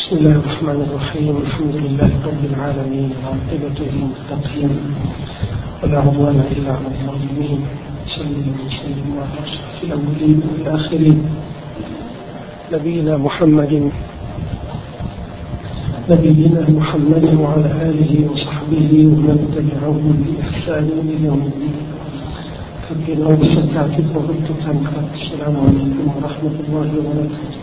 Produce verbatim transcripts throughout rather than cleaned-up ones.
بسم الله الرحمن الرحيم الحمد لله رب العالمين والعاقبة للمتقين ولا عدوان إلا على الظالمين صلى الله وسلم على أشرف الأولين والآخرين نبينا محمد نبينا محمد وعلى آله وصحبه ومن تبعهم بإحسان إلى يوم الدين كبيرا وسكاتب ورحمة الله السلام عليكم ورحمة الله وبركاته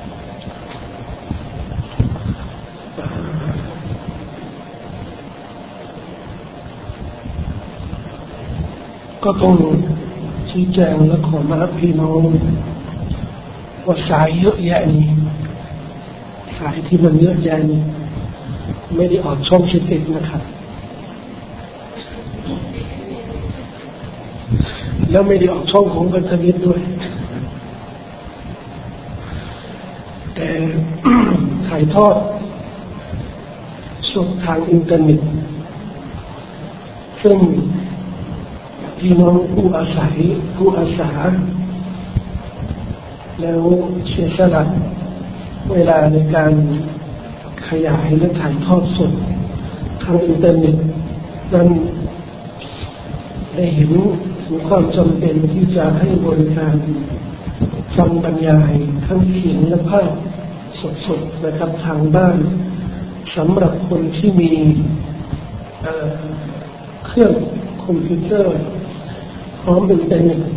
ก็ต้องชี้แจงและขอมารับพี่น้องว่าสายเยอะแยะนี้สายที่มันเยอะแยะนี้ไม่ได้ออกช่องชิดเอ็ดนะครับแล้วไม่ได้ออกช่องของกันทวิตด้วยแต่ถ่ายทอดสดทางอินเทอร์เน็ตซึ่งพี่น้องผู้อาศัยผู้อาสาแล้วเสียสละเวลาในการขยายและถ่ายทอดสดทางอินเทอร์เน็ตนั้นได้เห็นถึงความจำเป็นที่จะให้บริการฟังบรรยายทั้งเสียงและภาพสดๆนะครับทางบ้านสำหรับคนที่มีเครื่องคอมพิวเตอร์พร้อมอินเทอร์เน็ต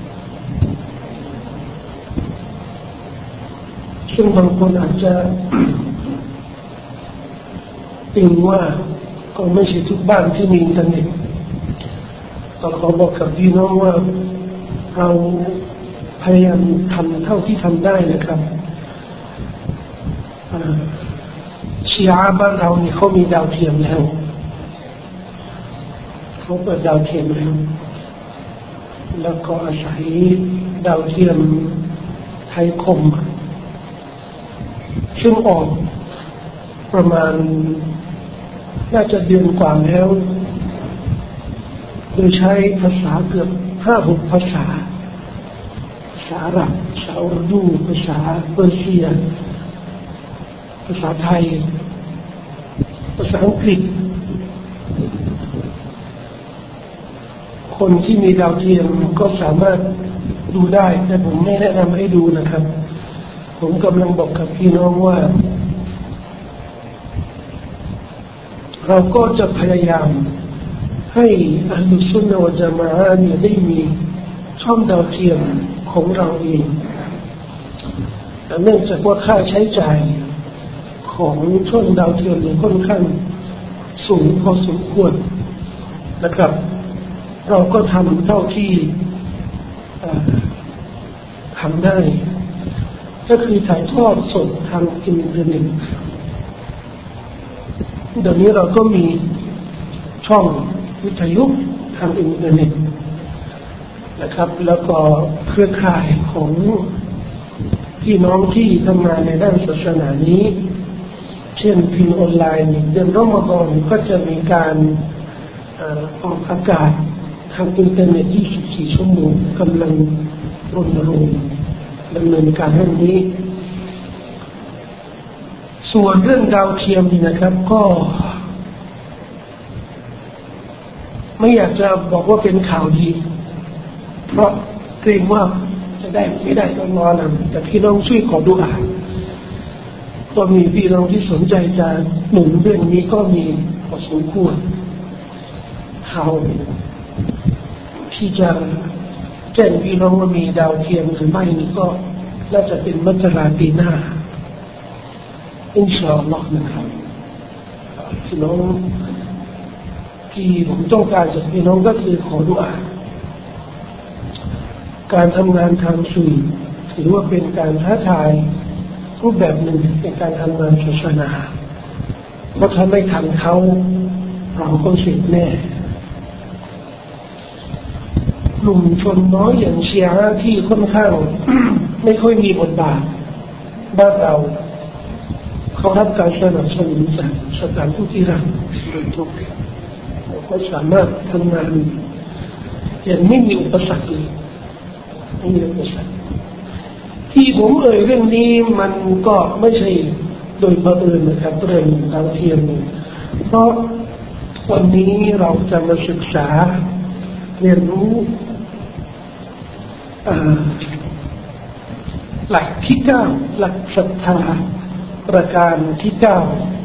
ซึ่งบางคนอาจจะติงว่าก็ไม่ใช่ทุกบ้านที่มีอินเทอร์เน็ตก็ขอบอกกับพี่น้องว่าเราพยายามทำเท่าที่ทำได้นะครับชีอะห์บ้านเรานี่เขามีดาวเทียมแล้วเขาเปิดดาวเทียมแล้วแล้วก็อาศัยดาวเทียมไทยคมซึ่งออกประมาณน่าจะเดือนกว่าแล้วโดยใช้ภาษาเกือบห้าหกภาษาภาษาอาหรับภาษาอุรดูภาษาเปอร์เซียภาษาไทยภาษาอังกฤษคนที่มีดาวเทียมก็สามารถดูได้แต่ผมไม่แนะนำให้ดูนะครับผมกำลังบอกกับพี่น้องว่าเราก็จะพยายามให้อัลลุซุนนะวะญะมาอะห์เนี่ยได้มีช่องดาวเทียมของเราเองแต่เนื่องจากว่าค่าใช้จ่ายของช่องดาวเทียมเนี่ยค่อนข้างสูงพอสมควรนะครับเราก็ทำเท่าที่ทำได้ก็คือถ่ายทอดสดทางอินเทอร์เน็ตเดี๋ยวนี้เราก็มีช่องวิทยุทางอินเทอร์เน็ตนะครับแล้วก็เครือข่ายของพี่น้องที่ทำงานในด้านศาสนานี้เช่นพิมพ์ออนไลน์เดือนรอมฎอนก็จะมีการออกอากาศทางอินเทอร์เน็ตยี่สิบสี่ชั่วโมงกำลังรณรงค์ดำเนินการเรื่องนี้ส่วนเรื่องดาวเทียมนี่นะครับก็ไม่อยากจะบอกว่าเป็นข่าวดีเพราะเกรงว่าจะได้ไม่ได้ต้องรอนะแต่พี่น้องช่วยขอดุอาก็มีพี่น้องที่สนใจจะหนุนเรื่องนี้ก็มีพอสมควรข่าวที่จะแจ้งพี่น้องว่ามีดาวเทียมหรือไม่นี่ก็น่าจะเป็นมกราปีหน้าอินชาอัลลอฮ์นะครับพี่น้องที่ผมต้องการจากพี่น้องก็คือขอดุอาการทำงานทางสื่อถือว่าเป็นการท้าทายรูปแบบหนึ่งในการทำงานศาสนาเพราะถ้าไม่ทันเขาเราก็เสียแน่กลุ่มชนน้อยอย่างชีอะห์ที่ค่อนข้าง ไม่ค่อยมีบทบาทบ้านเราเขารับการสนับสนุนจากสถานทูตอิหร่านโดยตรงเขาสามารถทำงานอย่างไม่มีอุปสรรคเลยไม่มีอุปสรรคที่ผมเอ่ยเรื่องนี้มันก็ไม่ใช่โดยบังเอิญนะครับเรื่องดาวเทียมเพราะวันนี้เราจะมาศึกษาเรียนรู้หลักที่เก้าหลักศรัทธาประการที่เก้า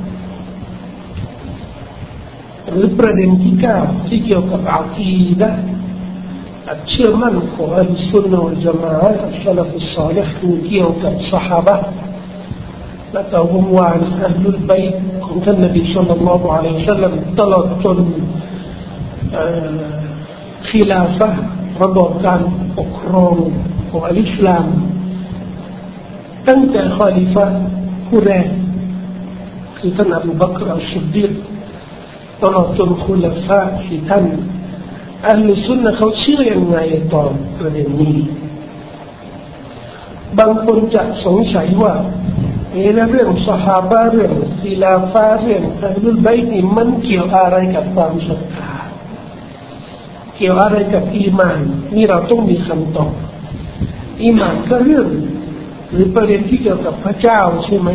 หรือประเด็นที่เก้าที่เกี่ยวกับอากีดะห์เชื่อมั่นของอัลซุนนะวัลญะมาอะห์อัสซะลาฟุศศอลิฮ์เกี่ยวกับซอฮาบะห์และก็วงวานอัลลุลบัยต์ของท่านนบีศ็อลลัลลอฮุอะลัยฮิวะซัลลัมตลอดจนkhiลาฟะห์ระบอบการปกครองของอัลอิสลามตั้งแต่คอลิฟะห์ผู้แรกคือท่านอบูบักรอัลซิดดีกตลอดจนคุลาฟะห์ที่ท่านอัลซุนนะเขาเชื่อยังไงต่อประเด็นนี้บางคนจะสงสัยว่าเรื่องซอฮาบะห์เรื่องkhiลาฟะห์เรื่องอัลลุลบัยต์นี่มันเกี่ยวอะไรกับความศรัทธาเกี่ยวอะไรกับอีหม่านนี่เราต้องมีคำตอบอีหม่านก็เรื่องหรือประเด็นที่เกี่ยวกับพระเจ้าใช่ไหม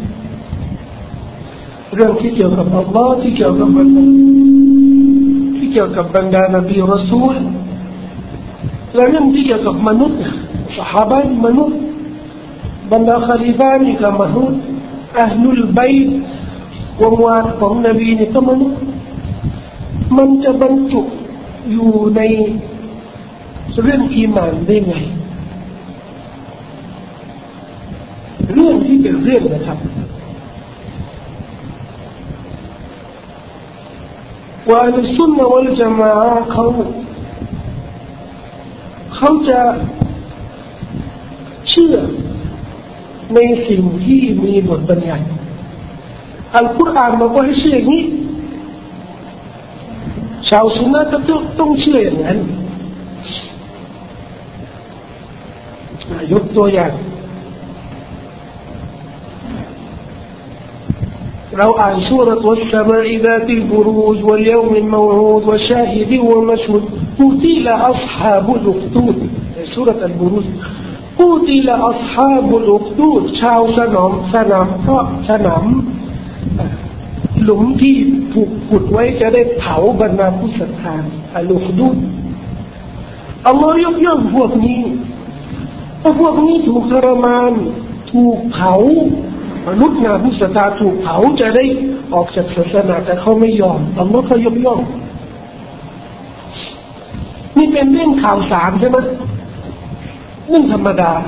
เรื่องที่เกี่ยวกับอัลลอฮ์ที่เกี่ยวกับบรรดาที่เกี่ยวกับบรรดานบีรอซูลและเรื่องที่เกี่ยวกับมนุษย์ซอฮาบะห์มนุษย์บรรดาคอลิฟะห์นี่ก็มนุษย์อัลลุลบัยต์วงวานของนบีนี่ก็มนุษย์มันจะบรรจุอยู่ในเรื่องอีหม่านได้ไงเรื่องที่เป็นเรื่องนะครับว่าอัลซุนนะวัลญะมาอะห์เขาเขาจะเชื่อในสิ่งที่มีบทบัญญัติอัลกุรอานบอกว่าให้เชื่ออย่างนี้ชาวซุนนะห์ก็ต้องเชื่ออย่างนั้นยกตัวอย่างเราอ่านซูเราะตุลสมาอิซาติลบุรูจวัลยอมิลมออูดวะชาฮิดวะมัชฮูดกุติลอัศฮาบุลอุคดูดซูเราะตุลบุรูจกุติลอัศฮาบุลอุคดูดชาวสนามสนามเพราะสนามหลุมที่ถูกขุดไว้จะได้เผาบรรดาผู้ศรัทธาอัลอุคดูดอัลลอฮ์ยกย่องพวกนี้เพราะพวกนี้ถูกทรมานถูกเผามนุษย์นาผู้ศรัทธาถูกเผาจะได้ออกจากศาสนาแต่เขาไม่ยอมอัลลอฮ์เขายกย่องนี่เป็นเรื่องข่าวสารใช่ไหมเรื่องธรรมดา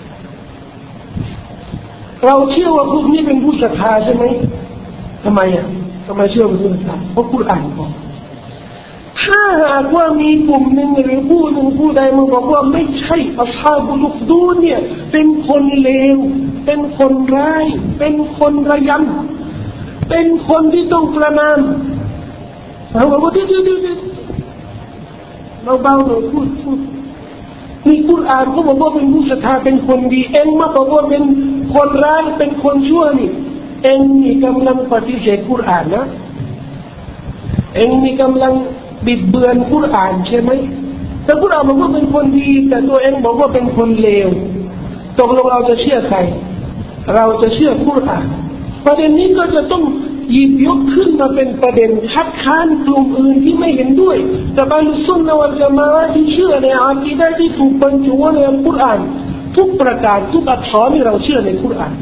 เราเชื่อว่าพวกนี้เป็นผู้ศรัทธาใช่ไหมทำไมอ่ะทำไมเชื่อเป็นผู้ศรัทธาเพราะกุรอานบอกถ้าหากว่ามีกลุ่มหนึ่งหรือผู้หนึ่งผู้ใดมาบอกว่าไม่ใช่อัศฮาบุลอุคดูดเนี่ยเป็นคนเลวเป็นคนร้ายเป็นคนระยำเป็นคนที่ต้องประนามเราบอกว่าดื้อๆเราเบาหน่อยพูดพูดมีกุรอานเขาบอกว่าเป็นผู้ศรัทธาเป็นคนดีเองมาบอกว่าเป็นคนร้ายเป็นคนชั่วนี่เองนี่กำลังปฏิเสธกุรอานนะเองนี่กำลังบิดเบือนกุรอานใช่ไหมแต่กุรอานบอกว่าเป็นคนดีแต่ตัวเองบอกว่าเป็นคนเลวตกลงเราจะเชื่อใครเราจะเชื่อกุรอานประเด็นนี้ก็จะต้องหยิบยกขึ้นมาเป็นประเด็นคัดค้านกลุ่มอื่นที่ไม่เห็นด้วยแต่อัลซุนนะวัลญะมาอะห์ที่เชื่อในอากีดะห์ที่ถูกบรรจุไว้ในอัลกุรอานทุกประการทุกอักษรที่เราเชื่อในกุรอาน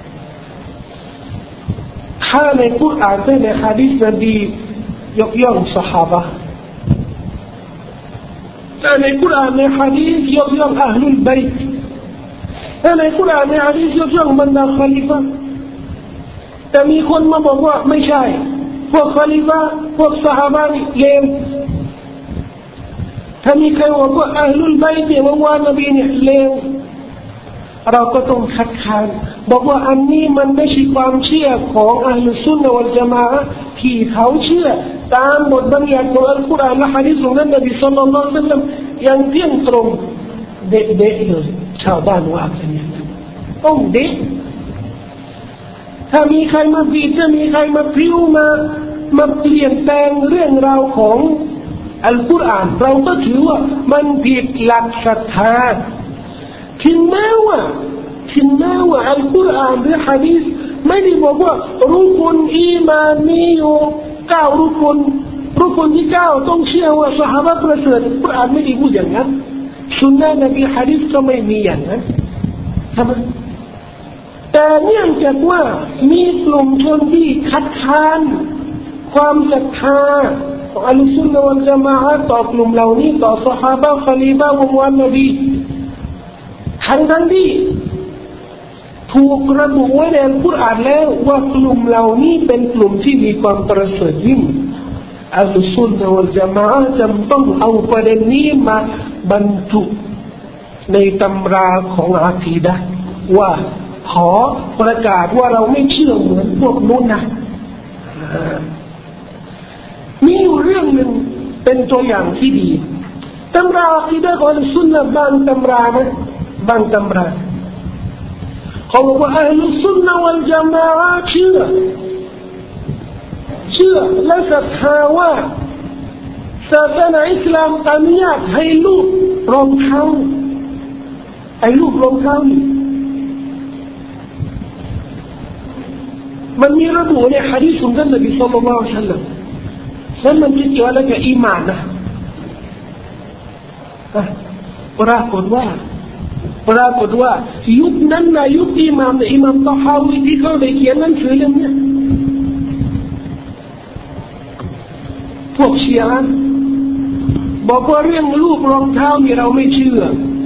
ถ้าในกุรอานและในหะดีษนบียกย่องซอฮาบะห์แต่ในกุรอานในหะดีษยกย่องอัลลุลบัยต์แต่ในกุรอานในหะดีษยกย่องบรรดาคอลิฟะห์แต่มีคนมาบอกว่าไม่ใช่พวกคอลิฟะห์พวกซอฮาบะห์เลวถ้ามีใครบอกว่าอัลลุลบัยต์เนี่ยวงวานนบีเนี่ยเลวเราก็ต้องคัดค้านบอกว่าอันนี้มันไม่ใช่ความเชื่อของอัลลุซุนนะวัลญะมาอะห์ที่เขาเชื่อตามบทบัญญัติของอัลกุรอานและหะดีษของท่านนบีศ็อลลัลลอฮุอะลัยฮิวะซัลลัมอย่างเที่ยงตรงเด็ดๆเลยชาวบ้านว่ากันอย่างนั้นต้องเด็ดถ้ามีใครมาบีบถ้ามีใครมาพลิ้วมามาเปลี่ยนแปลงเรื่องราวของอัลกุรอานเราก็ถือว่ามันผิดหลักศรัทธาถึงแม้ว่าถึงแม้ว่าอัลกุรอานหรือหะดีษไม่ได้บอกว่ารุกุนอีมานมีอยู่เก้ารุกุนรุกุนที่เก้าต้องเชื่อว่าซอฮาบะห์ประเสริฐกุรอานไม่ได้พูดอย่างนั้นสุนนะนบีหะดีษก็ไม่มีอย่างนั้นทำไมแต่เนื่องจากว่ามีกลุ่มชนที่คัดค้านความศรัทธาของอัลลอฮฺซุนนะวัลญะมาอะห์ต่อกลุ่มเหล่านี้ต่อซอฮาบะห์คอลีฟะห์วะมุฮัมมัดีทั้งทั้งที่ถูกระบุไว้ในอัลกุรอานแล้วว่ากลุ่มเหล่านี้เป็นกลุ่มที่มีความประเสริฐยิ่งอัลลอฮฺซุนนะวัลญะมาอะห์จำต้องเอาประเด็นนี้มาบรรจุในตำราของอากีดะห์ว่าขอประกาศว่าเราไม่เชื่อเหมือนพวกนู้นนะมีอยู่เรื่องหนึ่งเป็นตัวอย่างที่ดีตำราอากีดะห์ของอัลลอฮฺซุนนะห์บางตำราไหมบางตำราเขาบอกว่าอัลลอฮฺซุนนะวัลญะมาอะห์เชื่อเชื่อและศรัทธาว่าศาสนาอิสลามอนุญาตให้ลูกรองเท้าไอ้ลูกรองเท้านี่มันมีระบุในหะดีษของท่านนบีศ็อลลัลลอฮุอะลัยฮิวะซัลลัมแล้วมันจะเกี่ยวอะไรกับอีหม่านนะปรากฏว่าปรากฏว่ายุคนั้นนะยุคอิหม่ามอิหม่ามตะฮาวีที่เขาได้เขียนหนังสือเล่มนี้พวกชีอะห์บอกว่าเรื่องลูกรองเท้านี่เราไม่เชื่อ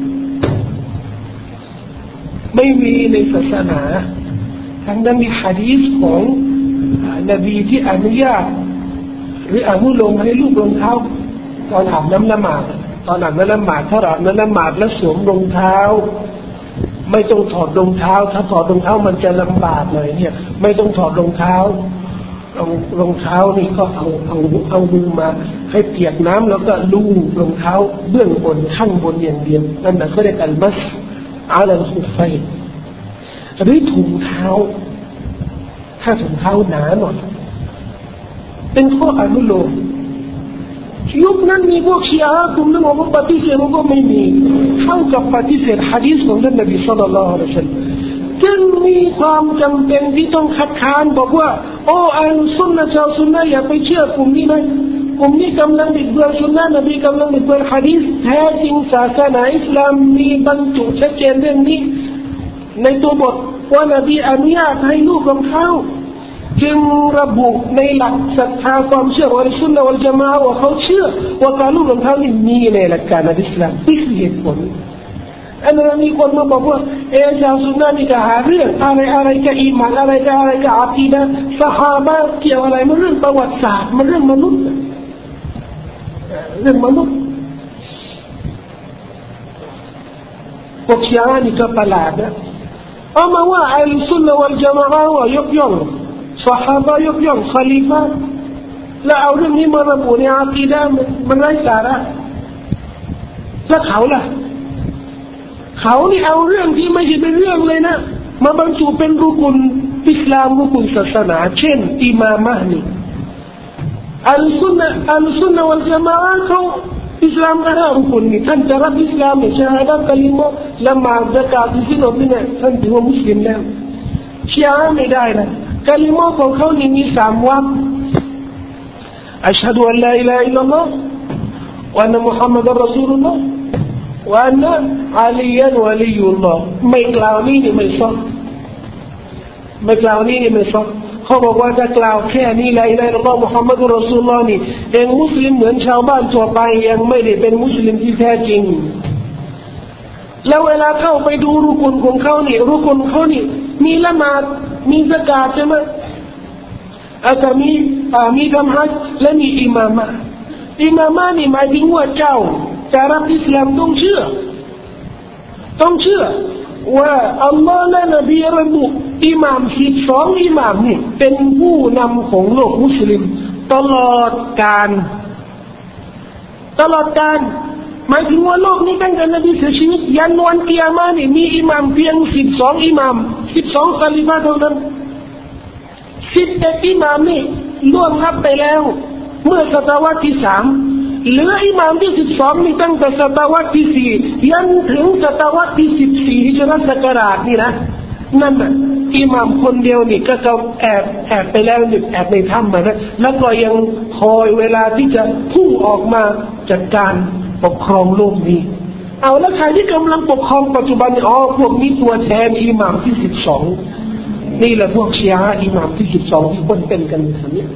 ไม่มีในศาสนาทั้งนั้นมีหะดีษของนบีที่อนุญาตหรืออนุโลมให้ลูกรองเท้าตอนอาบน้ำละหมาดตอนอาบน้ำละหมาดถ้าอาบน้ำละหมาดแล้วสวมรองเท้าไม่ต้องถอดรองเท้าถ้าถอดรองเท้ามันจะลำบากหน่อยเนี่ยไม่ต้องถอดรองเท้ารองรองเท้านี่ก็เอาเอาเอามือมาให้เปียกน้ำแล้วก็ลูบรองเท้าเบื้องบนข้างบนอย่างเดียวนั่นแหละเขาเรียกอัลมัสอาลัลคุฟไฟหรือถุงเท้าถ้าถุงเท้าหนาหน่อยเป็นข้ออนุโลมยุคนั้นมีพวกชีอะห์กลุ่มนึงบอกว่าปฏิเสธมันก็ไม่มีเท่ากับปฏิเสธหะดีษของท่านนบีศ็อลลัลลอฮุอะลัยฮิวะซัลลัมจึงมีความจำเป็นที่ต้องคัดค้านบอกว่าโอ้อัลซุนนะห์ชาวซุนนะห์อย่าไปเชื่อกลุ่มนี้นะกลุ่มนี้กำลังบิดเบือนซุนนะห์นบีกำลังบิดเบือนหะดีษแท้จริงศาสนาอิสลามมีบรรจุชัดเจนเรื่องนี้ในตัวบทว่านบีอนุญาตให้ลูกของเขาจึงระบุในหลักศรัทธาความเชื่อของอัลซุนนะฮ์วัลญะมาอะฮ์ว่าเขาเชื่อว่าการลูกของเขานี่มีในหลักการอิสลามนี่คือเหตุผลอันนั้นมีคนมาบอกว่าเอชาวซุนนะห์นี่จะหาเรื่องอะไรอะไรกับอีหม่านอะไรกับอะไรกับอากีดะห์ซอฮาบะห์เกี่ยวอะไรมันเรื่องประวัติศาสตร์มันเรื่องมนุษย์เรื่องมนุษย์พวกชีอะห์นี่ก็ประหลาดนะเอามาว่าอัลซุนนะฮ์วัลญะมาอะฮ์ว่ายกย่องซอฮาบะห์ยกย่องคอลิฟะห์แล้วเอาเรื่องนี้มาระบุในอากีดะห์มันไร้สาระแล้วเขาล่ะเขานี่เอาเรื่องที่ไม่ใช่เป็นเรื่องเลยนะมาบรรจุเป็นรุกุนอิสลามรุกุนศาสนาเช่นอิมามะห์นี่อัลซุนนะห์อัลซุนนะฮ์วัลญะมาอะฮ์เขาอิสลามก็ห้ารุกุนนี่ท่านจะรับอิสลามเนี่ยชะฮาดะห์กะลิมะห์ละหมาดซะกาตที่นบเนี่ยท่านถือว่ามุสลิมแล้วชีอะห์ไม่ได้นะกะลิมะห์ของเขานี่มีสามวรรคอัชฮะดุอัลลาอิลาฮะอิลลัลลอฮ์วะอันนะมุฮัมมัดอัรรอซูลุลลอฮ์ว่านะอาลียันวะลียุลลอฮ์ไม่กล่าวนี้นี่ไม่ซอไม่กล่าวนี้นี่ไม่ซอเขาบอกว่าจะกล่าวแค่นี้ละอิลาฮะอิลลัลลอฮ์มุฮัมมัดุรรอซูลุลลอฮ์นี่เองมุสลิมเหมือนชาวบ้านทั่วไปยังไม่ได้เป็นมุสลิมที่แท้จริงแล้วเวลาเข้าไปดูรุกุนของเขานี่รุกุนเขานี่มีละหมาดมีซะกาตใช่ไหมอาจจะมีมีทำฮัจญ์และมีอิมามะห์อิมามะห์นี่หมายถึงว่าเจ้าจะรับอิสลามต้องเชื่อต้องเชื่อว่าอัลลอฮ์และนบีระบุอิหม่ามสิบสองอิหม่ามนี่เป็นผู้นำของโลกมุสลิมตลอดกาลตลอดกาลหมายถึงว่าโลกนี้ตั้งแต่นบีเสียชีวิตยันวันกิยามะห์นี่มีอิหม่ามเพียงสิบสองอิหม่ามสิบสองคอลิฟะห์เท่านั้นสิบเอ็ดอิหม่ามนี่ล่วงลับไปแล้วเมื่อศตวรรษที่สามเหลืออิหม่ามที่สิบสองนี่ตั้งแต่ศตวรรษที่สี่ยันถึงศตวรรษที่สิบสี่ฮิจเราะห์ศักราชนี่นะนั่นน่ะอิหม่ามคนเดียวนี่ก็จะแอบแอบไปแล้วนี่แอบในถ้ำมานะแล้วก็ยังคอยเวลาที่จะพุ่งออกมาจัดการปกครองโลกนี้เอาแล้วใครที่กำลังปกครองปัจจุบันอ๋อพวกนี้ตัวแทนอิหม่ามที่สิบสองนี่แหละพวกชีอะห์อิหม่ามที่สิบสองที่คนเป็นกันแบบนี้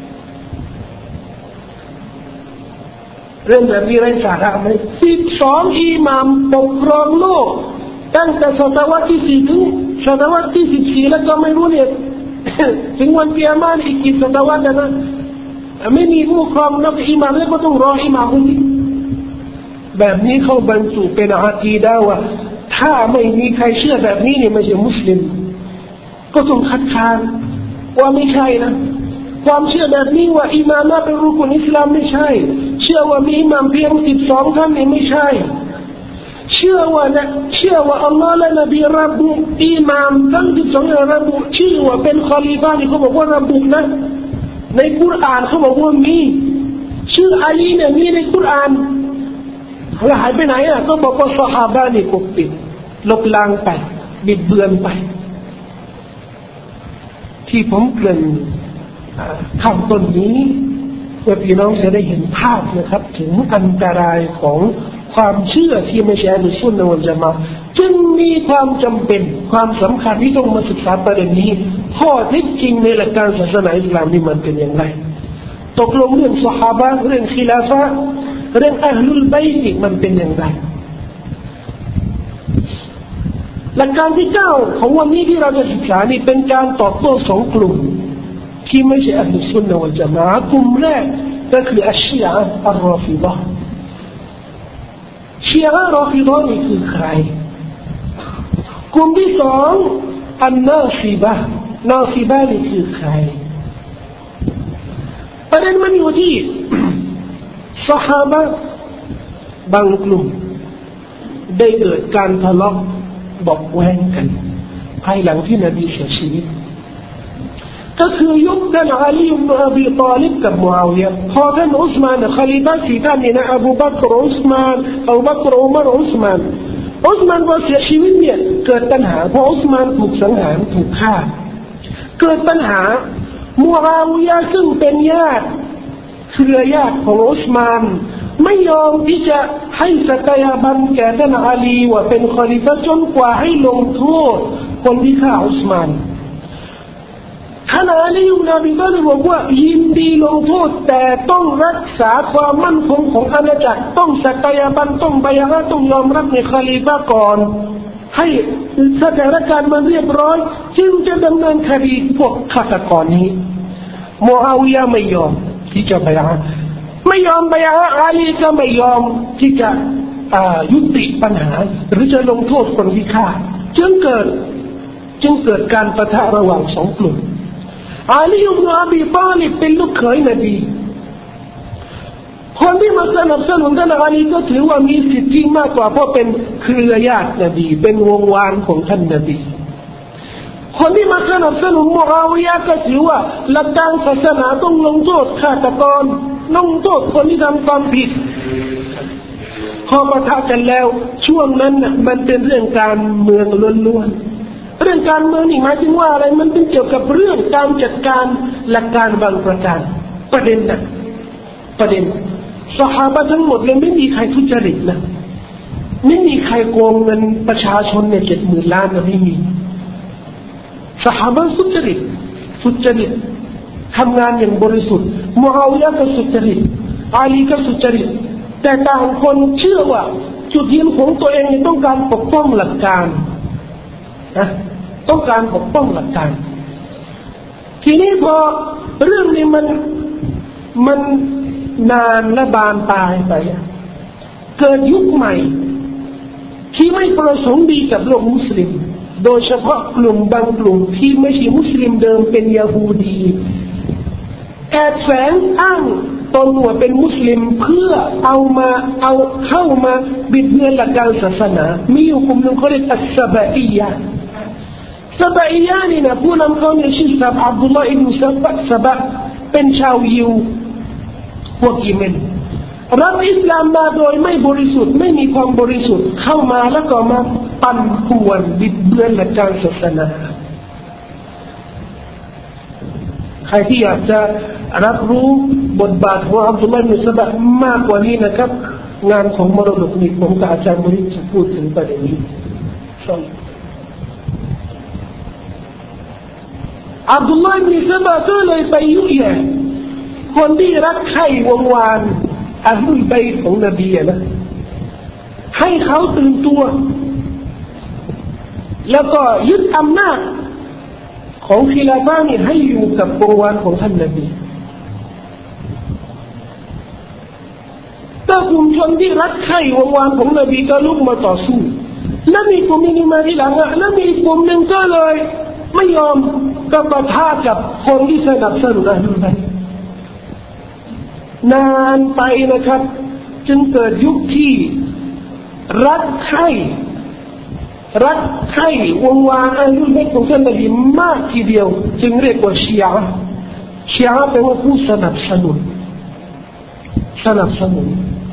เรื่องแบบนี้ไร้สาระไหมสิบสองอิหม่ามปกครองโลกตั้งแต่ศตวรรษที่สี่ถึงศตวรรษที่สิบสี่แล้วก็ไม่รู้เนี่ย ถึงวันเกียรติอีกกี่ศตวรรษนะนะไม่มีผู้ครองแล้วอิหม่ามแล้วก็ต้องรออิหม่ามคนนี้แบบนี้เขาบรรจุเป็นอากีดะห์ว่าถ้าไม่มีใครเชื่อแบบนี้เนี่ยไม่ใช่มุสลิมก็ต้องคัดค้านว่าไม่ใช่นะความเชื่อแบบนี้ว่าอิหม่ามเป็นรุกนอิสลามไม่ใช่เชื่อว่ามีอิหม่ามเพียงสิบสองท่านนี่ไม่ใช่เชื่อว่านะเชื่อว่าอัลลอฮ์และนบีระบุอิหม่ามทั้งสิบสองระบุชื่อว่าเป็นคอลิฟะห์นี่เขาบอกว่าระบุนะในกุรอานเขาบอกว่ามีชื่ออาลีเนี่ยมีในกุรอานแล้วหายไปไหนอ่ะก็บอกว่าซอฮาบะห์นี่ปกปิดลบล้างไปบิดเบือนไปที่ผมเกริ่นข้างต้นนี้เพื่อพี่น้องจะได้เห็นภาพนะครับถึงอันตรายของความเชื่อที่ไม่ใช่อัลซุนนะฮ์วัลญะมาอะห์จึงมีความจำเป็นความสำคัญที่ต้องมาศึกษาประเด็นนี้ข้อเท็จจริงในหลักการศาสนาอิสลามนี่มันเป็นอย่างไรตกลงเรื่องซอฮาบะห์เรื่องคิลาฟะห์เรื่องอะห์ลุลบัยต์มันเป็นอย่างไรหลักการที่เก้าของวันนี้ที่เราจะศึกษานี่เป็นการตอบโต้สองกลุ่มที่ไม่ใช่อัลซุนนะฮ์วัลญะมาอะห์กลุ่มแรกก็คืออัชชีอะห์อัลรอฟิฎะห์ชีอะห์รอฟิฎะห์นี่คือใครกลุ่มที่สองอันนาซิบะห์นาซิบะห์นี่คือใครประเด็นมันอยู่ที่ซอฮาบะห์บางกลุ่มได้เกิดการทะเลาะเบาะแว้งกันภายหลังที่นบีเสียชีวิตก็คือยุคท่านอาลีอิบนุอบีฏอลิบกับมุอาวิยะห์พอท่านอุสมานคอลิฟะห์สี่ท่านนี่นะอบูบักรอุสมานอบูบักรอุมัรอุสมานอุสมานพอเสียชีวิตเนี่ยเกิดปัญหาเพราะอุสมานถูกสังหารถูกฆ่าเกิดปัญหามุอาวิยะห์ซึ่งเป็นญาติเครือญาติของอุสมานไม่ยอมที่จะให้สัตยาบันแก่ท่านอาลีว่าเป็นคอลิฟะห์จนกว่าให้ลงโทษคนที่ฆ่าอุสมานท่านอาลีอิบนุอบีฏอลิบบอกว่ายินดีลงโทษแต่ต้องรักษาความมั่นคงของอาณาจักรต้องสัตยาบันต้องบัยอะห์ต้องยอมรับในคอลิฟะห์ก่อนให้สถานการณ์มันเรียบร้อยจึงจะดำเนินคดีพวกฆาตกรนี้มุอาวิยะห์ไม่ยอมที่จะบัยอะห์ไม่ยอมบัยอะห์อาลีก็ไม่ยอมที่จะยุติปัญหาหรือจะลงโทษคนที่ฆ่าจึงเกิดจึงเกิดการปะทะระหว่างสองกลุ่มอาลีอิบนุอบีฏอลิบเป็นลูกเขยนบีคนที่มาสนับสนุนท่านอาลีก็ถือว่ามีสิทธิมากกว่าเพราะเป็นเครือญาตินบีเป็นวงวานของท่านนบีคนที่มาสนับสนุนมุอาวิยะห์ก็ถือว่าหลักการศาสนาต้องลงโทษฆาตกรลงโทษคนที่ทำความผิดพอปะทะกันแล้วช่วงนั้นน่ะมันเป็นเรื่องการเมืองล้วนๆเรื่องการเมืองนี่หมายถึงว่าอะไรมันเป็นเกี่ยวกับเรื่องการจัดการหลักการบางประการประเด็นน่ะประเด็นซอฮาบะห์ทั้งหมดเลยไม่มีใครทุจริตนะไม่มีใครโกงเงินประชาชนเนี่ยเจ็ดหมื่นล้านนะไม่มีซอฮาบะห์สุจริตสุจริตทำงานอย่างบริสุทธิ์มุอาวิยะห์ก็สุจริตอาลีก็สุจริตแต่ต่างคนเชื่อว่าจุดยืนของตัวเองต้องการปกป้องหลักการนะต้องการปกป้องหลักการทีนี้พอเรื่องนี้มันมันนานและบานปลายไปเกิดยุคใหม่ที่ไม่ประสงค์ดีกับโลกมุสลิมโดยเฉพาะกลุ่มบางกลุ่มที่ไม่ใช่มุสลิมเดิมเป็นยะฮูดีแอบแฝงอ้างตนว่าเป็นมุสลิมเพื่อเอามาเอาเข้ามาบิดเบือนหลักการศาสนามีอยู่กลุ่มหนึ่งเขาเรียกอัสซะบะอียะห์ซะบะอียะห์นี่นะผู้นำเขาเนี่ยชื่อซะบะอับดุลลอฮ์อิบนุซะบะซะบะเป็นชาวยิวพวกยิเมนรับอิสลามมาโดยไม่บริสุทธิ์ไม่มีความบริสุทธิ์เข้ามาแล้วก็มาปั่นป่วนบิดเบือนหลักการศาสนาใครที่อยากจะรับรู้บทบาทของอับดุลลอฮ์อิบนุซะบะมากกว่านี้นะครับงานของมรดกนี่ผมกับอาจารย์มุริจะพูดถึงประเด็นนี้อับดุลลอฮ์อิบนุซะบะก็เลยไปยุ่ยแย่คนที่รักใคร่วงวานอัลลุลบัยต์ของนบีนะให้เขาตื่นตัวแล้วก็ยึดอำนาจของคิลาฟะห์นี่ให้อยู่กับวงวานของท่านนบีแต่กลุ่มชนที่รักใคร่วงวานของนบีก็ลุกมาต่อสู้และมีกลุ่มนี้มาที่หลังและมีกลุ่มหนึ่งก็เลยไม่ยอมก็ปะทะกับคนที่สนับสนุนอัลลุลบัยต์นานไปนะครับจึงเกิดยุคที่รักใคร่รักใคร่วงวานอัลลุลบัยต์ของท่านนบีมากทีเดียวจึงเรียกว่าชีอะห์ชีอะห์แปลว่าผู้สนับสนุนสนับสนุน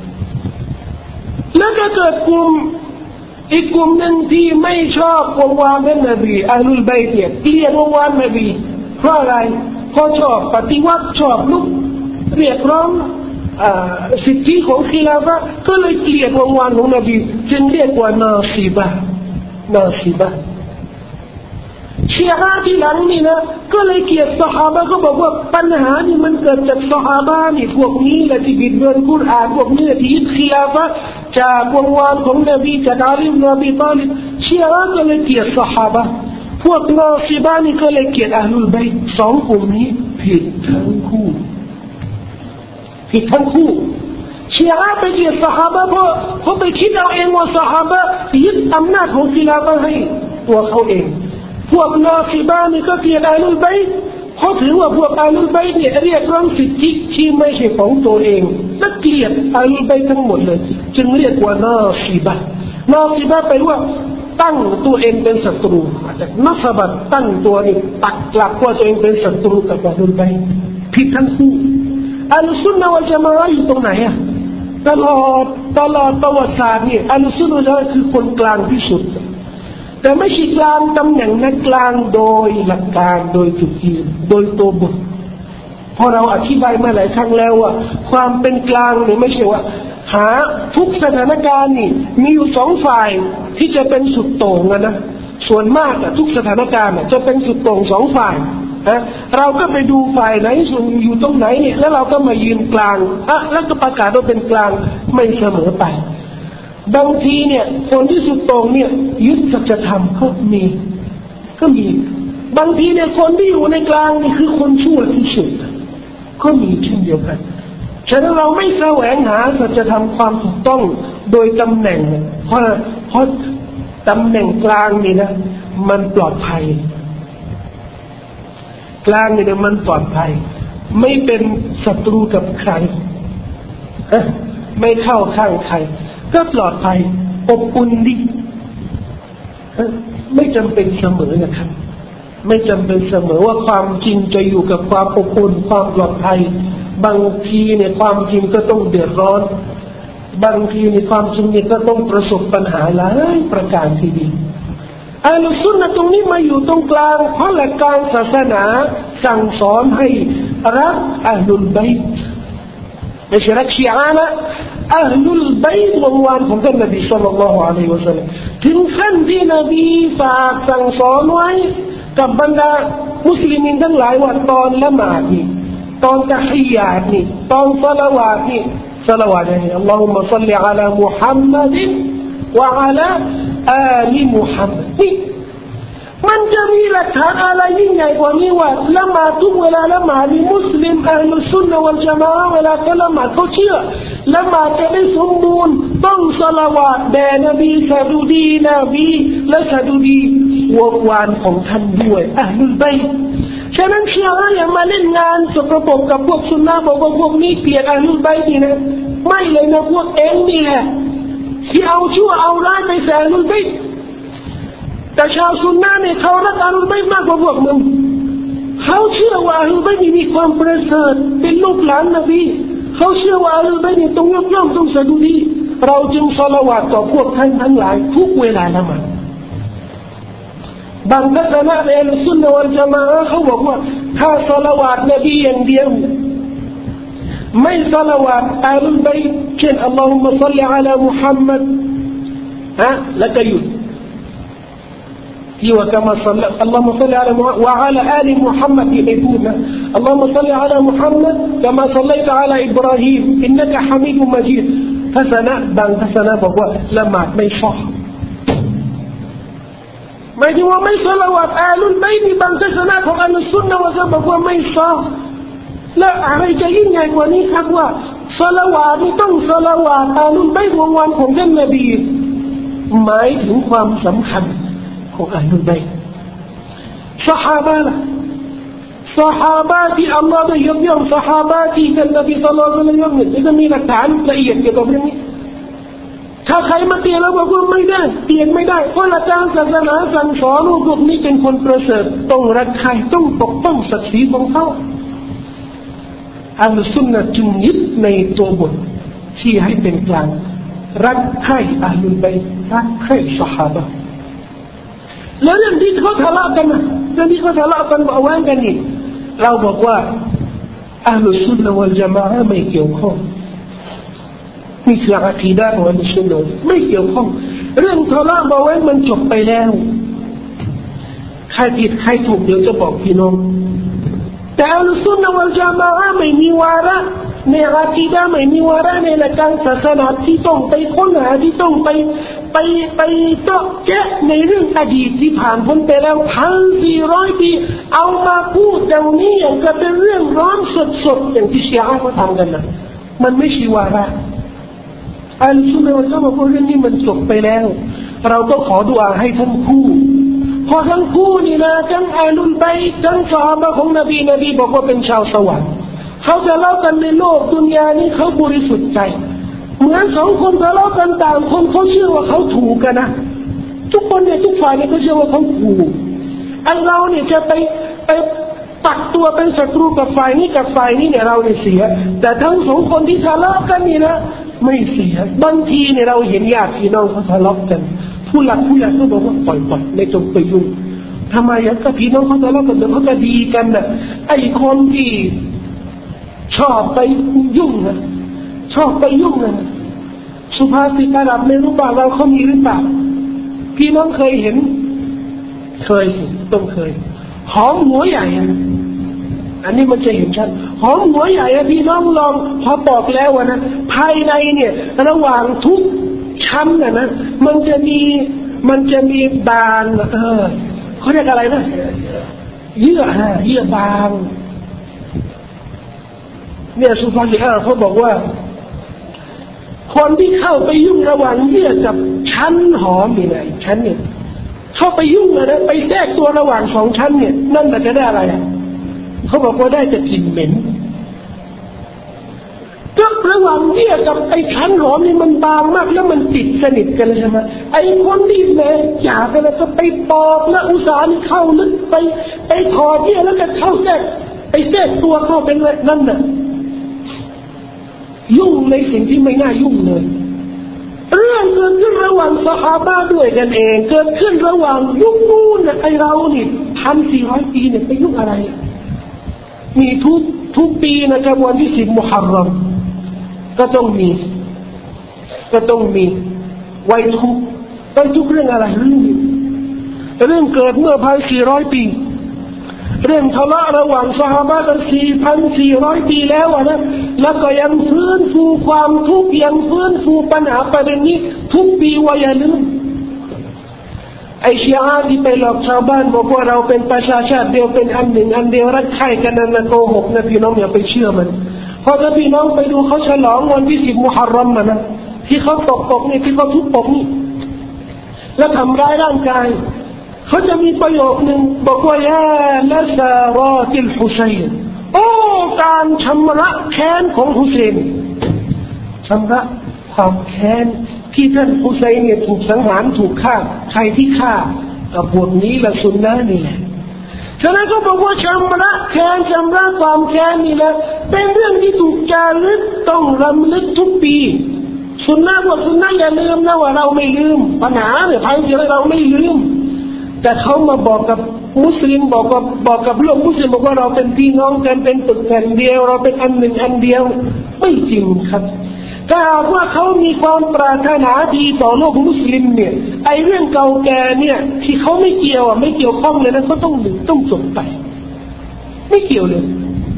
แล้วก็เกิดกลุ่มอีกกลุ่มหนึ่งที่ไม่ชอบวงวานท่านนบีอัลลุลบัยต์เนี่ยเกลียดวงวานนบีเพราะอะไรเพราะชอบปฏิวัติชอบลุกเรียกร้องสิทธิของคิลาฟะห์ก็เลยเกลียดวงวานของนบีจึงเรียกว่านาซีบะนาซีบะชีอะห์ที่หลังนี่นะก็เลยเกลียดซอฮาบะห์ก็บอกว่าปัญหานี่มันเกิดจากซอฮาบะห์นี่พวกนี้แหละที่บิดเบือนกุรอานพวกนี้ที่ยึดคิลาฟะห์จากวงวานของนบีจากอาลีบินอบีฏอลิบชีอะห์ก็เลยเกลียดซอฮาบะห์พวกนาซีบะนี่ก็เลยเกลียดอะห์ลุลบัยต์สองกลุ่มนี้ผิดทั้งคู่ผิดทั้งคู่ชีอะห์ไปเกลียดซอฮาบะห์เพราะเขาไปคิดเอาเองว่าซอฮาบะห์ยึดอำนาจของคิลาฟะห์ให้ตัวเขาเองพวกนาซีบะนี่ก็เกลียดอะห์ลุลบัยต์เขาถือว่าพวกอะห์ลุลบัยต์เนี่ยเรียกร้องสิทธิที่ไม่ใช่ของตัวเองและเกลียดอะห์ลุลบัยต์ทั้งหมดเลยจึงเรียกว่านาซีบะนาซีบะแปลว่าตั้งตัวเองเป็นศัตรูมาจากนัสบัตตั้งตัวนี่ปักหลักว่าตัวเองเป็นศัตรูกับอะห์ลุลบัยต์ผิดทั้งคู่อัลซุนนะวัลญะมาอะห์อยู่ตรงไหนอ่ะตลอดตลอดประวัติศาสตร์นี่อัลซุนนะวัลญะมาอะห์คือคนกลางที่สุดแต่ไม่ใช่กลางตำแหน่งนักกลางโดยหลักการโดยจุดยืนโดยตัวบทพอเราอธิบายมาหลายครั้งแล้วว่าความเป็นกลางนี่ไม่ใช่ว่าหาทุกสถานการณ์นี่มีอยู่สองฝ่ายที่จะเป็นสุดโต่งนะส่วนมากอะทุกสถานการณ์จะเป็นสุดโต่งสองฝ่ายนะเราก็ไปดูฝ่ายไหนส่วนอยู่ตรงไหนเนี่ยแล้วเราก็มายืนกลางอ่ะแล้วก็ประกาศว่าเป็นกลางไม่เสมอไปบางทีเนี่ยคนที่สุดโต่งเนี่ยยึดสัจธรรมก็มีก็มีบางทีเนี่ยคนที่อยู่ในกลางนี่คือคนชั่วที่สุดก็มีเช่นเดียวกันฉะนั้นเราไม่แสวงหาสัจธรรมความถูกต้องโดยตำแหน่งเพราะเพราะตำแหน่งกลางนี่นะมันปลอดภัยกลางนี่นะมันปลอดภัยไม่เป็นศัตรูกับใครไม่เข้าข้างใครก็ปลอดภัยอบอุ่นดีไม่จำเป็นเสมอนะครับไม่จำเป็นเสมอว่าความจริงจะอยู่กับความอบอุ่นความปลอดภัยบางทีเนี่ยความจริงก็ต้องเดือดร้อนบางทีในความจริงเนี่ยก็ต้องประสบปัญหาหลายประการทีเดียวอัลซุนนะตรงนี้มาอยู่ตรงกลางเพราะหลักการศาสนาสั่งสอนให้รักอะห์ลุลบัยต์ไม่ใช่รักชีอะห์นะอะห์ลุลบัยต์วงวานของท่านนบีศ็อลลัลลอฮุอะลัยฮิวะซัลลัมถึงขั้นที่นบีฝากสั่งสอนไว้กับบรรดามุสลิมินทั้งหลายว่าตอนละหมาดนี่ตอนตะฮียาตนี่ตอนศอลาวาตนี่ศอลาวาตนี่อัลลอฮุมมะศ็อลลิอะลามุฮัมมัดวะอะลาอาลิมุฮัมมัดนี่มันจะมีหลักฐานอะไรยิ่งใหญ่กว่านี้ว่าละหมาดทุกเวลาละหมาดมีมุสลิมอัลลุซุนนะวัลญะมาอะห์เวลาเขาละหมาดเขาเชื่อละหมาดจะได้สมบูรณ์ต้องศอลาวาตแด่นบีสดุดีนบีและสดุดีวงวานของท่านด้วยอะห์ลุลบัยต์ฉะนั้นเชื่อว่าอย่ามาเล่นงานสกปรกกับพวกซุนนะห์บอกว่าพวกนี้เกลียดอะห์ลุลบัยต์นี่นะไม่เลยนะพวกเองนี่แหละที่เอาชั่วเอาร้ายไปใส่อะห์ลุลบัยต์แต่ชาวซุนนะห์เนี่ยเขารักอะห์ลุลบัยต์มากกว่าพวกมึงเขาเชื่อว่าอะห์ลุลบัยต์มีความประเสริฐเป็นลูกหลานนบีเขาเชื่อว่าอะห์ลุลบัยต์ต้องยกย่องต้องสดุดีเราจึงศอลาวาตต่อพวกท่านทั้งหลายทุกเวลาละหมาดบางทัศนะในอัลซุนนะวัลญะมาอะห์เขาบอกว่าถ้าศอลาวาตนบีอย่างเดียวไม่ศอลาวาตอาลุลบัยต์เช่นอัลลอฮุมะศ็อลลิอะลามุฮัมมัดฮะแล้วก็หยุดที่ว่าคำว่าศ็อลอัลลอฮุมะศ็อลลิอะลามุฮัมมัดวะอะลาอาลีมุฮัมมัดที่ได้พูดนะอัลลอฮุมะศ็อลลิอะลามุฮัมมัดกะมาศ็อลลัยตะอะลาอิบราฮีมอินนะกะฮะมีดุมมะญีดทัศนะบางทัศนะบอกว่าละหมาดไม่ซอหมายถึงว่าไม่ศอลาวาตอาลุลบัยต์บางทัศนะของอัลซุนนะวะจะบอกว่าไม่ซอและอะไรจะยิ่งใหญ่กว่านี้ครับว่าศอลาวาตนี่ต้องศอลาวาตอาลุลบัยต์วงวันของท่านนบีหมายถึงความสำคัญของอาลุลบัยต์ซอฮาบะล่ะซอฮาบะที่อัลลอฮ์ได้ยกย่องซอฮาบะที่ท่านนบีศ็อลลัลลอฮุอะลัยฮิวะซัลลัมเนี่ยจะมีหลักฐานละเอียดเกี่ยวกับเรื่องนี้ถ้าใครมาเตียนแล้วบอกว่าไม่ได้เตียนไม่ได้เพราะหลักการศาสนาสั่งสอนพวกนี้เป็นคนประเสริฐต้องรักใครต้องปกป้องศักดิ์ศรีของเขาอัลซุนนะจึงยึดในตัวบทที่ให้เป็นกลางรักใครอาลุลบัยต์รักใครซอฮาบะแล้วเรื่องที่เขาทะเลาะกันนะเรื่องที่เขาทะเลาะกันบอกว่ากันนี่เราบอกว่าอัลซุนนะวัลญะมาอะห์ไม่เกี่ยวข้องนี่คืออะกีดะห์ของอัลซุนนะไม่เกี่ยวข้องเรื่องทะเลาะบอกว่ามันจบไปแล้วใครผิดใครถูกเดี๋ยวจะบอกพี่น้องแต่อัลซุนนะวัลญะมาอะห์ไม่มีวาระในอะกีดะห์ไม่มีวาระในหลักการศาสนาที่ต้องไปค้นหาที่ต้องไปไปไปเจาะแจ๊ะในเรื่องอดีตที่ผ่านพ้นไปแล้วพันสี่ร้อยปีเอามาพูดอย่างนี้อย่างกับเป็นเรื่องร้อนสดๆอย่างที่ชีอะห์เขาทำกันนะมันไม่ใช่วาระอัลซุนนะวัลญะมาอะห์บอกเรื่องนี้มันจบไปแล้วเราก็ขอดุอาให้ทั้งคู่พอทั้งคู่นี่นะทั้งอาลุลบัยต์ทั้งซอฮาบะห์ของนบีนบีบอกว่าเป็นชาวสวรรค์เขาจะเล่ากันในโลกดุนยานี้เขาบริสุทธิ์ใจเหมือนสองคนทะเลาะกันต่างคนเขาเชื่อว่าเขาถูกกันนะทุกคนเนี่ยทุกฝ่ายเนี่ยเขาเชื่อว่าเขาถูกอันเราเนี่ยจะไปไปตักตัวเป็นศัตรูกับฝ่ายนี้กับฝ่ายนี้เนี่ยเราเนี่ยเสียแต่ทั้งสองคนที่ทะเลาะกันนี่นะไม่เสียบางทีเนี่ยเราเห็นญาติพี่น้องเขาทะเลาะกันผู้หลักผู้ใหญ่ก็บอกว่าปล่อยปล่อยไม่ต้องไปยุ่งทำไมอ่ะก็พี่น้องเขาทะเลาะกันเดี๋ยวเขาจะดีกันน่ะไอ้คนที่ชอบไปยุ่งนะชอบไปยุ่งนะสุภาษิตอาหรับไม่รู้ป่าวเราเขามีหรือเปล่าพี่น้องเคยเห็นเคยสิต้องเคยหอมหัวใหญ่อ่ะอันนี้มันจะเห็นชัดหอมหัวใหญ่อ่ะพี่น้องลองพอบอกแล้วนะภายในเนี่ยระหว่างทุกชั้นน่ะนะมันจะมีมันจะมีบางเออเขาเรียกอะไรนะเยื่อฮะเยื่อบางเนี่ยสุภาษิตอาหรับเขาบอกว่าคนที่เข้าไปยุ่งระหว่างเยื่อกับชั้นหอมนี่ไงชั้นเนี่ยเข้าไปยุ่งนะไปแทรกตัวระหว่างสองชั้นเนี่ยนั่นมันจะได้อะไรเขาบอกว่าได้แต่กลิ่นเหม็นก็ระหว่างเยื่อกับไอ้ชั้นหอมนี่มันบางมากแล้วมันติดสนิทกันใช่ไหมไอ้คนที่แม่จ่าไปแล้วก็ไปปอกแล้วอุตส่าห์เข้าลึกไปไปถอดเยื่อแล้วก็เข้าแทรกไปแทรกตัวเข้าเป็นนั่นน่ะยุ่งในสิ่งที่ไม่น่ายุ่งเลยเรื่องเกิดขึ้นระหว่างซอฮาบะห์ด้วยกันเองเกิดขึ้นระหว่างยุคนู้นไอเรานี่พันสี่ร้อยปีเนี่ยไปยุ่งอะไรมีทุกทุกปีนะครับวันที่สิบมุฮัรรอมก็ต้องมีก็ต้องมีไว้ทุกไว้ทุกเรื่องอะไรเรื่องเรื่องเกิดเมื่อพันสี่ร้อยปีเรื่องทะเลาะระหว่างซอฮาบะห์กันสี่พันสี่ร้อยปีแล้วนะแล้วก็ยังฟื้นฟูความทุกข์ยังฟื้นฟูปัญหาประเด็นนี้ทุกปีว่าอย่าลืมไอชีอะห์ที่ไปหลอกชาวบ้านบอกว่าเราเป็นประชาชาติเดียวเป็นอันหนึ่งอันเดียวรักใคร่กันนั่นนะโกหกนะพี่น้องอย่าไปเชื่อมันเพราะถ้าพี่น้องไปดูเขาฉลองวันที่สิบมุฮัรรอมนะที่เขาตกปกนี่ที่เขาทุบปกนี่แล้วทำร้ายร่างกายเขาจะมีประโยคนึงบอกว่ายาละซารอติลฮุซัยนโอ้การชำระแค้นของฮุเซนชำระความแค้นที่ท่านฮุซัยนเนี่ยถูกสังหารถูกฆ่าใครที่ฆ่ากับพวกนี้ละซุนนะนี่แหละฉะนั้นก็บอกว่าชำระแค้นชำระความแค้นนี่นะเป็นเรื่องที่ถูกจารึกต้องรำลึกทุกปีซุนนะว่าซุนนะอย่าลืมนะว่าเราไม่ลืมปัญหาเนี่ยภัยที่เราไม่ลืมแต่เขามาบอกกับมุสลิมบอกกับบอกกับโลกมุสลิมบอกว่าเราเป็นพี่น้องกันเป็นตึกแผ่นเดียวเราเป็นอันหนึ่งอันเดียวไม่จริงครับถ้าหากว่าเขามีความปรารถนาดีต่อโลกมุสลิมเนี่ยไอ้เรื่องเก่าแก่เนี่ยที่เขาไม่เกี่ยวอ่ะไม่เกี่ยวข้องเลยนะเขาต้องหนึ่งต้องจบไปไม่เกี่ยวเลย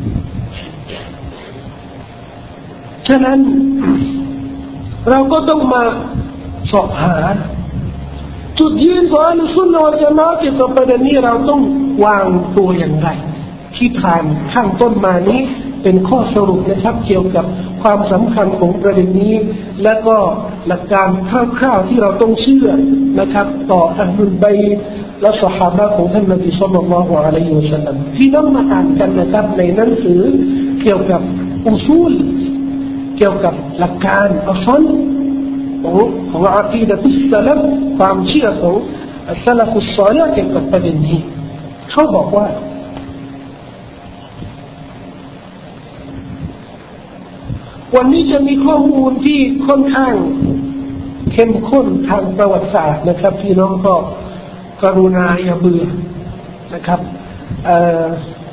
ฉะนั้นเราก็ต้องมาสอบหาจุดยืนของอัลซุนนะวัลญะมาอะห์เกี่ยวกับประเด็นนี้เราต้องวางตัวอย่างไรที่ผ่านข้างต้นมานี้เป็นข้อสรุปนะครับเกี่ยวกับความสำคัญของประเด็นนี้และก็หลักการคร่าวๆที่เราต้องเชื่อนะครับต่ออัลลุลบัยต์และซอฮาบะห์ของท่านนบีศ็อลลัลลอฮุอะลัยฮิวะซัลลัมที่นำมาอ่านกันนะครับในหนังสือเกี่ยวกับอุซูลเกี่ยวกับหลักการอัศลของของอะกีดะตุสซะลัฟความเชื่อของอัสซะลัฟุศศอลิฮ์เกี่ยวกับประเด็นนี้เขาบอกว่าวันนี้จะมีข้อมูลที่ค่อนข้างเข้มข้นทางประวัติศาสตร์นะครับพี่น้องก็กรุณาอย่าเบื่อนะครับเอ่อ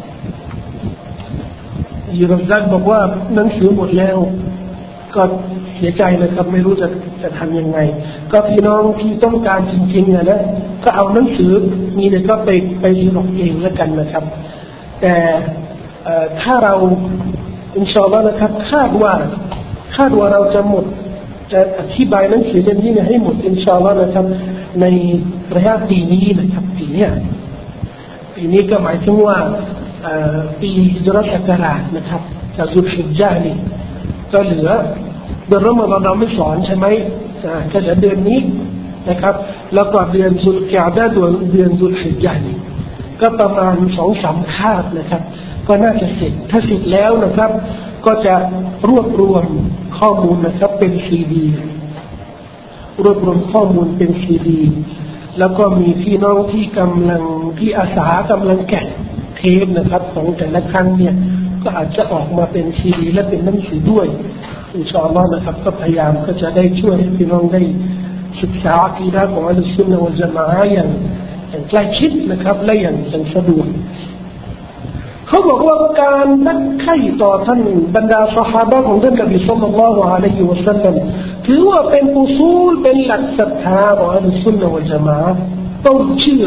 ยูรัซักบอกว่าหนังสือหมดแล้วก็เสียใจนะครับไม่รู้จะจะทำยังไงก็พี่น้องที่ต้องการจริงๆนะก็เอาหนังสือมีเนี่ยก็ไปไปรีดเองแล้วกันนะครับแต่ถ้าเราอินชาอัลลอฮ์นะครับคาดว่าคาดว่าเราจะหมดจะอธิบายหนังสือเล่มนี้ให้หมดอินชาอัลลอฮ์นะครับในระยะปีนี้นะครับปีนี้ปีนี้ก็หมายถึงว่าปีฮิจเราะห์ศักราชนะครับจากซุลฮิจญะห์นี่ก็เหลือเดือนรอมฎอนเราไม่สอนใช่ไหมก็จะเดือนนี้นะครับแล้วก็เดือนซุลกิอ์ดะห์เดือนซุลฮิจญะห์นี่ก็ประมาณสองสามคาบนะครับก็น่าจะเสร็จถ้าเสร็จแล้วนะครับก็จะรวบรวมข้อมูลนะครับเป็นซีดีรวบรวมข้อมูลเป็นซีดีแล้วก็มีพี่น้องที่กำลังที่อาสากำลังแกะเทปนะครับของแต่ละครั้งเนี่ยก็อาจจะออกมาเป็นซีดีและเป็นหนังสือด้วยอินชาอัลลอฮ์นะครับก็พยายามก็จะได้ช่วยให้พี่น้องได้ศึกษาอะกีดะห์ของอัลซุนนะวัลญะมาอะห์อย่างอย่างใกล้ชิดนะครับและอย่างสะดวกเขาบอกว่าการนักไข่ต่อท่านบรรดาซอฮาบะห์ของท่านนบีศ็อลลัลลอฮุอะลัยฮิวะซัลลัมถือว่าเป็นอุซูลเป็นหลักศรัทธาของอัลซุนนะวัลญะมาอะห์ต้องเชื่อ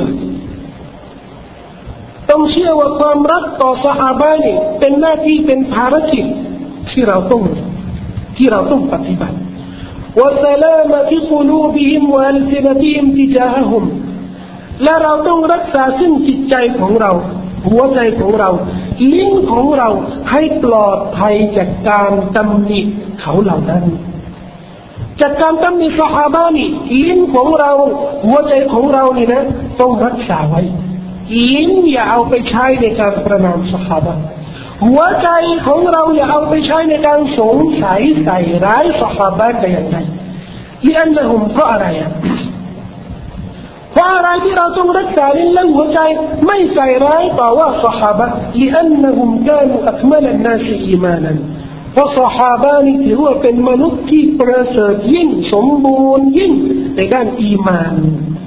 ต้องเชื่อว่าความรักต่อซอฮาบะห์นี่เป็นหน้าที่เป็นภารกิจที่เราต้องที่เราต้องปฏิบัติوسلامة قلوبهم وألسنتهم تجاههم และเราต้องรักษาซึ่งจิตใจของเราหัวใจของเราลิ้นของเราให้ปลอดภัยจากการตำหนิเขาเหล่านั้นจากการตำหนิซอฮาบะห์นี่ลิ้นของเราหัวใจของเรานี่นะต้องรักษาไว้ลิ้นอย่าเอาไปใช้ในการประณามซอฮาบะห์หัวใจของเราอย่าเอาไปใช้ในการสงสัยใส่ร้ายซอฮาบะห์แต่อย่างใดلأنهم เพราะอะไรอ่ะเพราะอะไรที่เราต้องรักษาลิ้นและหัวใจไม่ใส่ร้ายต่อว่าซอฮาบะห์ لأنهم كانوا أكمل الناس إيمانا เพราะซอฮาบะห์นี่ถือว่าเป็นมนุษย์ที่ประเสริฐยิ่งสมบูรณ์ยิ่งในด้านอีมาน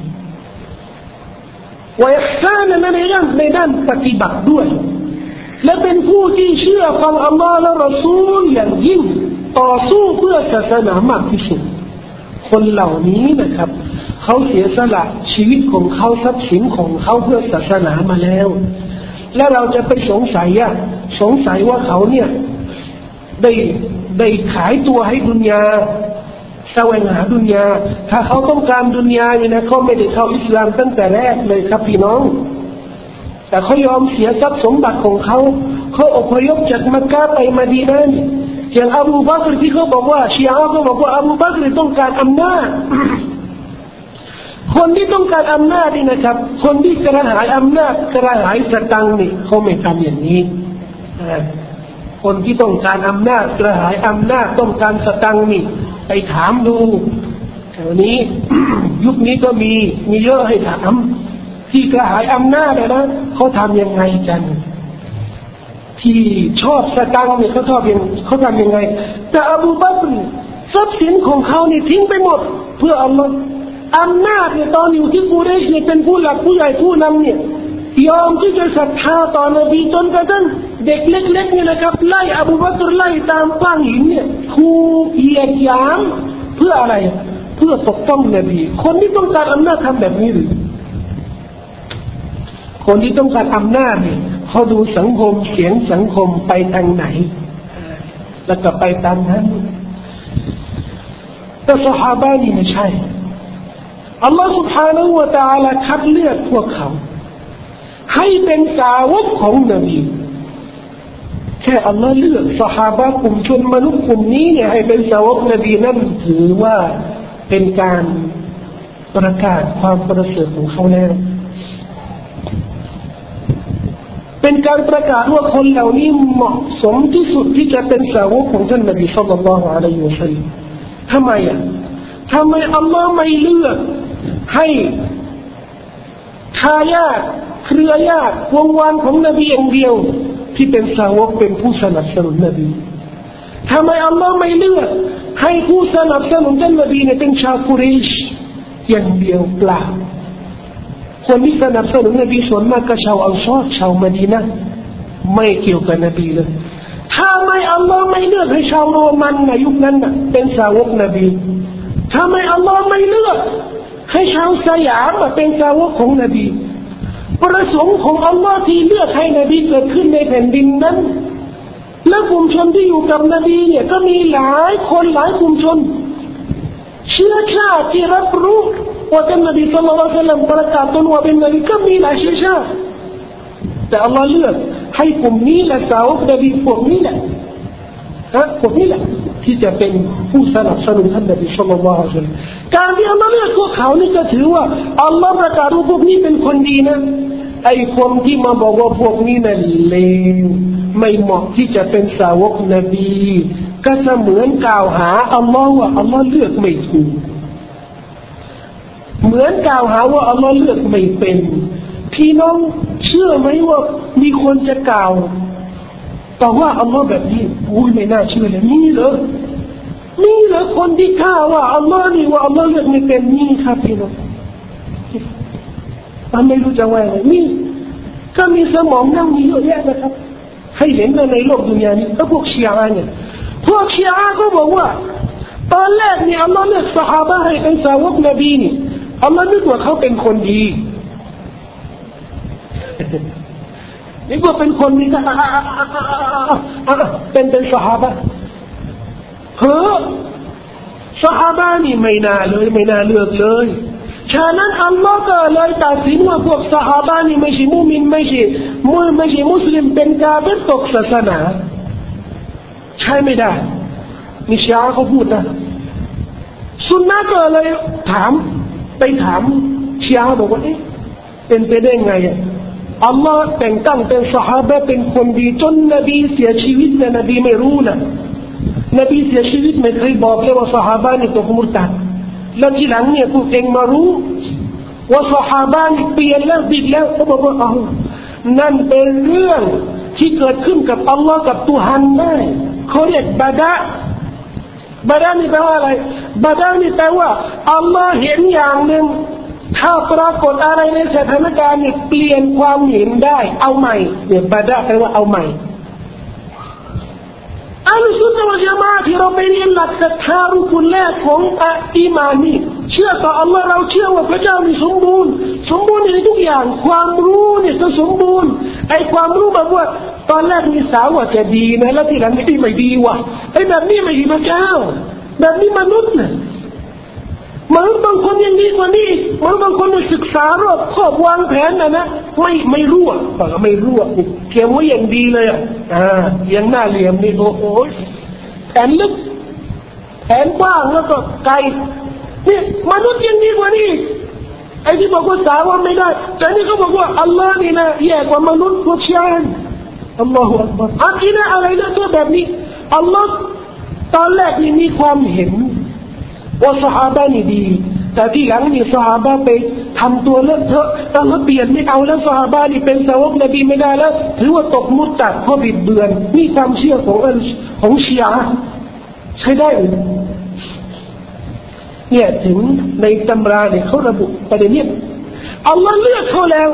وإحسانا ในด้านในด้านปฏิบัติด้วยและเป็นผู้ที่เชื่อฟังอัลลอฮ์และรอซูลอย่างยิ่งต่อสู้เพื่อศาสนามากที่สุดคนเหล่านี้นะครับเขาเสียสละชีวิตของเขาทรัพย์สินของเขาเพื่อศาสนามาแล้วและเราจะไปสงสัยอ่ะสงสัยว่าเขาเนี่ยได้ได้ขายตัวให้ดุนยาแสวงหาดุนยาถ้าเขาต้องการดุนยาเนี่ยนะเขาไม่ได้เข้าอิสลามตั้งแต่แรกเลยครับพี่น้องแต่เขายอมเสียทรัพย์สมบัติของเขาเขาอพยพจากมักกะไปมะดีนะห์อย่างอบูบักรที่เขาบอกว่าชีอะห์เขาบอกว่าอบูบักรต้องการอำนาจคนที่ต้องการอำนาจนี่นะครับคนที่กระหายอำนาจกระหายสตังค์นี่เขาไม่ทำอย่างนี้คนที่ต้องการอำนาจกระหายอำนาจต้องการสตังค์นี่ไปถามดูแถวนี้ ยุคนี้ก็มีมีเยอะให้ถามที่กระหายอำนาจนะเขาทำยังไงกันที่ชอบสตังค์เนี่ยเขาชอบยังเขาทำยังไงแต่อบูบักรทรัพย์สินของเขานี่ทิ้งไปหมดเพื่ออัลลอฮ์อำนาจเนี่ยตอนอยู่ที่กุเรชเนี่ยเป็นผู้หลักผู้ใหญ่ผู้นำเนี่ยยอมที่จะศรัทธาต่อนบีจนกระทั่งเด็กเล็กๆนี่นะครับไล่อบูบักรไล่ตามก้อนหินเนี่ยถูกเหยียดหยามเพื่ออะไรเพื่อปกป้องนบีคนที่ต้องการอำนาจทำแบบนี้หรือคนที่ต้องการอำนาจเนี่ยเขาดูสังคมเสียงสังคมไปทางไหนแล้วก็ไปตามนั้นแต่ซอฮาบะนี่ไม่ใช่อัลลอฮฺ سبحانه และ تعالى คัดเลือกพวกเขาให้เป็นสาวกของนบีแค่อัลลอฮฺเลือกซอฮาบะกลุ่มชนมนุษย์กลุ่มนี้เนี่ยให้เป็นสาวกนบีนั่นถือว่าเป็นการประกาศความประเสริฐของเขาแล้วเป็นการประกาศว่าคนเหล่านี้เหมาะสมที่สุดที่จะเป็นสาวกของท่านนบีศ็อลลัลลอฮุอะลัยฮิวะซัลลัมทำไมอ่ะทำไมอัลลอฮ์ไม่เลือกให้ทายาทเครือญาติวงวานของนบีอย่างเดียวที่เป็นสาวกเป็นผู้สนับสนุนนบีทำไมอัลลอฮ์ไม่เลือกให้ผู้สนับสนุนท่านนบีเนี่ยเป็นชาวกุเรชอย่างเดียวเปล่าคนที่สนับสนุนนบีส่วนมากก็ชาวอันซอรชาวมะดีนะห์ไม่เกี่ยวกับนบีเลยถ้าไม่อัลลอฮ์ไม่เลือกให้ชาวโรมันในยุคนั้นเป็นสาวกนบีถ้าไม่อัลลอฮ์ไม่เลือกให้ชาวสยามเป็นสาวกของนบีประสงค์ของอัลลอฮ์ที่เลือกให้นบีเกิดขึ้นในแผ่นดินนั้นและกลุ่มชนที่อยู่กับนบีเนี่ยก็มีหลายคนหลายกลุ่มชนเชื้อชาติที่รับรู้ว่าท่านนบีศ็อลลัลลอฮุอะลัยฮิวะซัลลัมประกาศตนว่าเป็นนบีก็มีหลายเชื้อชาติแต่อัลลอฮ์เลือกให้กลุ่มนี้และสาวกนบีพวกนี้แหละฮะพวกนี้แหละที่จะเป็นผู้สนับสนุนท่านนบีศ็อลลัลลอฮุอะลัยฮิวะซัลลัมการที่อัลลอฮ์เลือกพวกเขานี่ก็ถือว่าอัลลอฮ์ประกาศว่าพวกนี้เป็นคนดีนะไอ้คนที่มาบอกว่าพวกนี้น่ะเลวไม่เหมาะที่จะเป็นสาวกนบีก็เสมือนกล่าวหาอัลลอฮ์ว่าอัลลอฮ์เลือกไม่ถูกเหมือนกล่าวหาว่าอัลลอฮ์เลือกไม่เป็นพี่น้องเชื่อไหมว่ามีคนจะกล่าวแต่ว่าอัลลอฮ์แบบนี้โอ้ยไม่น่าเชื่อเลยนี่เหรอนี่เหรอคนที่ฆ่าว่าอัลลอฮ์นี่ว่าอัลลอฮ์เลือกไม่เป็นนี่ครับพี่น้องมันไม่รู้จะว่าไงนี่ก็มีสมองนั่งมีเยอะแยะนะครับให้เห็นในโลกดุนยานี้ก็พวกชีอะห์เนี่ยพวกชีอะห์ก็บอกว่าตอนแรกเนี่ยอัลลอฮ์เลือกซอฮาบะห์ให้เป็นสาวกนบีนี่อัลลอฮ์นึกว่าเขาเป็นคนดีนึกว่าเป็นคนดีก็เป็นเป็นซอฮาบะห์เฮ้อซอฮาบะห์นี่ไม่น่าเลยไม่น่าเลือกเลยฉะนั้นอัลลอฮ์ก็เลยตัดสินว่าพวกซอฮาบะห์นี่ไม่ใช่มุมินไม่ใช่มุไม่ใช่มุสลิมเป็นกาเฟรตกศาสนาใช่ไม่ได้มีชีอะห์เขาพูดนะซุนนะห์ก็เลยถามไปถามชีอะห์บอกว่าเอ๊ะเป็นไปได้ไงอ่ะอัลลอฮ์แต่งตั้งเป็นซอฮาบะห์เป็นคนดีจนนบีเสียชีวิตแต่นบีไม่รู้นะนบีเสียชีวิตไม่เคยบอกเลยว่าซอฮาบะห์นี่ตกมุรตัดแล้วทีหลังเนี่ยพวกเองมารู้ว่าซอฮาบะห์นี่เปลี่ยนแล้วบิดแล้วเขาบอกว่าอ้าวนั่นเป็นเรื่องที่เกิดขึ้นกับอัลลอฮ์กับตุฮันได้เขาเรียกบาดะบาดะนี่แปลว่าอะไรบาดะนี่แปลว่าอัลลอฮ์เห็นอย่างหนึ่งถ้าปรากฏอะไรในสถานการณ์เนี่ยเปลี่ยนความเห็นได้เอาใหม่เนี่ยบาดะแปลว่าเอาใหม่อัลซุนนะฮ์วัลญะมาอะห์ที่เราไปเรียนหลักศรัทธารุกุนแรกของอีมานนี่เชื่อต่ออัลลอฮ์เราเชื่อว่าพระเจ้ามีสมบูรณ์สมบูรณ์ในทุกอย่างความรู้เนี่ยก็สมบูรณ์ไอ้ความรู้แบบว่าตอนแรกมีสาวว่าจะดีนะแล้วทีหลังไม่ดีไม่ดีว่ะไอ้แบบนี้ไม่ใช่พระเจ้าแบบนี้มนุษย์น่ะมนุษย์บางคนยังดีกว่านี้มนุษย์บางคนศึกษารอบครอบวางแผนนะนะไม่ไม่รู้อ่ะไม่รู้อ่ะเขียนไว้อย่างดีเลยอ่ะอ่ายังหน้าเหลี่ยมนี่โอ้โหแผนลึกแผนกว้างแล้วก็ไกลนี่มนุษย์ยังดีกว่านี้ไอ้ที่บอกว่าสาวไม่ได้แต่นี่เขาบอกว่าอัลลอฮ์นี่นะแย่กว่ามนุษย์พวกชานอัลลอฮฺอักบัรอันนี้นะอะไรนะตัวแบบนี้อัลลอฮ์ตอนแรกนี่มีความเห็นว่าซอฮาบะห์นี่ดีแต่ที่หลังนี่ซอฮาบะห์ไปทำตัวเลอะเทอะต้องเปลี่ยนไม่เอาแล้วซอฮาบะห์นี่เป็นสาวกนบีไม่ได้แล้วถือว่าตกมุตตัดเพราะบิดเบือนนี่ความเชื่อของของชีอะห์ใช้ได้เนี่ยถึงในตำราเนี่ยเขาระบุประเด็นนี้อัลลอฮ์เลือกเขาแล้ว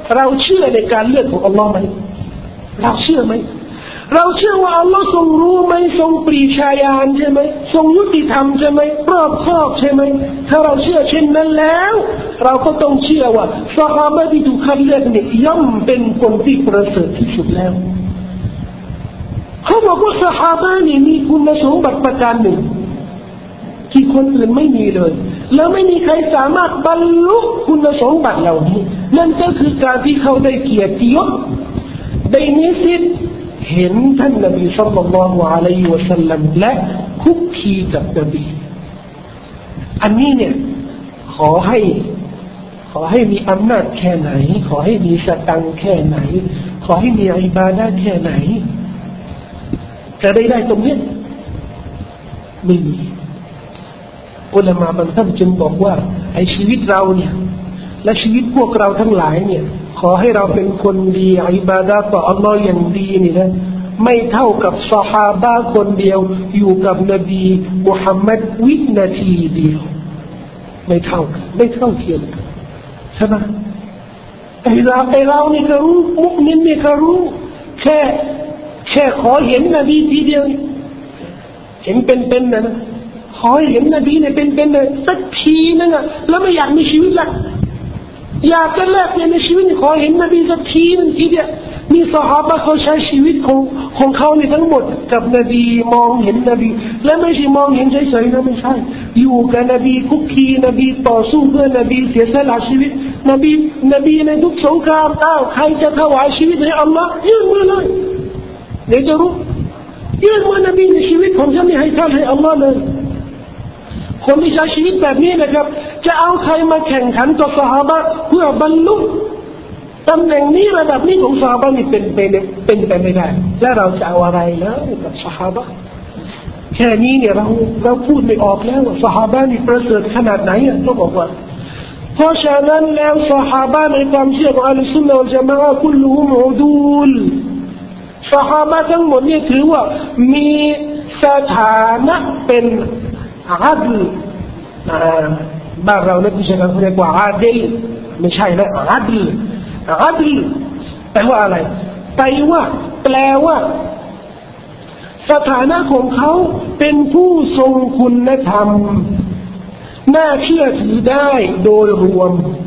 เราเชื่อในการเลือกของอัลลอฮ์ไหมเราเชื่อไหมเราเชื่อว่าอัลลอฮ์ทรงรู้ไหมทรงปรีชาญาณใช่ไหมทรงยุติธรรมใช่ไหมรอบคอบใช่ไหมถ้าเราเชื่อเช่นนั้นแล้วเราก็ต้องเชื่อว่าซอฮาบะห์ที่ถูกคัดเลือกเนี่ยย่อมเป็นคนที่ประเสริฐที่สุดแล้วเขาบอกว่าซอฮาบะห์นี่มีคุณสมบัติประการหนึ่งที่คนอื่นไม่มีเลยแล้วไม่มีใครสามารถบรรลุคุณสมบัติเหล่านี้นั่นก็คือการที่เขาได้เกียรติยศได้มีสิทธิ์เห็นท่านนบีศ็อลลัลลอฮุอะลัยฮิวะซัลลัมและคุกคีกับนบีอันนี้เนี่ยขอให้ขอให้มีอำนาจแค่ไหนขอให้มีสตังค์แค่ไหนขอให้มีอิบาดะห์แค่ไหนจะได้ได้ตรงนี้ไม่มีอุลามะบางท่านจึงบอกว่าไอ้ชีวิตเราเนี่ยและชีวิตพวกเราทั้งหลายเนี่ยขอให้เราเป็นคนดีอิบาดะห์ต่ออัลลอฮ์อย่างดีนี่นะไม่เท่ากับซอฮาบะห์คนเดียวอยู่กับนบีมุฮัมมัดวินาทีเดียวไม่เท่ากันไม่เท่าเทียมกันใช่ไหมไอ้เราไอ้เรานี่ก็รู้มุกมินนี่ก็รู้แค่แค่ขอเห็นนบีทีเดียวเห็นเป็นๆนะนะขอเห็นนบีเนี่ยเป็นๆเลยสักทีนึงอ่ะแล้วไม่อยากมีชีวิตละอยากจะแลกในชีวิตขอเห็นนบีสักทีนึงทีเดียวมีซอฮาบะห์เขาใช้ชีวิตของของเขาในทั้งหมดกับนบีมองเห็นนบีและไม่ใช่มองเห็นเฉยๆนะไม่ใช่อยู่กับนบีคุกคีนบีต่อสู้เพื่อนบีเสียสละชีวิตนบีนบีในทุกสงครามอ้าวใครจะถวายชีวิตให้อัลลอฮ์ยื่นมือเลยเดี๋ยวจะรู้ยื่นมือนบีในชีวิตของฉันนี่ให้ท่านให้อัลลอฮ์เลยคนที่ใช้ชีวิตแบบนี้นะครับจะเอาใครมาแข่งขันกับซอฮาบะห์เพื่อบรรลุตำแหน่งนี้ระดับนี้ของซอฮาบะห์นี่เป็นไปเป็นไปไม่ได้และเราจะเอาอะไรแล้วกับซอฮาบะห์แค่นี้เนี่ยเราเราพูดไม่ออกแล้วว่าซอฮาบะห์นี่ประเสริฐขนาดไหนอ่ะต้องบอกว่าเพราะฉะนั้นแล้วซอฮาบะห์ในความเชื่อของอัลซุนนะวัลญะมาอะฮ์คุลลุฮุมอุดูลซอฮาบะห์ทั้งหมดนี่ถือว่ามีสถานะเป็นอาดลบ้านเราเนี่ยผู้ชายเขาเรียกว่าอาดิลไม่ใช่นะอาดลอาดลแปลว่าอะไรแปลว่าแปลว่าสถานะของเขาเป็นผู้ทรงคุณธรรมน่าเชื่อถือได้โดยรวม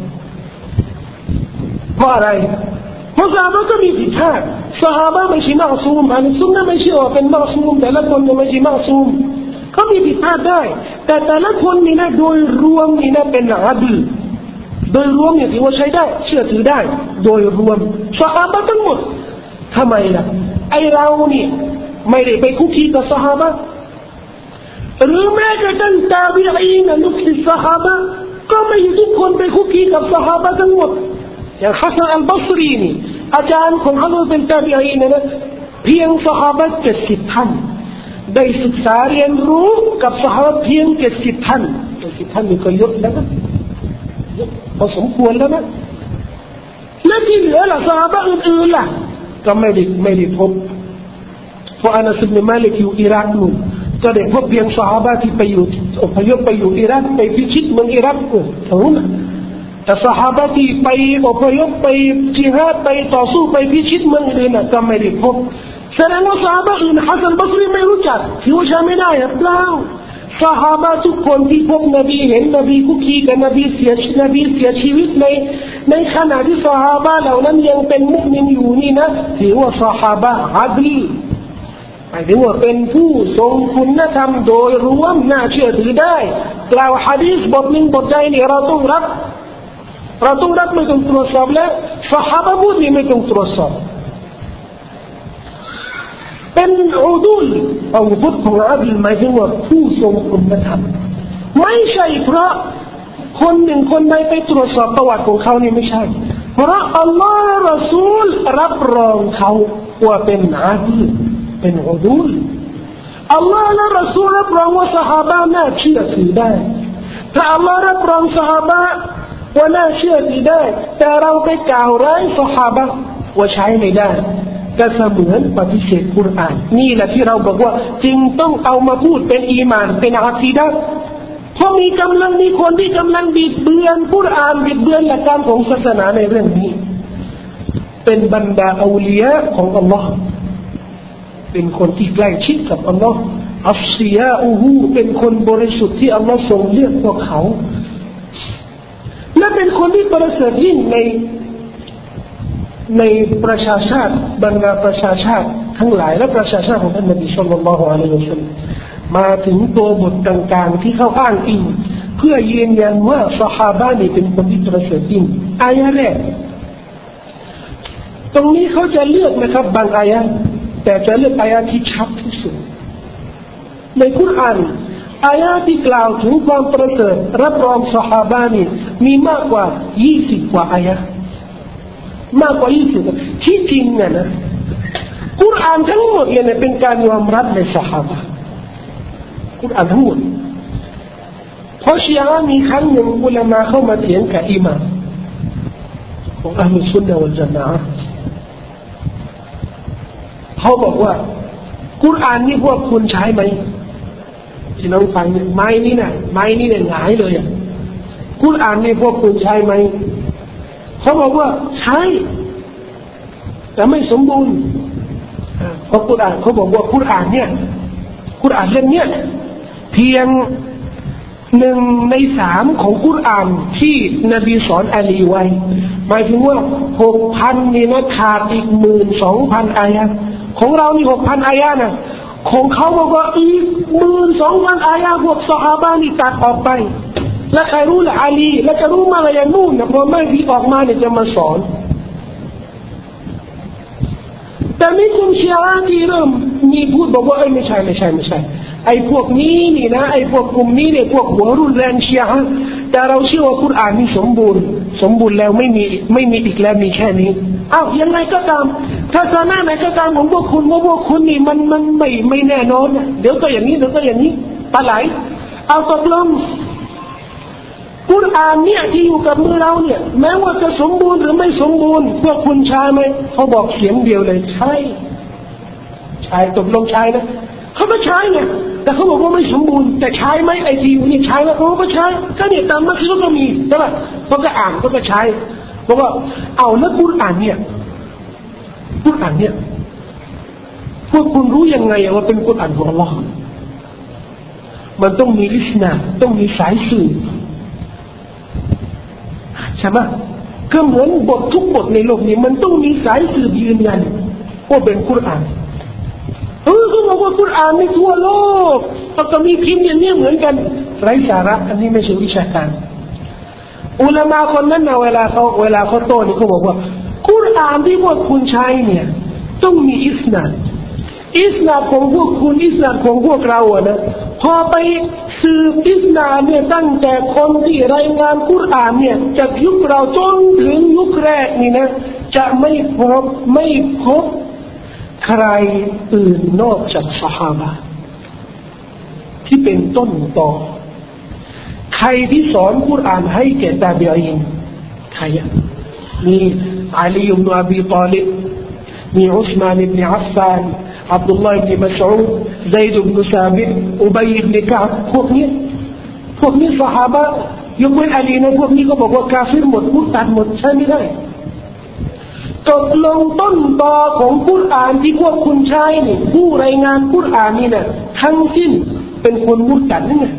เพราะอะไรเพราะซอฮาบะห์ก็มีผิดพลาดซอฮาบะห์ไม่ใช่มักซูมอันซุนนะห์ไม่ใช่ว่าเป็นมักซูมแต่ละคนไม่ใช่มักซูมเขามีผิดพลาดได้แต่แต่ละคนนี่นะโดยรวมนี่นะเป็นอาดลโดยรวมเนี่ยถือว่าใช้ได้เชื่อถือได้โดยรวมซอฮาบะห์ทั้งหมดทำไมล่ะไอเราเนี่ยไม่ได้ไปคุกคีกับซอฮาบะห์หรือแม้กระทั่งตาบีอีนลูกศิษย์ซอฮาบะห์ก็ไม่ทุกคนไปคุกคีกับซอฮาบะห์ทั้งหมดอย่างฮัสซันอัลบัศรีนี่อาจารย์ของเขาเป็นตาบีอีนนะเพียงซอฮาบะห์เจ็ดสิบท่านได้ศึกษาเรียนรู้กับซอฮาบะห์เพียงเจ็ดสิบท่านเจ็ดสิบท่านนี่ก็เยอะแล้วนะเยอะพอสมควรแล้วนะและที่เหลือล่ะซอฮาบะห์อื่นๆล่ะก็ไม่ได้ไม่ได้พบเพราะอานัส อิบนุ มาลิกอยู่อิรักนู่นก็ได้พบเพียงซอฮาบะห์ที่ไปอยู่อพยพไปอยู่อิรักไปพิชิตเมืองอิรักนู่นเท่านั้นแต่ซอฮาบะห์ที่ไปอพยพไปจิฮาดไปต่อสู้ไปพิชิตเมืองอื่นน่ะก็ไม่ได้พบแสดงว่าซอฮาบะห์อื่นฮัสซันบัศรีไม่รู้จักถือว่าใช้ไม่ได้หรือเปล่าซอฮาบะห์ทุกคนที่พบนบีเห็นนบีคุกคีกับนบีเสียนบีเสียชีวิตในในขณะที่ซอฮาบะห์เหล่านั้นยังเป็นมุมินอยู่นี่นะถือว่าซอฮาบะห์อาดลีหมายถึงว่าเป็นผู้ทรงคุณธรรมโดยรวมน่าเชื่อถือได้กล่าวหะดีษบทหนึ่งบทใดนี่เราต้องรับเราต้องรับไม่ต้องตรวจสอบแล้วซอฮาบะห์พูดนี่ไม่ต้องตรวจสอบเป็นอุดูลเอาบุตรของอับดุลหมายถึงว่าผู้ทรงคุณธรรมไม่ใช่เพราะคนหนึ่งคนใดไปตรวจสอบประวัติของเขานี่ไม่ใช่เพราะอัลลอฮ์รอซูลรับรองเขาว่าเป็นอาดีลเป็นอุดูลอัลลอฮ์และรอซูลรับรองว่าซอฮาบะห์น่าเชื่อถือได้ถ้าอัลลอฮ์รับรองซอฮาบะห์ว่าน่าเชื่อถือได้แต่เราไปกล่าวร้ายซอฮาบะห์ว่าใช้ไม่ได้ก็เสมือนปฏิเสธกุรอานนี่แหละที่เราบอกว่าจึงต้องเอามาพูดเป็นอีหม่านเป็นอะกีดะห์เพราะมีกำลังมีคนที่กำลังบิดเบือนกุรอานบิดเบือนหลักการของศาสนาในเรื่องนี้เป็นบรรดาอูลียะของอัลลอฮ์เป็นคนที่ใกล้ชิดกับอัลลอฮ์อัศซียาอูฮูเป็นคนบริสุทธิ์ที่อัลลอฮ์ทรงเลือกพวกเขาและเป็นคนที่ประเสริฐยิ่งในในประชาชาติบรรดาประชาชาติทั้งหลายและประชาชาติของท่านนบีศ็อลลัลลอฮุอะลัยฮิวะซัลลัมมาถึงตัวบทต่างๆที่เขาอ้างอิงเพื่อยืนยันว่าซอฮาบะห์นี่เป็นคนที่ประเสริฐยิ่งอายะห์แรกตรงนี้เขาจะเลือกนะครับบางอายะห์แต่จะเลือกอายะห์ที่ชัดที่สุดในกุรอานอายะห์ที่กล่าวถึงความประเสริฐรับรองซอฮาบะห์นี่มีมากกว่ายี่สิบกว่าอายะห์มากกว่ายี่สิบที่จริงเนี่ยนะกุรอานทั้งหมดเนี่ยเป็นการยอมรับในซอฮาบะห์กุรอานทั้งหมดเพราะชีอะห์มีครั้งหนึ่งอุลามะเข้ามาเถียงกับอิหม่ามของอะห์ลุสซุนนะฮ์วัลญะมาอะห์เขาบอกว่ากุรอานนี่พวกคุณใช้ไหมที่น้องฟังไม้นี่นะไม้นี่เนี่ยหงายเลยอ่ะกุรอานนี่พวกคุณใช้ไหมเขาบอกว่าใช้แต่ไม่สมบูรณ์เพราะกุรอานเขาบอกว่ากุรอานเนี่ยกุรอานเล่มเนี้ยเพียงหนึ่งในสามของกุรอานที่นบีสอนอาลีไว้หมายถึงว่าหกพันนี่นะขาดอีกหมื่นสองพันอายะของเรานี่หกพันอายะนะของเขาบอกว่าอีกหมื่นสองพันอายะพวกซอฮาบะห์นี่ตัดออกไปแล้วใครรู้ล่ะอาลีแล้วจะรู้มาอะไรอย่างนู่นนะพอไม่ที่ออกมาเนี่ยจะมาสอนแต่มีกลุ่มชีอะห์ที่เริ่มมีพูดบอกว่าเอ้ยไม่ใช่ไม่ใช่ไม่ใช่ไอ้พวกนี้นี่นะไอ้พวกกลุ่มนี้เนี่ยพวกหัวรุนแรงชีอะห์แต่เราเชื่อว่ากุรอานนี่สมบูรณ์สมบูรณ์แล้วไม่มีไม่มีอีกแล้วมีแค่นี้อ้าวยังไงก็ตามถ้าศาสนาไหนก็ตามของพวกคุณว่าพวกคุณนี่มันมันไม่ไม่แน่นอนเดี๋ยวก็อย่างนี้เดี๋ยวก็อย่างนี้ปลาไหลเอาตกลงกุรอานเนี่ยที่อยู่กับมือเราเนี่ยแม้ว่าจะสมบูรณ์หรือไม่สมบูรณ์พวกคุณใช้ไหมเขาบอกเสียงเดียวเลยใช่ใช่ตกลงใช้นะเขาก็ใช้ไงแต่เขาบอกว่าไม่สมบูรณ์แต่ใช้ไหมไอทีอยู่นี่ใช้แล้วเขาก็ใช้ก็เนี่ยตามมาคือก็มีใช่ป่ะเขาก็อ่านเขาก็ใช้บอกว่าเอาแล้วกุรอานเนี่ยกุรอานเนี่ยพวกคุณรู้ยังไงว่าเป็นกุรอานของอัลลอฮ์มันต้องมีอิสนาต้องมีสายสื่อใช่ไหมก็เหมือนบททุกบทในโลกนี้มันต้องมีสายสืบยืนยันว่าเป็นกุรอานเออเขาบอกว่ากุรอานในทั่วโลกก็มีพิมพ์อย่างนี้เหมือนกันไร้สาระอันนี้ไม่ใช่วิชาการอุลามะคนนั้นนะเวลาเขาเวลาเขาโต้นี่เขาบอกว่ากุรอานที่พวกคุณใช้เนี่ยต้องมีอิสนาดอิสนาดของพวกคุณอิสนาดของพวกเราอะนะพอไปสืบอิสนาดเนี่ยตั้งแต่คนที่รายงานกุรอานเนี่ยจากยุคเราจนถึงยุคแรกนี่นะจะไม่พบไม่พบใครอื่นนอกจากซอฮาบะห์ที่เป็นต้นตอใครที่สอนกุรอานให้แก่ตาบีอีนใครมีอาลีอิบนุอบีฏอลิบมีอุสมานอิบนุอัฟฟานอับดุลลอฮ์อิบนุมัสอูดซัยด์อิบนุซาบิตอุบัยอิบนุกะอ์บพวกนี้พวกนี้ซอฮาบะห์ยกเว้นอาลีนะพวกนี้ก็บอกว่ากาฟิรหมดมุรตัดหมดใช่ไม่ได้ตกลงต้นตอของกุรอานที่พวกคุณใช้นี่ผู้รายงานกุรอานนี่นะทั้งสิ้นเป็นคนมุรตัดนี่ไง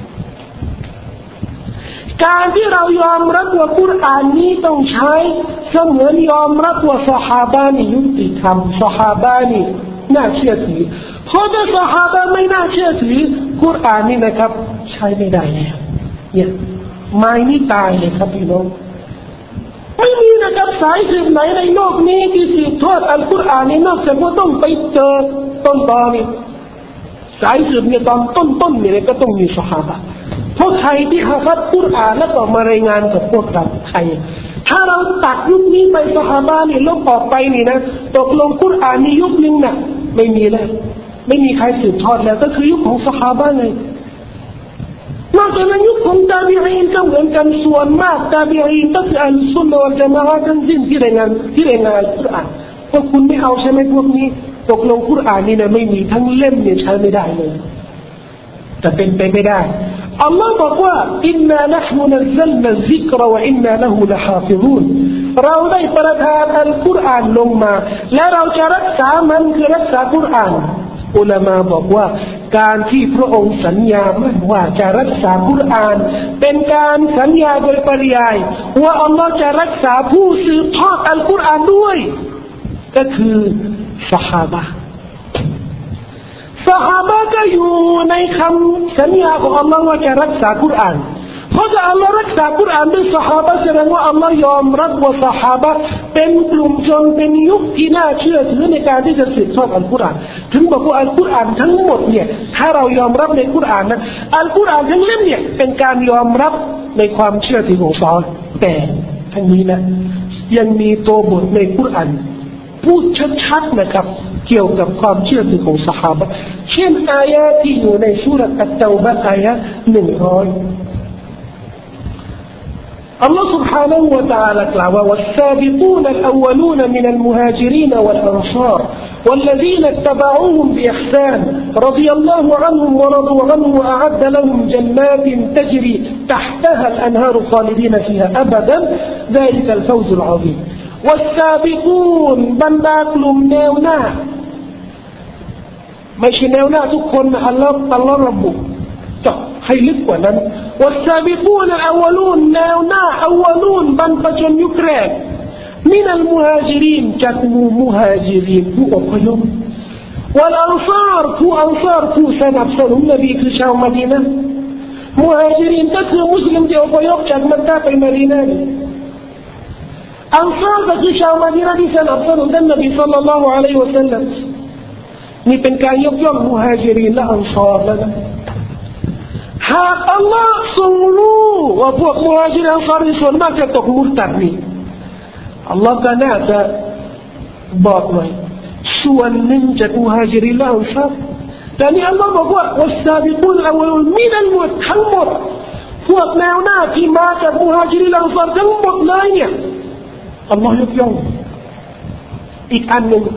การที่เรายอมรับว่ากุรอานนี้ต้องใช้เสมือนยอมรับว่าซอฮาบะห์นี่ยุติธรรมซอฮาบะห์นี่น่าเชื่อถือเพราะถ้าซอฮาบะห์ไม่น่าเชื่อถือกุรอานนี่นะครับใช้ไม่ได้แล้วเนี่ยไม้นี่ตายเลยครับพี่น้องไม่มีนะครับสายสืบไหนในโลกนี้ที่สืบทอดอัลกุรอานนี่นอกจากว่าต้องไปเจอต้นตอนี่สายสืบเนี่ยตอนต้นๆเนี่ยก็ต้องมีซอฮาบะห์เพราะใครที่ฮะฟัดกุรอานแล้วก็มารายงานกับพวกเราใครถ้าเราตัดยุคนี้ไปซอฮาบะห์นี่ลบออกไปนี่นะตกลงกุรอานนี่ยุคนึงน่ะไม่มีแล้วไม่มีใครสืบทอดแล้วก็คือยุคของซอฮาบะห์เลยนอกจากนั้นยุคของตาบีอีนก็เหมือนกันส่วนมากตาบีอีนก็คืออัลซุนนะวัลญะมาอะห์ทั้งสิ้นที่รายงานที่รายงานอัลกุรอานพวกคุณไม่เอาใช่ไหมพวกนี้ตกลงกุรอานนี่นะไม่มีทั้งเล่มเนี่ยใช้ไม่ได้เลยแต่เป็นไปไม่ได้อัลลอฮ์บอกว่าอินนานะห์นุนัซซัลนาซิกรวะอินนาละฮูละฮาฟิซูนเราได้ประทานอัลกุรอานลงมาและเราจะรักษามันคือรักษากุรอานอุลามะบอกว่าการที่พระองค์สัญญามั่นว่าจะรักษากุรอานเป็นการสัญญาโดยปริยายว่าอัลลอฮ์จะรักษาผู้สืบทอดอัลกุรอานด้วยก็คือซอฮาบะห์ซอฮาบะห์ก็อยู่ในคำสัญญาของอัลลอฮ์ว่าจะรักษากุรอานเพราะถ้าอัลลอฮ์รักษากุรอานด้วยซอฮาบะห์แสดงว่าอัลลอฮ์ยอมรับว่าซอฮาบะห์เป็นกลุ่มชนเป็นยุคที่น่าเชื่อถือในการที่จะสืบทอดอัลกุรอานถึงบอกว่าอัลกุรอานทั้งหมดเนี่ยถ้าเรายอมรับในกุรอานนั้นอัลกุรอานทั้งเล่มเนี่ยเป็นการยอมรับในความเชื่อถือของซอฮาบะห์แต่ทั้งนี้นะยังมีตัวบทในกุรอานพูดชัดๆนะครับเกี่ยวกับความเชื่อถือของซอฮาบะห์เช่นอายะที่อยู่ในซูเราะห์อัตเตาบะห์อายะหนึ่งร้อยالله سبحانه وتعالى قال والسابقون الأولون من المهاجرين والأنصار والذين اتبعوهم بإحسان رضي الله عنهم ورضوا عنه وأعد لهم جنات تجري تحتها الأنهار خالدين فيها أبدا ذلك الفوز العظيم والسابقون بنداكلم نيوناไม่ใช่แนวหน้าทุกคนอัลลอฮ์อัลลอฮ์ระบุเจาะให้ลึกกว่านั้นوالسابقون الأولون แนวหน้า أولون บรรพชนยุคแรก من المهاجرين จากหมู่มุฮาญิรินผู้อพยพ والأنصار ผู้อันซารผู้สนับสนุนนบีคือชาวมะดีนะห์มุฮาญิรินก็คือมุสลิมที่อพยพจากมักกะฮ์ไปมะดีนะห์อันซารก็คือชาวมะดีนะห์ที่สนับสนุนท่านนบีศ็อลลัลลอฮุอะลัยฮิวะซัลลัมนี่เป็นการยกย่องมุฮาญิรินและอันซารแล้วนะหากอัลลอฮ์ทรงรู้ว่าพวกมุฮาญิรินอันซารส่วนมากจะตกมุรตัดนี่อัลลอฮ์ก็น่าจะบอกไว้ส่วนหนึ่งจากมุฮาญิรินและอันซารแต่นี่อัลลอฮ์บอกว่าวัสซาบิกูนอัลอวัลูนมินัลมุตทั้งหมดพวกแนวหน้าที่มาจากมุฮาญิรินและอันซารทั้งหมดเลยเนี่ยอัลลอฮ์ยกย่องอีกอันหนึ่ง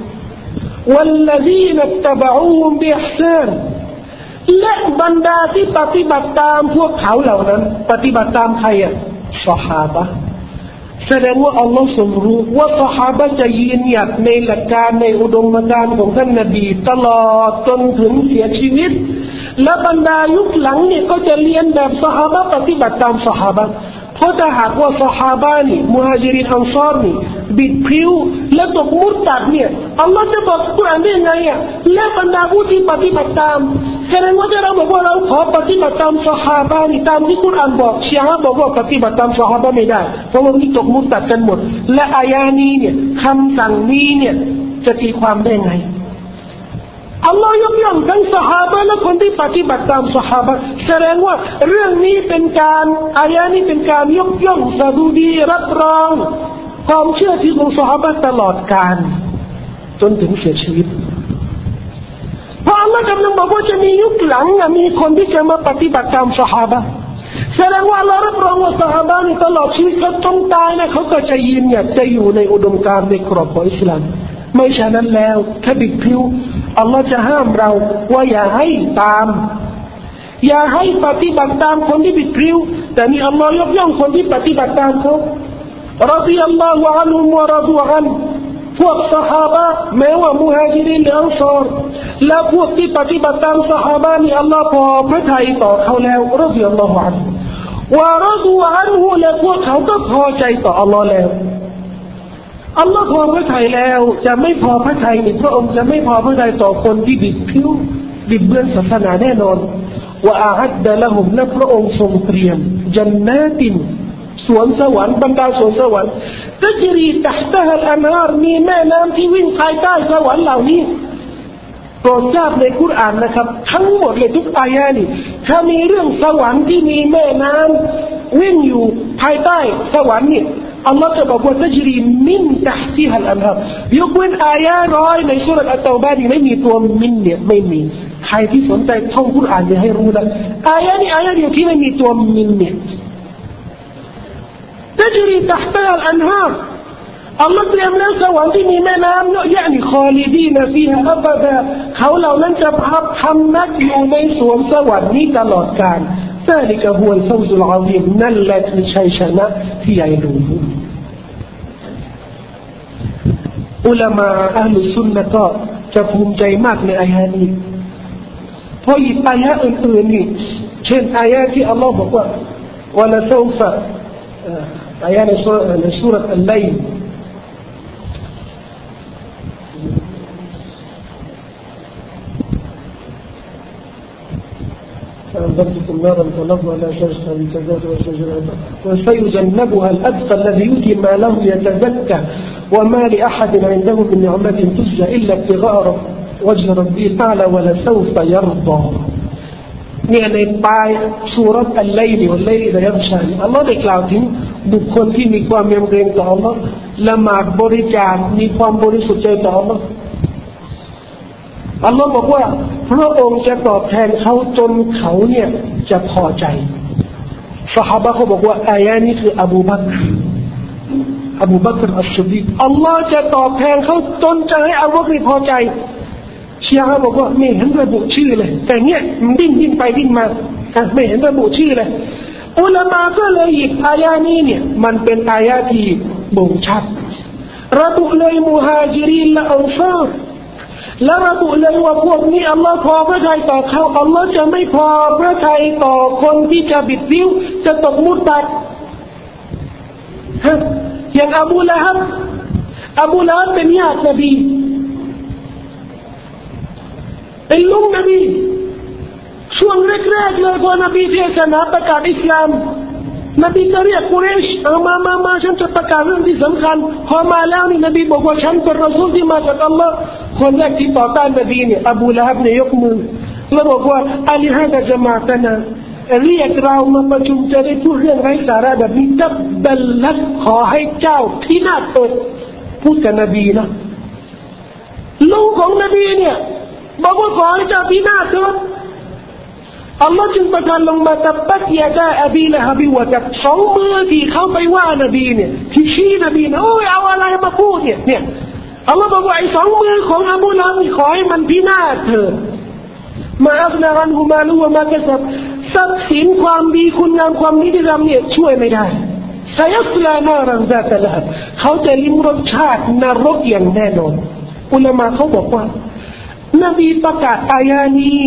والذين اتبعوهم بإحسان และบรรดาที่ปฏิบัติตามพวกเขาเหล่านั้นปฏิบัติตามใครอ่ะซอฮาบะห์แสดงว่าอัลลอฮ์ทรงรู้ว่าซอฮาบะห์จะยืนหยัดในหลักการในอุดมการณ์ของท่านนบีตลอดจนถึงเสียชีวิตและบรรดายุคหลังเนี่ยก็จะเรียนแบบซอฮาบะห์ปฏิบัติตามซอฮาบะห์เพราะถ้าหากว่าซอฮาบะห์นี่มุฮาญิรินอันซารนี่บิดพริ้วและตกมุรตัดเนี่ยอัลลอฮ์จะบอกกุรอานได้ยังไงอ่ะและบรรดาผู้ที่ปฏิบัติตามแสดงว่าถ้าเราบอกว่าเราขอปฏิบัติตามซอฮาบะห์นี่ตามที่กุรอานบอกชีอะห์บอกว่าปฏิบัติตามซอฮาบะห์ไม่ได้เพราะว่านี่ตกมุรตัดกันหมดและอายะนี้เนี่ยคำสั่งนี้เนี่ยจะตีความได้ไงอัลลอฮ์ยกย่องทั้งซอฮาบะห์และคนที่ปฏิบัติตามซอฮาบะห์แสดงว่าเรื่องนี้เป็นการอายะนี้เป็นการยกย่องสดุดีรับรองความเชื่อถือของซอฮาบะห์ตลอดกาลจนถึงเสียชีวิตเพราะอัลลอฮ์กำลังบอกว่าจะมียุคหลังมีคนที่จะมาปฏิบัติตามซอฮาบะห์แสดงว่าอัลลอฮ์รับรองว่าซอฮาบะห์นี่ตลอดชีวิตเขาต้องตายนะเขาก็จะยืนหยัดจะอยู่ในอุดมการณ์ในกรอบของอิสลามไม่ฉะนั้นแล้วถ้าบิดพริ้วอัลลอฮ์จะห้ามเราว่าอย่าให้ตามอย่าให้ปฏิบัติตามคนที่บิดพริ้วแต่นี่อัลลอฮ์ยกย่องคนที่ปฏิบัติตามเขารอฎิยัลลอฮุอันฮุมวะรอฎูอันพวกซอฮาบะห์แม้ว่ามุฮาญิรินและอันซารและพวกที่ปฏิบัติตามซอฮาบะห์นี่อัลลอฮ์พอพระทัยต่อเขาแล้วรอฎิยัลลอฮุอันฮุวะรอฎูอันฮุและพวกเขาก็พอใจต่ออัลลอฮ์แล้วอัลลอฮ์พอพระทัยแล้วจะไม่พอพระทัยนี่พระองค์จะไม่พอพระทัยต่อคนที่บิดพริ้วบิดเบือนศาสนาแน่นอนว่าอาฮัดดะละฮุมและพระองค์ทรงเตรียมจันนาตินสวนสวรรค์บรรดาสวนสวรรค์ตัจรีตัฮตะฮะอันฮาร์มีแม่น้ำที่วิ่งภายใต้สวรรค์เหล่านี้โปรดทราบในกุรอานนะครับทั้งหมดเลยทุกอายะนี่ถ้ามีเรื่องสวรรค์ที่มีแม่น้ำวิ่งอยู่ภายใต้สวรรค์นี่อัลลอฮ์จะบอกว่าตัจรีมินตัฮติฮะอันฮาร์ยกเว้นอายะร้อยในซูเราะห์อัตเตาบะห์นี่ไม่มีตัวมินเนี่ยไม่มีใครที่สนใจท่องกุรอานจะให้รู้นะอายะนี้อายะเดียวที่ไม่มีตัวมินเนี่ยتجري تحتها الأنهار อัลลอฮ์เตรียมแล้วสวรรค์ที่มีแม่น้ำเยอะแยะนี่คอลีดีนะฟีฮาอับดาเขาเหล่านั้นจะพักพำนักอยู่ในสวนสวรรค์นี้ตลอดกาลซาลิกะฮุวัลฟาวซุลอาซีมนั่นแหละคือชัยชนะที่ใหญ่หลวงอุลามะอัลลุซุนนะห์ก็จะภูมิใจมากในอายะนี้เพราะอีกอายะอื่นๆนี่เช่นอายะที่อัลลอฮ์บอกว่าวะละซอฟะอายะในซูเราะห์ในซูเราะห์อัลไลลفأنذرتكم نارا تلظى لا تشتهي كذات وشجرها وسيجنبها الأتقى الذي يؤتي ماله يتزكى وما لأحد عنده من نعمة تجزى إلا ابتغاء وجه ربه الأعلى ولسوف يرضى เนี่ยในปลายซูเราะห์อัลไลลวัลไลลอิซะยัฆชาอัลเลาะห์ได้กล่าวถึงบุคคลที่มีความยำเกรงต่ออัลเลาะห์ละหมาดบริจาคมีความบริสุทธิ์ใจต่ออัลเลาะห์อัลลอฮ์บอกว่าพระองค์จะตอบแทนเขาจนเขาเนี่ยจะพอใจซอฮาบะห์เขาบอกว่าอายะนี้คืออบูบักรอบูบักรอัสซิดดีกอัลลอฮ์จะตอบแทนเขาจนจะให้อบูบักรพอใจชีอะห์บอกว่าไม่เห็นระบุชื่อเลยแต่เนี่ยมันดิ้นดิ้นไปดิ้นมาไม่เห็นระบุชื่อเลยอุลามะก็เลยหยิบอายะนี้เนี่ยมันเป็นอายะที่บ่งชัดระบุเลยมุฮาญิรินและอันซารและระบุเลยว่าพวกนี้อัลลอฮ์พอพระทัยต่อเขาอัลลอฮ์จะไม่พอพระทัยต่อคนที่จะบิดบิ้วจะตกมุตตัดฮะอย่างอบูละฮับอบูละฮับเป็นญาตินบีเป็นลุงนบีช่วงแรกๆเลยพอนบีเทศนาประกาศอิสลามนบีก็เรียกกุเรชเอามามามาฉันจะประกาศเรื่องที่สำคัญพอมาแล้วนี่นบีบอกว่าฉันเป็นรอซูลที่มาจากอัลลอฮ์คนแรกที่ต่อต้านนบีเนี่ยอบูละฮับเนี่ยยกมือแล้วบอกว่าอัลลิฮะดะจะมาตนะเรียกเรามาประชุมจะได้พูดเรื่องไร้สาระแบบนี้ตับบัลลักขอให้เจ้าพินาศตนพูดกับนบีนะลุงของนบีเนี่ยบอกว่าขอให้เจ้าพินาศตนอัลลอฮ์จึงประทานลงมาตับบัตยาดาอบีละฮับวะตับสองมือที่เขาไปว่านบีเนี่ยที่ชี้นบีนะโอ้ยเอาอะไรมาพูดเนี่ยเนี่ยอัลลอฮ์บอกว่าไอ้สองมือของอบูละฮับขอให้มันพินาศเถิดมาอัฟนาอันฮุมาลูวะมากะซับทรัพย์สินความดีคุณงามความดีที่ทำเนี่ยช่วยไม่ได้ซะยัสลานารันซาตะละฮับเขาจะลิ้มรสชาตินรกอย่างแน่นอนอุลามะเขาบอกว่านบีประกาศอายะนี้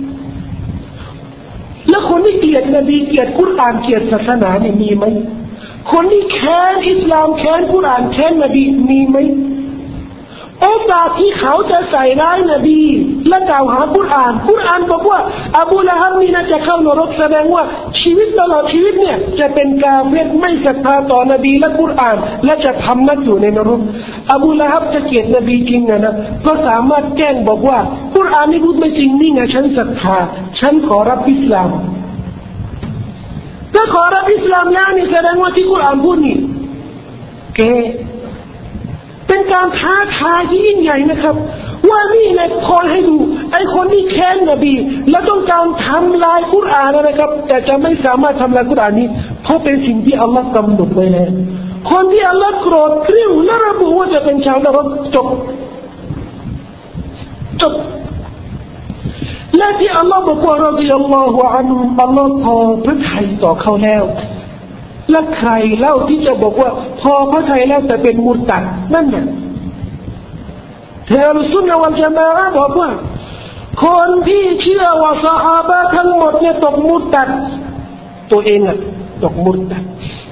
แล้วคนที่เกลียดนบีเกลียดกุรอานเกลียดศาสนาเนี่ยมีไหมคนที่แค้นอิสลามแค้นกุรอานแค้นนบีมีไหมโอกาสที่เขาจะใส่ร้ายนบีและกล่าวหากุรอานกุรอานบอกว่าอบูละฮับนี่น่าจะเข้านรกแสดงว่าชีวิตตลอดชีวิตเนี่ยจะเป็นกาเฟรไม่ศรัทธาต่อนบีและกุรอานและจะพำนักอยู่ในนรกอบูละฮับจะเกลียดนบีจริงนะก็สามารถแจ้งบอกว่ากุรอานนี่พูดไม่จริงนี่ไงฉันศรัทธาฉันขอรับอิสลามถ้าขอรับอิสลามแล้วนี่แสดงว่าที่กุรอานพูดนี่เกเป็นการท้าทายที่ยิ่งใหญ่นะครับว่านี่แหละคอยให้ดูไอ้คนที่แค้นนบีแล้วต้องการทำลายกุรอานนะครับแต่จะไม่สามารถทำลายกุรอานนี้เพราะเป็นสิ่งที่อัลลอฮ์กำหนดไว้แล้วคนที่อัลลอฮ์โกรธกริ้วและระบุว่าจะเป็นชาวนรกจบจบและที่อัลลอฮ์บอกว่ารฎิยัลลอฮุอันฮุมอัลลอฮ์พอพระทัยต่อเขาแล้วและใครเล่าที่จะบอกว่าพอพระทัยแล้วแต่เป็นมุรตัดนั่นน่ะเทรุสุนนะวัลญะมาอะห์บอกว่าคนที่เชื่อว่าซอฮาบะห์ทั้งหมดเนี่ยตกมุรตัดตัวเองอ่ะตกมุรตัด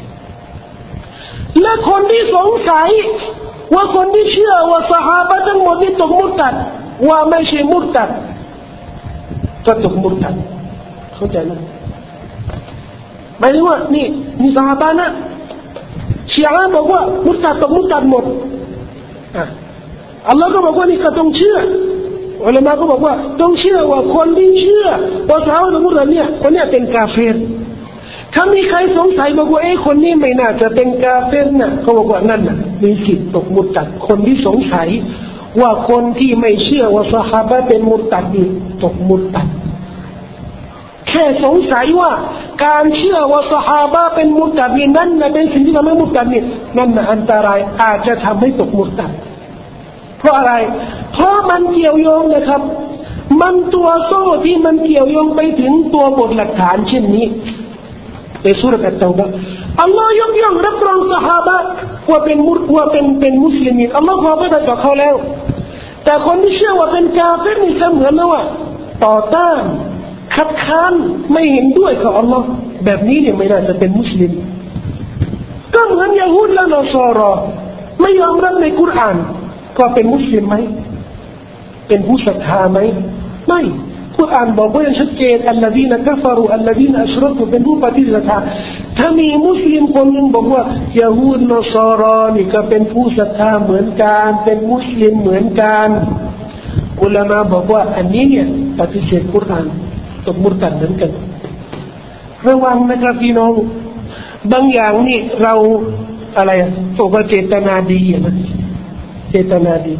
และคนที่สงสัยว่าคนที่เชื่อว่าซอฮาบะห์ทั้งหมดนี่ตกมุรตัดว่าไม่ใช่มุรตัดก็ตกมุรตัดเข้าใจไหมหมายถึงว่านี่มีซอฮาบะห์นะชีอะห์บอกว่ามุรตัดตกมุรตัดหมดอ่ะอัลลอฮ์ก็บอกว่านี่ก็ต้องเชื่ออุลามะก็บอกว่าต้องเชื่อว่าคนที่เชื่อว่าซอฮาบะห์ตกมุรตัดเนี่ยคนเนี้ยเป็นกาเฟรถ้ามีใครสงสัยบอกว่าไอ้คนนี้ไม่น่าจะเป็นกาเฟรนะเขาบอกว่านั่นน่ะมีสิทธิ์ตกมุรตัดคนที่สงสัยว่าคนที่ไม่เชื่อว่าซอฮาบะห์เป็นมุรตัดนี่ตกมุรตัดแค่สงสัยว่าการเชื่อว่าซอฮาบะห์เป็นมุรตัดนี่นั่นนะเป็นสิ่งที่ทำให้มุรตัดนี่นั่นนะอันตรายอาจจะทำให้ตกมุรตัดเพราะอะไรเพราะมันเกี่ยวโยงนะครับมันตัวโซ่ที่มันเกี่ยวโยงไปถึงตัวบทหลักฐานเช่นนี้ในสุรอัตเตาบะห์อัลลอฮ์ยกย่องรับรองซอฮาบะห์ว่าเป็นมุสว่าเป็นเป็นมุสลิมอัลลอฮ์พอพระทัยต่อเขาแล้วแต่คนที่เชื่อว่าเป็นกาเฟรนี่เสมือนนะว่าต่อต้านคัดค้านไม่เห็นด้วยกับอัลลอฮ์แบบนี้เนี่ยไม่น่าจะเป็นมุสลิมก็เหมือนยะฮูดและนอซอรอไม่ยอมรับในกุรอานก็เป็นมุสลิมไหมเป็นผู้ศรัทธาไหมไม่กุรอานบอกว่าอย่างชัดเจนอัลลอฮีนกัฟรุอัลลอฮีนอัชรกุเป็นผู้ปฏิเสธถ้ามีมุสลิมคนหนึ่งบอกว่ายะฮูดนอซอรอนี่ก็เป็นผู้ศรัทธาเหมือนกันเป็นมุสลิมเหมือนกันอุลามะบอกว่าอันนี้เนี่ยปฏิเสธกุรอานตกมุรตัดเหมือนกันระวังนะครับพี่น้องบางอย่างนี่เราอะไรบอกว่าเจตนาดีนะเจตนาดี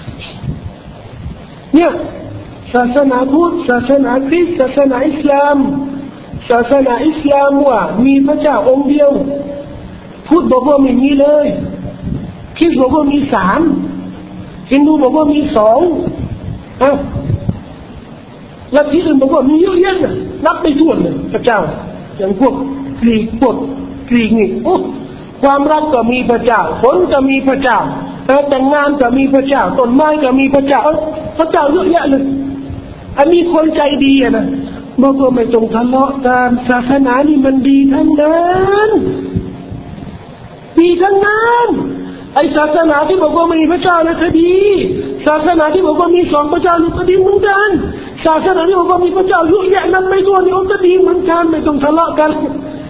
เนี่ยศาสนาพุทธศาสนาคริสต์ศาสนาอิสลามศาสนาอิสลามว่ามีพระเจ้าองค์เดียวพุทธบอกว่าไม่มีเลยคริสต์บอกว่ามีสามฮินดูบอกว่ามีสองอ้าวแล้วที่อื่นบอกว่ามีเยอะแยะนะนับไม่ถ้วนเลยพระเจ้าอย่างพวกกรีกพวกกรีกนี่โอ้ความรักก็มีพระเจ้าฝนก็มีพระเจ้าแต่งงานก็มีพระเจ้าต้นไม้ก็มีพระเจ้าพระเจ้าเยอะแยะเลยอันนี้คนใจดีอะนะบอกว่าไม่ต้องทะเลาะกันศาสนานี่มันดีทั้งนั้นดีทั้งนั้นไอศาสนาที่บอกว่าไม่มีพระเจ้านะก็ดีศาสนาที่บอกว่ามีสองพระเจ้านี่ก็ดีเหมือนกันศาสนาที่บอกว่ามีพระเจ้าเยอะแยะนั้นไม่ตัวนี่ก็ดีเหมือนกันไม่ต้องทะเลาะกัน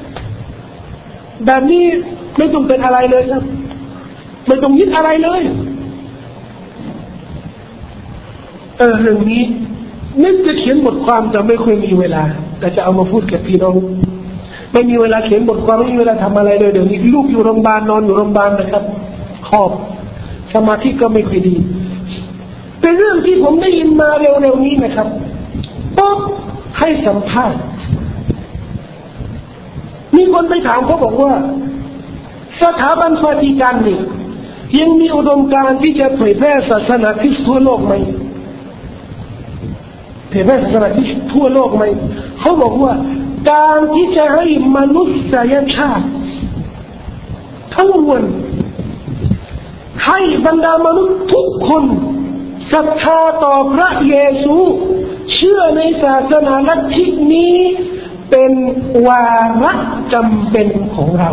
แบบนี้ไม่ต้องเป็นอะไรเลยครับไม่ต้องยึดอะไรเลยเออเรื่องนี้นึกจะเขียนบทความแต่ไม่ค่อยมีเวลาแต่จะเอามาพูดกับพี่น้องไม่มีเวลาเขียนบทความไม่มีเวลาทำอะไรเลยเดี๋ยวนี้ลูกอยู่โรงพยาบาลนอนอยู่โรงพยาบาลนะครับขอบสมาธิก็ไม่ค่อยดีเป็นเรื่องที่ผมได้ยินมาเร็วๆนี้นะครับต้องให้สัมภาษณ์มีคนไปถามเขาบอกว่าสถาบันวาติกันนี่ยังมีอุดมการณ์ที่จะเผยแพร่ศาสนาคริสต์ทั่วโลกไหมเผยแพร่ศาสนาคริสต์ทั่วโลกไหมเขาบอกว่าการที่จะให้มนุษยชาติทั้งมวลให้บรรดามนุษย์ทุกคนศรัทธาต่อพระเยซูเชื่อในศาสนาลัทธินี้เป็นวาระจำเป็นของเรา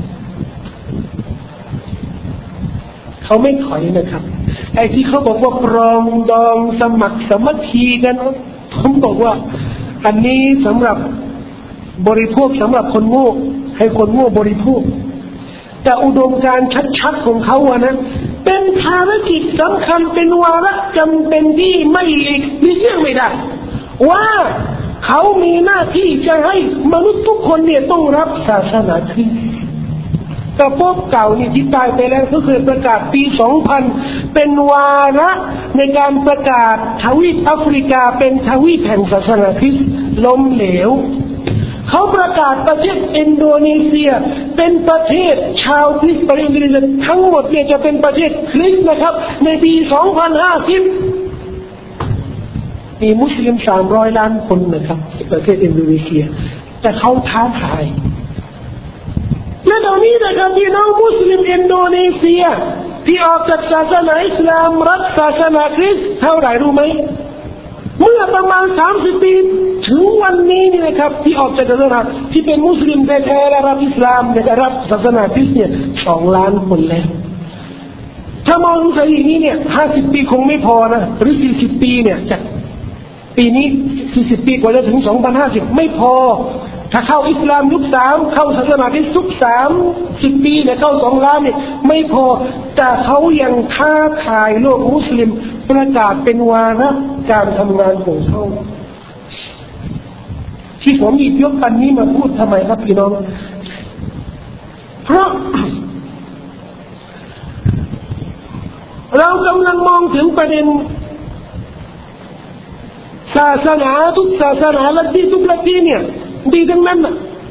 เขาไม่ถอยนะครับไอ้ที่เขาบอกว่าปรองดองสมัครสมัคคีกันผมบอกว่าอันนี้สำหรับบริโภคสำหรับคนโง่ให้คนโง่บริโภคแต่อุดมการชัดๆของเขาอะนะเป็นภารกิจสำคัญเป็นวาระจำเป็นที่ไม่หลีกเลี่ยงไม่ได้ว่าเขามีหน้าที่จะให้มนุษย์ทุกคนเนี่ยต้องรับศาสนาคริสต์แต่พวกเก่านี่ที่ตายไปแล้วก็เคยประกาศปีสองพันเป็นวาระในการประกาศทวีปแอฟริกาเป็นทวีปแห่งศาสนาคริสต์ล้มเหลวเขาประกาศประเทศอินโดนีเซียเป็นประเทศชาวคริสต์ประเทศอินโดนีเซียทั้งหมดเนี่ยจะเป็นประเทศคริสต์นะครับในปีสองพันห้าสิบมีมุสลิมสามร้อยล้านคนนะครับประเทศอินโดนีเซียแต่เขาท้าทายและตอนนี้นะครับพี่น้องมุสลิมอินโดนีเซียที่ออกจากศาสนาอิสลามรับศาสนาคริสต์เท่าไหร่รู้ไหมเมื่อประมาณสามสิบปีถึงวันนี้นี่นะครับที่ออกจากศาสนาที่เป็นมุสลิมแท้ๆและรับอิสลามและรับศาสนาคริสต์เนี่ยสองล้านคนแล้วถ้ามองดูสถิตินี้เนี่ยห้าสิบปีคงไม่พอนะหรือสี่สิบปีเนี่ยจากปีนี้สี่สิบปีกว่าจะถึงสองพันห้าสิบไม่พอถ้าเข้าอิสลามยุคสามเข้าศาสนาคริสต์ยุคสามสิบปีเนี่ยเข้าสองล้านเนี่ยไม่พอแต่เขายังท้าทายโลกมุสลิมประกาศเป็นวาระการทำงานของเขาที่ผมหยิบยกอันนี้มาพูดทำไมครับพี่น้องเพราะเรากำลังมองถึงประเด็นศาสนาทุกศาสนาลัทธิทุกลัทธิเนี่ยดีทั้งนั้นน่ะ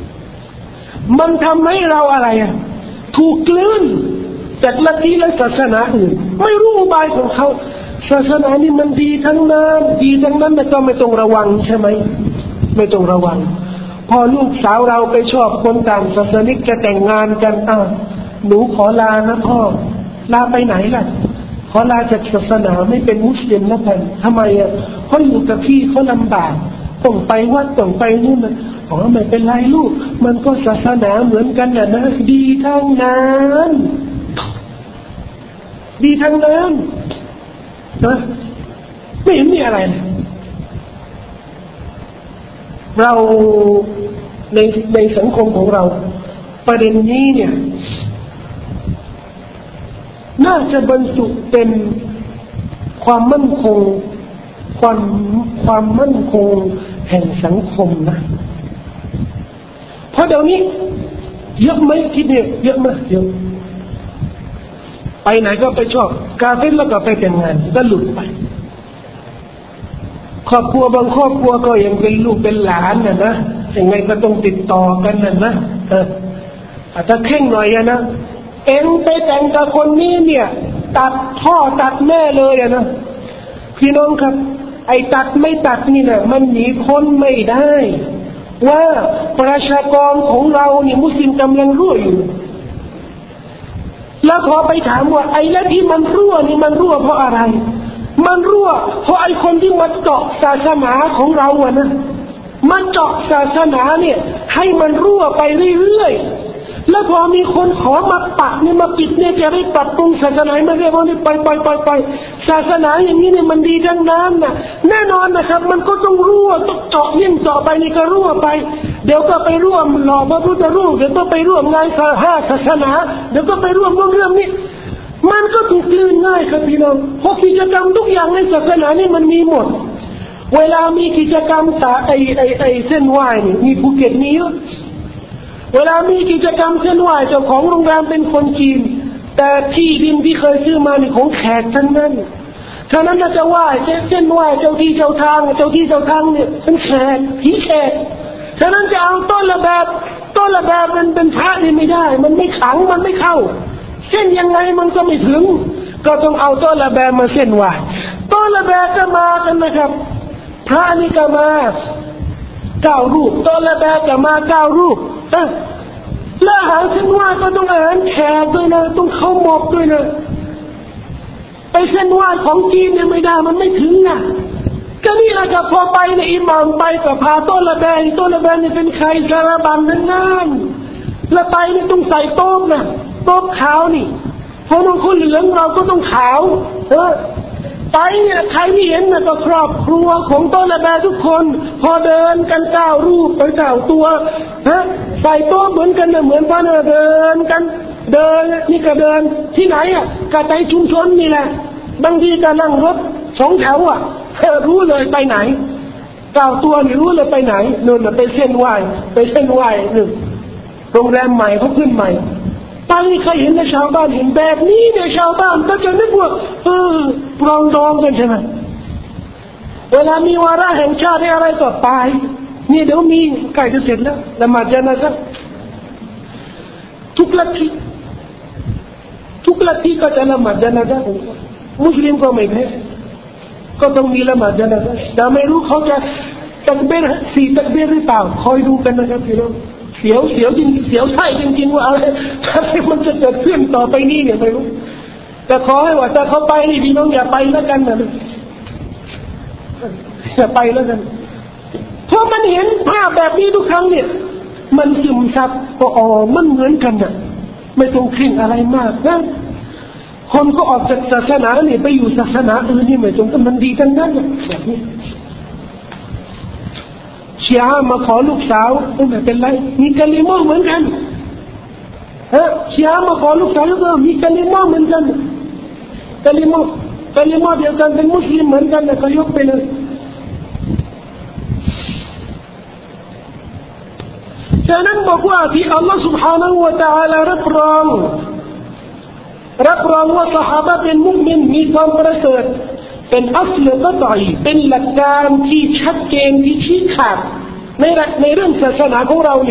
มันทำให้เราอะไรอ่ะถูกกลืนจากลัทธิและศาสนาอื่นไม่รู้อุบายของเขาศาสนานี่มันดีทั้งนั้นดีทั้งนั้นแต่ก็ไม่ต้องระวังใช่ไหมไม่ต้องระวังพอลูกสาวเราไปชอบคนต่างศาสนาจะแต่งงานกันอ้าวหนูขอลานะพ่อลาไปไหนล่ะขอลาจากศาสนาไม่เป็นมุสลิมแล้วกันทำไมอ่ะเพราะอยู่กับพี่เขาลำบากต้องไปวัดต้องไปนู่นนะอ๋อไม่เป็นไรลูกมันก็ศาสนาเหมือนกันนะนะดีทั้งนั้นดีทั้งนั้นนะไม่เห็นมีอะไรเลยเราในในสังคมของเราประเด็นนี้เนี่ยน่าจะบรรจุเป็นความมั่นคงความความมั่นคงแห่งสังคมนะเพราะเดี๋ยวนี้เยอะไหมคิดเนี่ยเยอะมากเยอะไปไหนก็ไปชอบกาเฟ่แล้วก็ไปแต่งงานก็หลุดไปครอบครัวบางครอบครัวก็ยังเป็นลูกเป็นหลานน่ะนะยังไงก็ต้องติดต่อกันน่ะนะเอออาจจะเข่งหน่อยนะเอ็งไปแต่งกับคนนี้เนี่ยตัดพ่อตัดแม่เลยอะนะพี่น้องครับไอ้ตัดไม่ตัดนี่นะมันหนีพ้นไม่ได้ว่าประชากรของเราเนี่ยมุสลิมกำลังรั่วอยู่แล้วพอไปถามว่าไอ้แล้วที่มันรั่วนี่มันรั่วเพราะอะไรมันรั่วเพราะไอ้คนที่มาเจาะศาสนาของเราอะนะมันเจาะศาสนาเนี่ยให้มันรั่วไปเรื่อยๆแล้วพอมีคนขอมาปักเนี่ยมาปิดเนี่ยจะได้ปรับปรุงศาสนาไม่ได้ว่านี่ไปไปไปไปศาสนาอย่างนี้เนี่ยมันดีทั้งนั้นนะแน่นอนนะครับมันก็ต้องรั่วต้องเจาะยิ่งเจาะไปนี่ก็รั่วไปเดี๋ยวก็ไปร่วมหล่อพระพุทธรูปเดี๋ยวก็ไปร่วมงานห้าศาสนาเดี๋ยวก็ไปร่วมเรื่องนี้มันก็ถูกกลืนง่ายครับพี่น้องเพราะกิจกรรมทุกอย่างในศาสนานี่มันมีหมดเวลามีกิจกรรมสาไอไอไอเส้นไหว้นี่มีภูเก็ตมีเยอะเวลามีกิจกรรมเส้นไหว้เจ้าของโรงแรมเป็นคนจีนแต่ที่ดินที่เคยซื้อมานี่ของแขกทั้งนั้นฉะนั้นจะไหว้เส้นไหว้เจ้าที่เจ้าทางเจ้าที่เจ้าทางเนี่ยเป็นแขกผีแขกฉะนั้นจะเอาต้นละแบบต้นละแบบมันเป็นพระนี่ไม่ได้มันไม่ขังมันไม่เข้าเส้นยังไงมันก็ไม่ถึงก็ต้องเอาต้นละแบบมาเส้นไหว้ต้นละแบบก็มากันนะครับพระนี่ก็มาเก้ารูปต้นละแบบก็มาเก้ารูปเออแล้วอาหารเส้นไหว้ก็ต้องอาหารแขกด้วยนะต้องข้าวหมกด้วยนะไปเส้นไหว้ของจีนเนี่ยไม่ได้มันไม่ถึงนะก็นี่แหละครับพอไปเนี่ยอิหม่ามไปกับพาต้นละแบบต้นละแบบนี่เป็นใครสารบัญทั้งนั้นแล้วไปนี่ต้องใส่โต๊ะนะโต๊ะขาวนี่เพราะมันคนเหลืองเราก็ต้องขาวเออไปเนี่ยใครที่เห็นนะก็ครอบครัวของต้นละแบบทุกคนพอเดินกันเก้ารูปไปเก้าตัวฮะใส่โต๊ะเหมือนกันนะเหมือนพระเนี่ยเดินกันเดินนี่ก็เดินที่ไหนอ่ะกระจายชุมชนนี่แหละบางทีก็นั่งรถสองแถวอ่ะรู้เลยไปไหนเก้าตัวนี่รู้เลยไปไหนนู่นไปเส้นไหว้ไปเส้นไหว้หนึ่งโรงแรมใหม่เขาขึ้นใหม่ตอนนี้ใครเห็นในชาวบ้านเห็นแบบนี้เนี่ยชาวบ้านก็จะนึกว่าเออปรองดองกันใช่ไหมเวลามีวาระแห่งชาติอะไรก็ไปนี่เดี๋ยวมีใกล้จะเสร็จแล้วละหมาดญะนาซะห์ทุกลัทธิทุกลัทธิก็จะละหมาดญะนาซะห์มุสลิมก็ไม่แพ้ก็ต้องมีละหมาดญะนาซะห์แต่ไม่รู้เขาจะตักบีรสี่ตักบีรหรือเปล่าคอยดูกันนะครับพี่น้องเสียวเสียวจริงเสียวใช่จริงๆว่าอะไรอะไรมันจะเกิดขึ้นต่อไปนี้เนี่ยไม่รู้แต่ขอให้ว่าถ้าเขาไปนี่พี่น้องอย่าไปแล้วกันนะอย่าไปแล้วกันเพราะมันเห็นภาพแบบนี้ทุกครั้งเนี่ยมันซึมซับก็อ๋อมันเหมือนกันน่ะไม่ต้องเคร่งอะไรมากนะคนก็ออกจากศาสนาเนี่ยไปอยู่ศาสนาอื่นนี่ไม่ตรงกันมันดีกันนั่นแบบนี้ชีอะห์มาขอลูกสาวไม่เป็นไรมีกะลิมะเหมือนกันฮะชีอะห์มาขอลูกสาวก็มีกะลิมะเหมือนกันกะลิมะกะลิมะเดียวกันเป็นมุสลิมเหมือนกันนะก็ยกไปเลยฉะนั้นบอกว่าที่อัลลอฮฺ سبحانه และ تعالى รับรองรับรองว่าซอฮาบะห์เป็นมุมินมีความประเสริฐเป็นอัศลกัตอีเป็นหลักการที่ชัดเจนที่ชี้ขาดในในเรื่องศาสนาของเราเนี่ย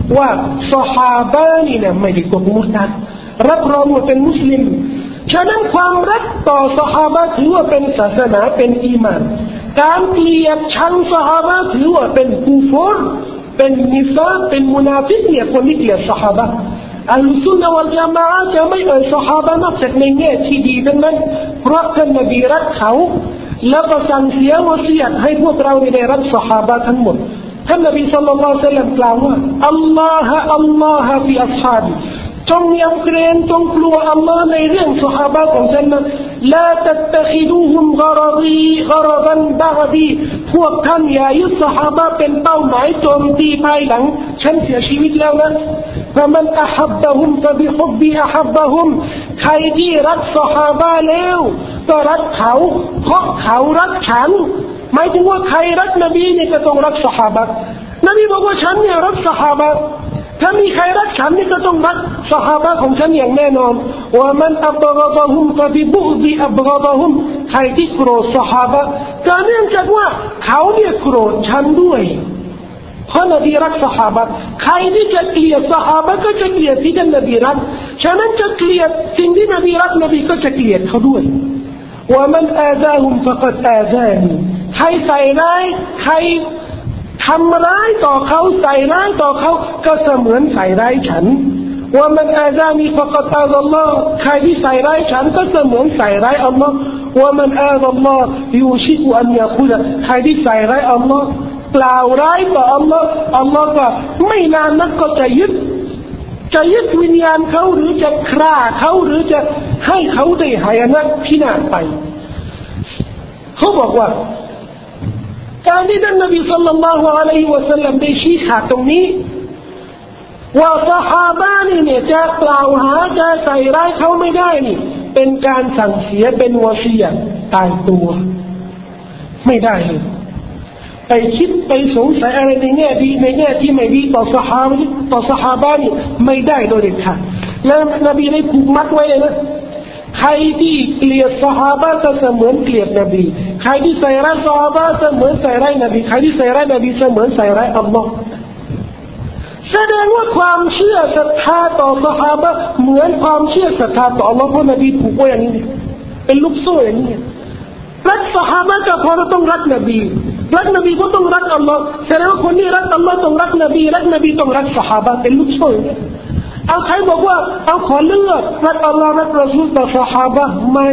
ว่าซอฮาบะนี่เนี่ยไม่ได้ตกมุสลิมรับรองว่าเป็นมุสลิมฉะนั้นความรักต่อซอฮาบะถือว่าเป็นศาสนาเป็นอีหม่านการเกลียดชังซอฮาบะถือว่าเป็นกุฟรเป็นนิฟาเป็นมุนาฟิกเนี่ยคนที่เกลียดซอฮาบะอัลซุนนะวัลญะมาอะห์จะไม่เอ่ยซอฮาบะนอกจากในแง่ที่ดีทั้งนั้นเพราะท่านนบีรักเขาแล้วก็สั่งเสียวะซียะห์ให้พวกเราได้รักซอฮาบะทั้งหมดท่านนบีศ็อลลัลลอฮุอะลัยฮิวะซัลลัมกล่าวว่าอัลลอฮะอัลลอฮะฟิอัศฮาบิจงยำเกรงจงกลัวอัลลอฮ์ในเรื่องซอฮาบะของฉันนะลาตัตตะคิดูฮุมกะรดีกะรดันบะอดีพวกท่านอย่ายึดซอฮาบะเป็นเป้าหมายโจมตีภายหลังฉันเสียชีวิตแล้วนะفمن أحبهم فبحبي أحبهم ใครที่รักซอฮาบะแล้วก็รักเขาเพราะเขารักฉันหมายถึงว่าใครรักนบีเนี่ยก็ต้องรักซอฮาบะนบีบอกว่าฉันเนี่ยรักซอฮาบะถ้ามีใครรักฉันนี่ก็ต้องรักซอฮาบะของฉันอย่างแน่นอนว่ามันอับกอดะฮุมฟะบิบุฎิอับกอดะฮุมใครที่โกรธซอฮาบะก็เนื่องจากว่าเขาเนี่ยโกรธฉันด้วยเพราะนบีรักซอฮาบะใครที่จะเกลียดซอฮาบะก็จะเกลียดที่นบีรักฉะนั้นจะเกลียดสิ่งที่นบีรักนบีก็จะเกลียดเขาด้วยว่ามันอาซาฮุมฟะกัดอาซานีใครใส่ร้ายใครทำร้ายต่อเขาใส่ร้ายต่อเขาก็เสมือนใส่ร้ายฉันว่ามันอาซานีฟะกัดอาซาอัลลอฮ์ใครที่ใส่ร้ายฉันก็เสมือนใส่ร้ายอัลลอฮ์ว่ามันอาซาอัลลอฮ์ยูชิกุอันยะคุลใครที่ใส่ร้ายอัลลอฮ์กล่าวร้ายต่ออัลลอฮ์อัลลอฮ์ก็ไม่นานนักก็จะยึดจะยึดวิญญาณเขาหรือจะฆ่าเขาหรือจะให้เขาได้หายนะพินาศไปเขาบอกว่าการที่ท่านนบีศ็อลลัลลอฮุอะลัยฮิวะซัลลัมได้ชี้ขาดตรงนี้ว่าซอฮาบะนี่เนี่ยจะกล่าวหาจะใส่ร้ายเขาไม่ได้นี่เป็นการสั่งเสียเป็นวะซียะห์ตายตัวไม่ได้เลยไปคิดไปสงสัยอะไรในแง่ดีในแง่ที่ไม่ดีต่อซอฮาบะต่อซอฮาบะนี่ไม่ได้โดยเด็ดขาดแล้วนบีได้ผูกมัดไว้เลยนะใครที่เกลียดซอฮาบะก็เสมือนเกลียดนบีใครที่ใส่ร้ายซอฮาบะเสมือนใส่ร้ายนบีใครที่ใส่ร้ายนบีเสมือนใส่ร้ายอัลลอฮ์แสดงว่าความเชื่อศรัทธาต่อซอฮาบะเหมือนความเชื่อศรัทธาต่ออัลลอฮ์เพราะนบีผูกไว้อย่างนี้เป็นลูกโซ่อย่างนี้รักซอฮาบะก็เพราะเราต้องรักนบีรักนบีก็ต้องรักอัลลอฮ์แสดงว่าคนที่รักอัลลอฮ์ต้องรักนบีรักนบีต้องรักซอฮาบะเป็นลูกโซ่เอาใครบอกว่าเอาขอเลือกรักอัลลอฮ์รักรอซูลต่อซอฮาบะไม่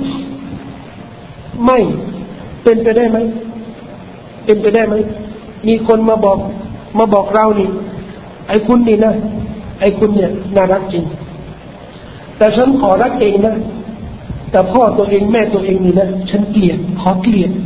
ไม่เป็นไปได้ไหมเป็นไปได้ไหมมีคนมาบอกมาบอกเรานี่ไอ้คุณนี่นะไอ้คุณเนี่ยน่ารักจริงแต่ฉันขอรักเองนะแต่พ่อตัวเองแม่ตัวเองนี่นะฉันเกลียดขอเกลียด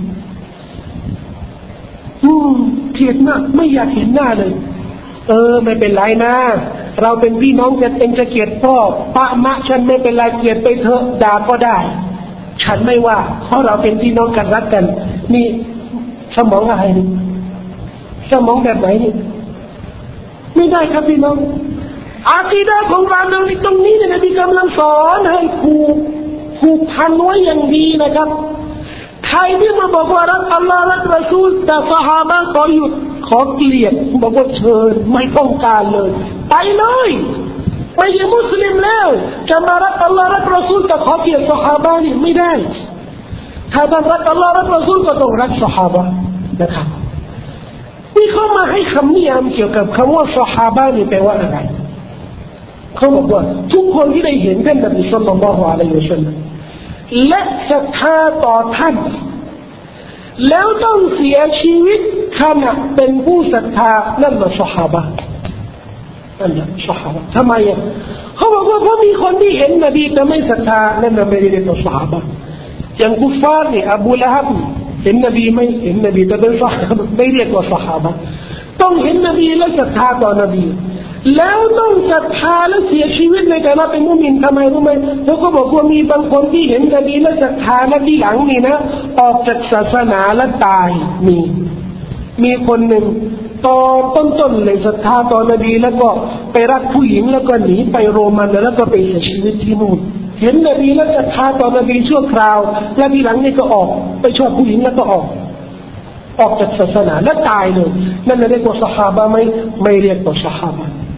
อืมเกลียดมากไม่อยากเห็นหน้าเลยเออไม่เป็นไรนะเราเป็นพี่น้องจะเองจะเกลียดพ่อป้ามะฉันไม่เป็นไรเกลียดไปเถอะด่าก็ได้ฉันไม่ว่าเพราะเราเป็นพี่น้องกันรักกันนี่สมองอะไรนี่สมองแบบไหนนี่ไม่ได้ครับพี่น้องอาคีดะห์ของเราตรงนี้ตรงนี้เนี่ยนบีกำลังสอนให้ผูกผูกพันไว้อย่างดีนะครับใครที่มาบอกว่ารักอัลลอฮ์รักรอซูลแต่ซอฮาบะห์ขอหยุดขอเกลียดบอกว่าเชิญไม่ต้องการเลยไปเลยไม่ใช่มุสลิมแล้วจะมารักอัลลอฮ์รักรอซูลแต่ขอเกลียดซอฮาบะห์นี่ไม่ได้ถ้าต้องรักอัลลอฮ์รักรอซูลก็ต้องรักซอฮาบะห์นะครับนี่เขามาให้คำนิยามเกี่ยวกับคำว่าซอฮาบะห์นี่แปลว่าอะไรเขาบอกว่าทุกคนที่ได้เห็นท่านนบีศ็อลลัลลอฮุอะลัยฮิวะซัลลัมและศรัทธาต่อท่านแล้วต้องเสียชีวิตขณะเป็นผู้ศรัทธานั่นแหละซอฮาบะห์นั่นแหละซอฮาบะห์ทำไมอ่ะเขาบอกว่าเพราะมีคนที่เห็นนบีแต่ไม่ศรัทธานั่นไม่ได้เรียกว่าซอฮาบะห์อย่างกุฟาร์นี่อบูละฮับเห็นนบีไม่เห็นนบีแต่เป็นซอฮาบะห์ไม่เรียกว่าซอฮาบะห์ต้องเห็นนบีและศรัทธาต่อนบีแล้วต้องศรัทธาและเสียชีวิตในฐานะเป็นมุมินทำไมรู้ไหมเขาก็บอกว่ามีบางคนที่เห็นนบีและศรัทธาและที่หลังนี่นะออกจากศาสนาและตายมีมีคนหนึ่งตอนต้นๆเลยศรัทธาต่อนบีแล้วก็ไปรักผู้หญิงแล้วก็หนีไปโรมันแล้วก็ไปเสียชีวิตที่นู่นเห็นนบีและศรัทธาต่อนบีชั่วคราวและทีหลังนี่ก็ออกไปชอบผู้หญิงแล้วก็ออกออกจากศาสนาและตายเลยนั่นเรียกว่าซอฮาบะห์ไหมไม่เรียกว่าซอฮาบะห์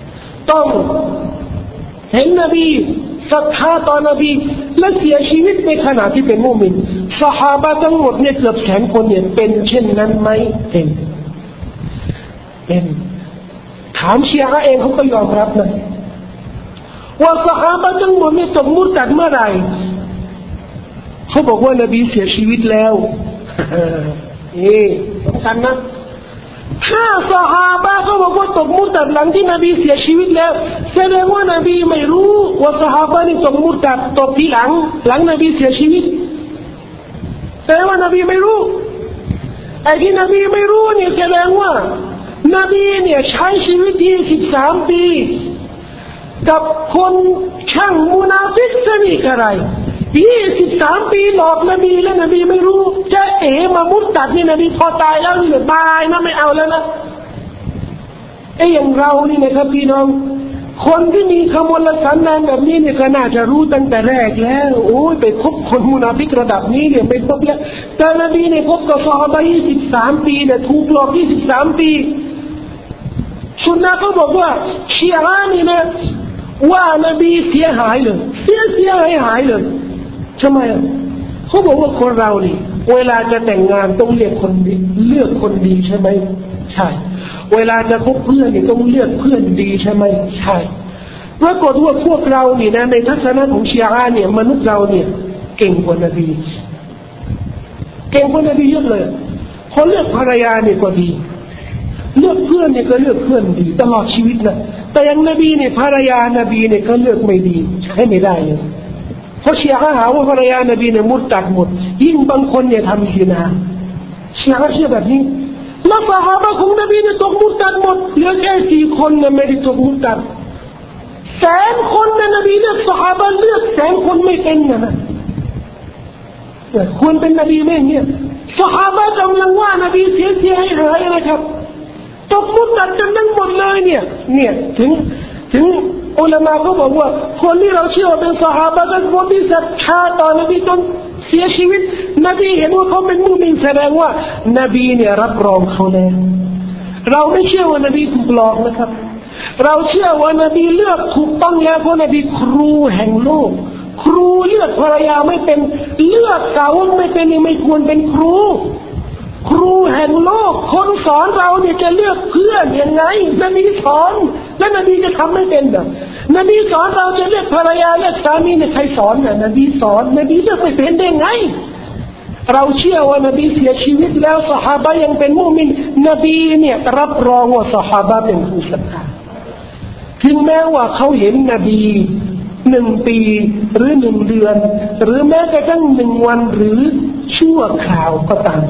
ต้องเห็นนบีศรัทธาต่อนบีและเสียชีวิตในขณะที่เป็นมุมินซอฮาบะห์ทั้งหมดเนี่ยเกือบแสนคนเนี่ยเป็นเช่นนั้นไหมเป็นเป็นถามชีอะห์เองเขาก็ยอมรับนะว่าซอฮาบะห์ทั้งหมดเนี่ยตกมุรตัดเมื่อไหร่เขาบอกว่านบีเสียชีวิตแล้วนี่สำคัญนะถ้าซอฮาบะห์เขาบอกว่าตกมุรตัดหลังที่นบีเสียชีวิตแล้วแสดงว่านบีไม่รู้ว่าซอฮาบะห์นี่ตกมุรตัดตกทีหลังหลังนบีเสียชีวิตแสดงว่านบีไม่รู้ไอ้ที่นบีไม่รู้เนี่ยแสดงว่านบีเนี่ยใช้ชีวิตยี่สิบสามปีกับคนช่างมุนาฟิกสนิทอะไรยี่สิบสามปีหลอกนบีแล้วนบีไม่รู้จะเอ๋มามุดตัดนี่นบีพอตายแล้วนี่ตายนะไม่เอาแล้วนะไอ้อย่างเรานี่นะครับพี่น้องคนที่มีขมลสันดานแบบนี้เนี่ยก็น่าจะรู้ตั้งแต่แรกแล้วโอ้ยไปคบคนมุนาฟิกระดับนี้เนี่ยไปคบแล้วแต่นบีเนี่ยคบกับซอฮาบะห์ยี่สิบสามปีเนี่ยถูกหลอกยี่สิบสามปีสุนนะก็บอกว่าชีอะห์นี่นะว่านบีเสียหายเลยเสียเสียหายหายเลยทำไมอ่ะเขาบอกว่าคนเรานี่เวลาจะแต่งงานต้องเลือกคนดีเลือกคนดีใช่ไหมใช่เวลาจะคบเพื่อนนี่ต้องเลือกเพื่อนดีใช่ไหมใช่ปรากฏว่าพวกเรานี่นะในทัศนะของชีอะห์เนี่ยมนุษย์เราเนี่ยเก่งกว่านบีเก่งกว่านบีเยอะเลยคนเลือกภรรยาเนี่ยก็ดีเลือกเพื่อนเนี่ยก็เลือกเพื่อนดีตลอดชีวิตนะแต่ยังนบีเนี่ยภรรยานบีเนี่ยก็เลือกไม่ดีใช้ไม่ได้เลยเพราะชีอะห์หาว่าภรรยานบีเนี่ยมุตตัดหมดยิ่งบางคนเนี่ยทำซินาชีอะห์เชื่อแบบนี้แล้วซอฮาบะห์ของนบีเนี่ยตกมุตตัดหมดเหลือแค่สี่คนเนี่ยไม่ได้ตกมุตตัดแสนคนนะนบีเลือกซอฮาบะห์เลือกแสนคนไม่เป็นนะนะควรเป็นนบีไหมเนี่ยซอฮาบะห์กำลังว่านบีเสียเสียให้หายนะครับตกมุตตัดกันทั้งหมดเลยเนี่ยเนี่ยถึงถึงอุลามะก็บอกว่าคนที่เราเชื่อว่าเป็นซอฮาบะห์เป็นคนที่ศรัทธาต่อนบีจนเสียชีวิตนบีเห็นว่าเขาเป็นมุมินแสดงว่านบีเนี่ยรับรองเขาแล้วเราไม่เชื่อว่านบีถูกหลอกนะครับเราเชื่อว่านบีเลือกถูกต้องแล้วเพราะนบีครูแห่งโลกครูเลือกภรรยาไม่เป็นเลือกสาวกไม่เป็นไม่ควรเป็นครูครูแห่งโลกคนสอนเราเนี่ยจะเลือกเพื่อนยังไงนบีสอนแล้วนบีจะทำไม่เป็นแบบนบีสอนเราจะเลือกภรรยาเลือกสามีเนี่ยใครสอนน่ะนบีสอนนบีเลือกไม่เป็นได้ไงเราเชื่อว่านบีเสียชีวิตแล้วซอฮาบะห์ยังเป็นมุมินนบีเนี่ยรับรองว่าซอฮาบะห์เป็นผู้ศรัทธาถึงแม้ว่าเขาเห็นนบีหนึ่งปีหรือหนึ่งเดือนหรือแม้กระทั่งหนึ่งวันหรือชั่วคราวก็ตาม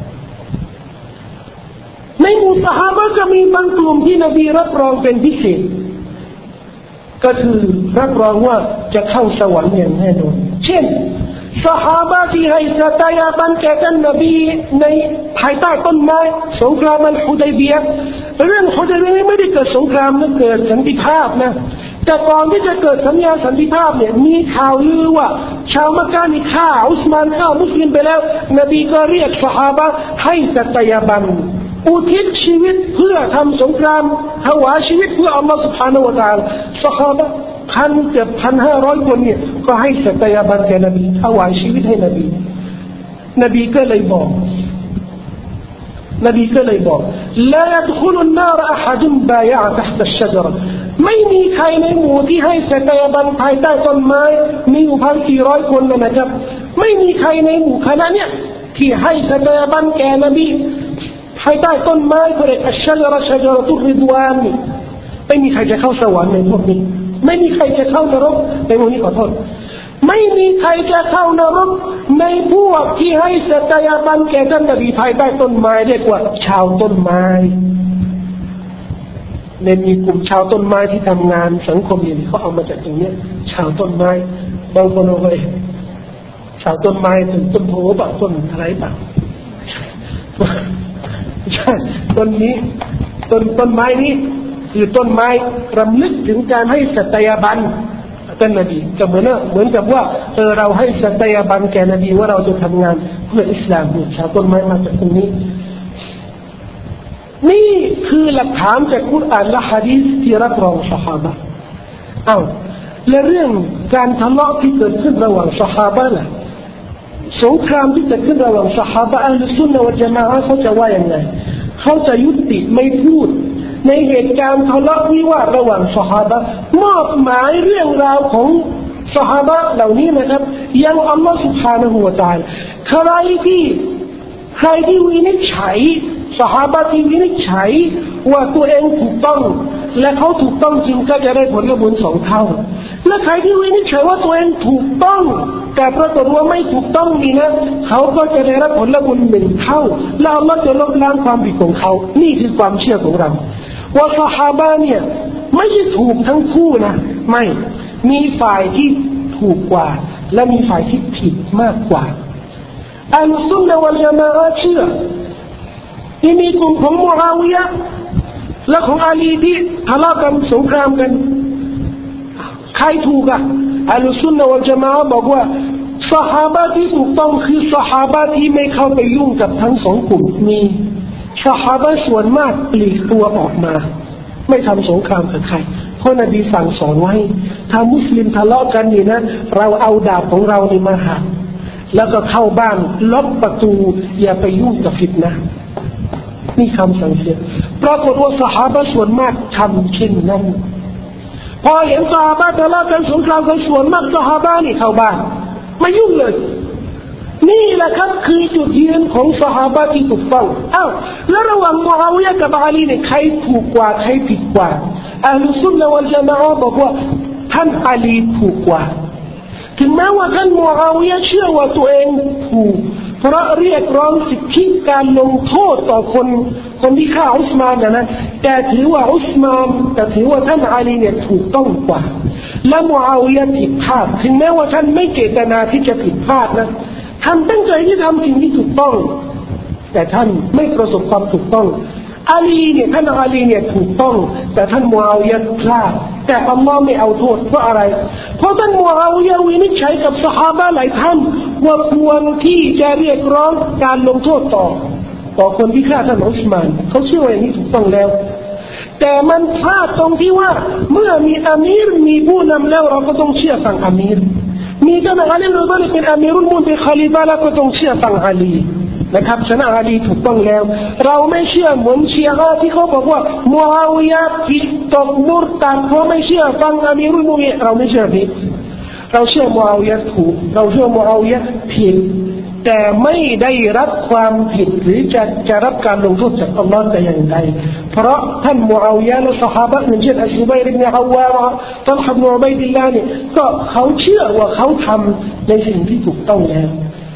ในหมู่ซอฮาบะห์จะมีบางกลุ่มที่นบีรับรองเป็นพิเศษก็คือรับรองว่าจะเข้าสวรรค์อย่างแน่นอนเช่นซอฮาบะห์ที่ให้สัตยาบันแก่ท่านนบีในภายใต้ต้นไม้สงครามอัลฮุดัยบียะห์เรื่องฮุดัยบียะห์ไม่ได้เกิดสงครามนะเกิดสันติภาพนะแต่ก่อนที่จะเกิดสัญญาสันติภาพเนี่ยมีข่าวลือว่าชาวมักกะฮ์นี่ฆ่าอุสมานฆ่ามุสลิมไปแล้วนบีก็เรียกซอฮาบะห์ให้สัตยาบันอุทิศชีวิตเพื่อทำสงครามถวายชีวิตเพื่ออัลลอฮฺ سبحانه และ تعالى ซอฮาบะห์พันเจ็ดพันห้าร้อยคนเนี่ยก็ให้สัตยาบันแก่นบีถวายชีวิตให้นบีนบีก็เลยบอกนบีก็เลยบอกลายัดคุลุนนารอะฮัดุนบายะตะห์ตะชะญะเราะห์ไม่มีใครในหมู่ที่ให้สัตยาบันภายใต้ต้นไม้มีอยู่พันสี่ร้อยคนนะครับไม่มีใครในหมู่คณะเนี่ยที่ให้สัตยาบันแก่นบีภายใต้ต้นไม้เขาเรียกอัชชะญะเราะห์ชะญะเราะตุริดวานไม่มีใครจะเข้าสวรรค์ในพวกนี้ไม่มีใครจะเข้านรกในพวกนี้ขอโทษไม่มีใครจะเข้านรกในพวกที่ให้สัตยาบันแก่ท่านนบีภายใต้ต้นไม้เรียกว่าชาวต้นไม้ในมีกลุ่มชาวต้นไม้ที่ทำงานสังคมอย่างนี้เขาเอามาจากตรงนี้ชาวต้นไม้บางคนเอาไว้ชาวต้นไม้ถึงต้นโพป่ะต้นอะไรป่ะใช่ต้นนี้ต้นต้นไม้นี้คือต้นไม้รำลึกถึงการให้สัตยาบันท่านนบีก็เหมือนเหมือนกับว่าเออเราให้สัตยาบันแก่นบีว่าเราจะทำงานเพื่ออิสลามเนี่ยชาวต้นไม้มาจากตรงนี้นี่คือหลักฐานจากกุรอานและหะดีษที่รับรองซอฮาบะห์เอ้าและเรื่องการทะเลาะที่เกิดขึ้นระหว่างซอฮาบะห์ล่ะสงครามที่เกิดขึ้นระหว่างซอฮาบะห์อัลซุนนะฮ์วัลญะมาอะฮ์เขาจะว่ายังไงเขาจะยุติไม่พูดในเหตุการณ์ทะเลาะวิวาทระหว่างซอฮาบะห์มอบหมายเรื่องราวของซอฮาบะห์เหล่านี้นะครับยังอัลลอฮฺ سبحانه และ تعالى ใครที่ใครที่วินิจฉัยซอฮาบะห์ที่วินิจฉัยว่าตัวเองถูกต้องและเขาถูกต้องจริงก็จะได้ผลบุญสองเท่าและใครที่วินิจฉัยว่าตัวเองถูกต้องแต่ปรากฏว่าไม่ถูกต้องนี่นะเขาก็จะได้รับผลบุญหนึ่งเท่าและอัลลอฮฺจะลบล้างความผิดของเขานี่คือความเชื่อของเราว่าซอฮาบะห์เนี่ยไม่ใช่ถูกทั้งคู่นะไม่มีฝ่ายที่ถูกกว่าและมีฝ่ายที่ผิดมากกว่าอัลซุนนะฮ์วัลญะมาอะฮ์เชื่อที่มีกลุ่มของมุอาวิยะห์และของอาลีที่ทะเลาะกันสงครามกันใครถูกอ่ะอัลซุนนะฮ์วัลญะมาอะฮ์บอกว่าซอฮาบะห์ที่ถูกต้องคือซอฮาบะห์ที่ไม่เข้าไปยุ่งกับทั้งสองกลุ่มมีซอฮาบะห์ส่วนมากปลีกตัวออกมาไม่ทำสงครามกับใครเพราะนบีสั่งสอนไว้ถ้ามุสลิมทะเลาะกันนี่นะเราเอาดาบของเรานี่มาหักแล้วก็เข้าบ้านล็อกประตูอย่าไปยุ่งกับฟิตนะห์นี่คำสั่งเสียปรากฏว่าซอฮาบะห์ส่วนมากทำเช่นนั้นพอเห็นซอฮาบะห์ทะเลาะกันสงครามกันส่วนมากซอฮาบะห์นี่เข้าบ้านไม่ยุ่งเลยนี่แหละครับคือจุดยืนของซอฮาบะห์ที่ถูกต้องอ้าวแล้วระหว่างมุอาวิยะห์กับอาลีเนี่ยใครถูกกว่าใครผิดกว่าอัลลอฮฺซุนนะฮ์วัลญะมาอะฮ์บอกว่าท่านอาลีถูกกว่าถึงแม้ว่าท่านมุอาวิยะห์เชื่อว่าตัวเองถูกเพราะเรียกร้องสิทธิการลงโทษต่อคนคนที่ฆ่าอุสมานนะนะแต่ถือว่าอุสมานแต่ถือว่าท่านอาลีเนี่ยถูกต้องกว่าและมุอาวิยะห์ผิดพลาดถึงแม้ว่าท่านไม่เจตนาที่จะผิดพลาดนะท่านตั้งใจที่ทำสิ่งที่ถูกต้องแต่ท่านไม่ประสบความถูกต้องอาลีเนี่ยท่านอาลีเนี่ยถูกต้องแต่ท่านมุอาวิยะห์พลาดแต่อัลลอฮ์ไม่เอาโทษเพราะอะไรเพราะท่านมุอาวิยะห์วินิจฉัยกับซอฮาบะห์หลายท่านว่าควรที่จะเรียกร้องการลงโทษต่อต่อคนที่ฆ่าท่านอุสมานเขาเชื่อว่าอย่างนี้ถูกต้องแล้วแต่มันพลาดตรงที่ว่าเมื่อมีอามีรมีผู้นำแล้วเราก็ต้องเชื่อฟังอามีรมีท่านอาลีเราได้เป็นอามีรุลมุนเป็นคอลิฟะห์แล้วก็ต้องเชื่อฟังอาลีนะครับฉะนั้นอาลีถูกต้องแล้วเราไม่เชื่อเหมือนชีอะห์ที่เขาบอกว่ามุอาวิยะห์ผิดตกมุรตัดเพราะไม่เชื่อฟังอามีรุลมุมินีนเราไม่เชื่อผิดเราเชื่อมุอาวิยะห์ถูกเราเชื่อมุอาวิยะห์ผิดแต่ไม่ได้รับความผิดหรือจะจะรับการลงโทษจากอัลลอฮ์แต่อย่างใดเพราะท่านมุอาวิยะห์และซอฮาบะห์อย่างเช่นอัชซุบัยร อิบนุ อัววามะห์ตัลฮะ อิบนุ อุบัยดิลลาห์เนี่ยก็เขาเชื่อว่าเขาทำในสิ่งที่ถูกต้องแล้ว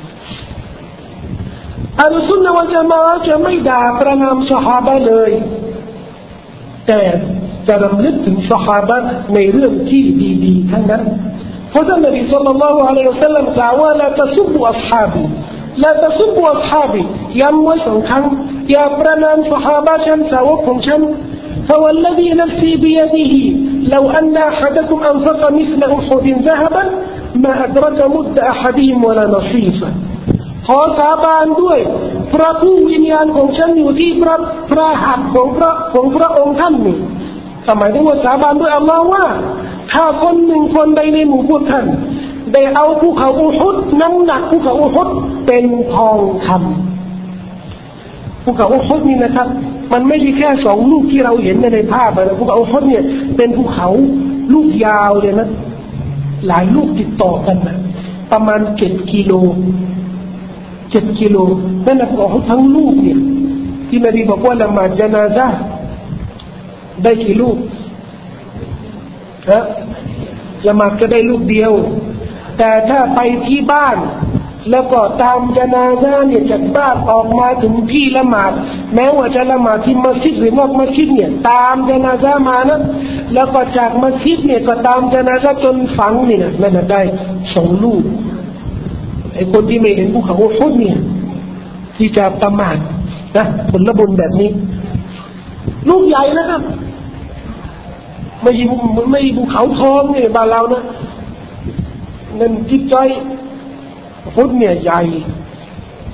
อัลซุนนะฮ์วัลญะมาอะฮ์จะไม่ด่าประณามซอฮาบะห์เลยแต่จะรำลึกถึงซอฮาบะห์ในเรื่องที่ดีๆทั้งนั้นเพราะท่านนบีศ็อลลัลลอฮุอะลัยฮิวะซัลลัมกล่าวว่าลาตะซุบบอัศฮาบีลาตะซุบบอัศฮาบีย้ำไว้สองครั้งอย่าประณามซอฮาบะห์ฉันสาวกของฉัน فوالذي نفسي بيده لو أن أحدكم أنفق مثل أحد ذهبا ما أدرك مد أحدهم ولا نصيفهขอสาบานด้วยพระผู้วิญญาณของฉันอยู่ที่พระพระหัตถ์ของพระของพระองค์ท่านนี่สมัยที่ว่าสาบานด้วยอัลลอฮ์ว่าถ้าคนหนึ่งคนใดในหมู่พวกท่านได้เอาภูเขาอูฮุดน้ำหนักภูเขาอูฮุดเป็นทองคำภูเขาอูฮุดนี่นะครับมันไม่ใช่แค่สองลูกที่เราเห็นในภาพนะภูเขาอูฮุดเนี่ยเป็นภูเขาลูกยาวเลยนะหลายลูกติดต่อกันนะประมาณเจ็ดกิโลเจ็ดกิโลนั่นนะภูเขาทั้งลูกเนี่ยที่นบีบอกว่าละหมาดญะนาซะห์ได้กี่ลูกฮะละหมาดก็ได้ลูกเดียวแต่ถ้าไปที่บ้านแล้วก็ตามญะนาซะห์เนี่ยจากบ้านออกมาถึงที่ละหมาดแม้ว่าจะละหมาดที่มัสยิดหรือนอกมัสยิดเนี่ยตามญะนาซะห์มานะแล้วก็จากมัสยิดเนี่ยก็ตามญะนาซะห์จนฝังนี่นะนั่นได้สองลูกไอ้คนที่ไม่เห็นภูเขาอูฮุดเนี่ยที่จะประมาทนะผลบุญแบบนี้ลูกใหญ่นะครับไม่ใช่ไม่ภูเขาทองเนี่ยบ้านเรานะนั่นจิ๊บจ้อยพุทธเนี่ยใหญ่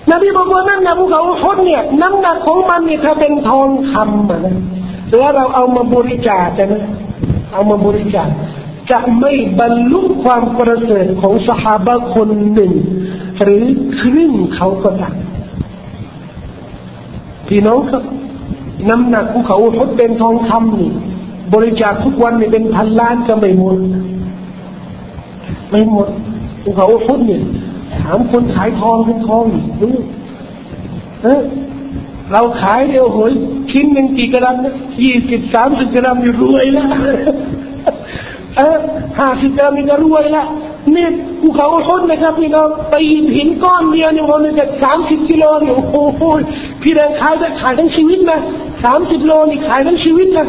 นบีบอกว่านั่นนะภูเขาอุฮุดเนี่ยน้ำหนักของมันเนี่ยถ้าเป็นทองคำนะแล้วเราเอามาบริจาคนะเอามาบริจาคจะไม่บรรลุความประเสริฐของซอฮาบะห์คนหนึ่งหรือครึ่งเขาก็ตามพี่น้องครับน้ำหนักภูเขาอุฮุดเป็นทองคำนี่บริจาคทุกวันนี่เป็นพันล้านก็ไม่หมดไม่หมดภูเขาอุฮุดเนี่ยถามคนขายทองเป็นทองดูเออเราขายเดียวโหยชิ้นหนึ่งกี่กรัมนะยี่สิบสามสิบกรัมอยู่รวยแล้วเออห้าสิบกรัมนี่ก็รวยแล้วนี่ภูเขาอุฮุดนะครับพี่น้องไปหินก้อนเดียวเนี่ยมันจะสามสิบกิโลเนี่ยโอ้โหพี่แดงขายได้ขายทั้งชีวิตนะสามสิบโลนี่ขายทั้งชีวิตนะ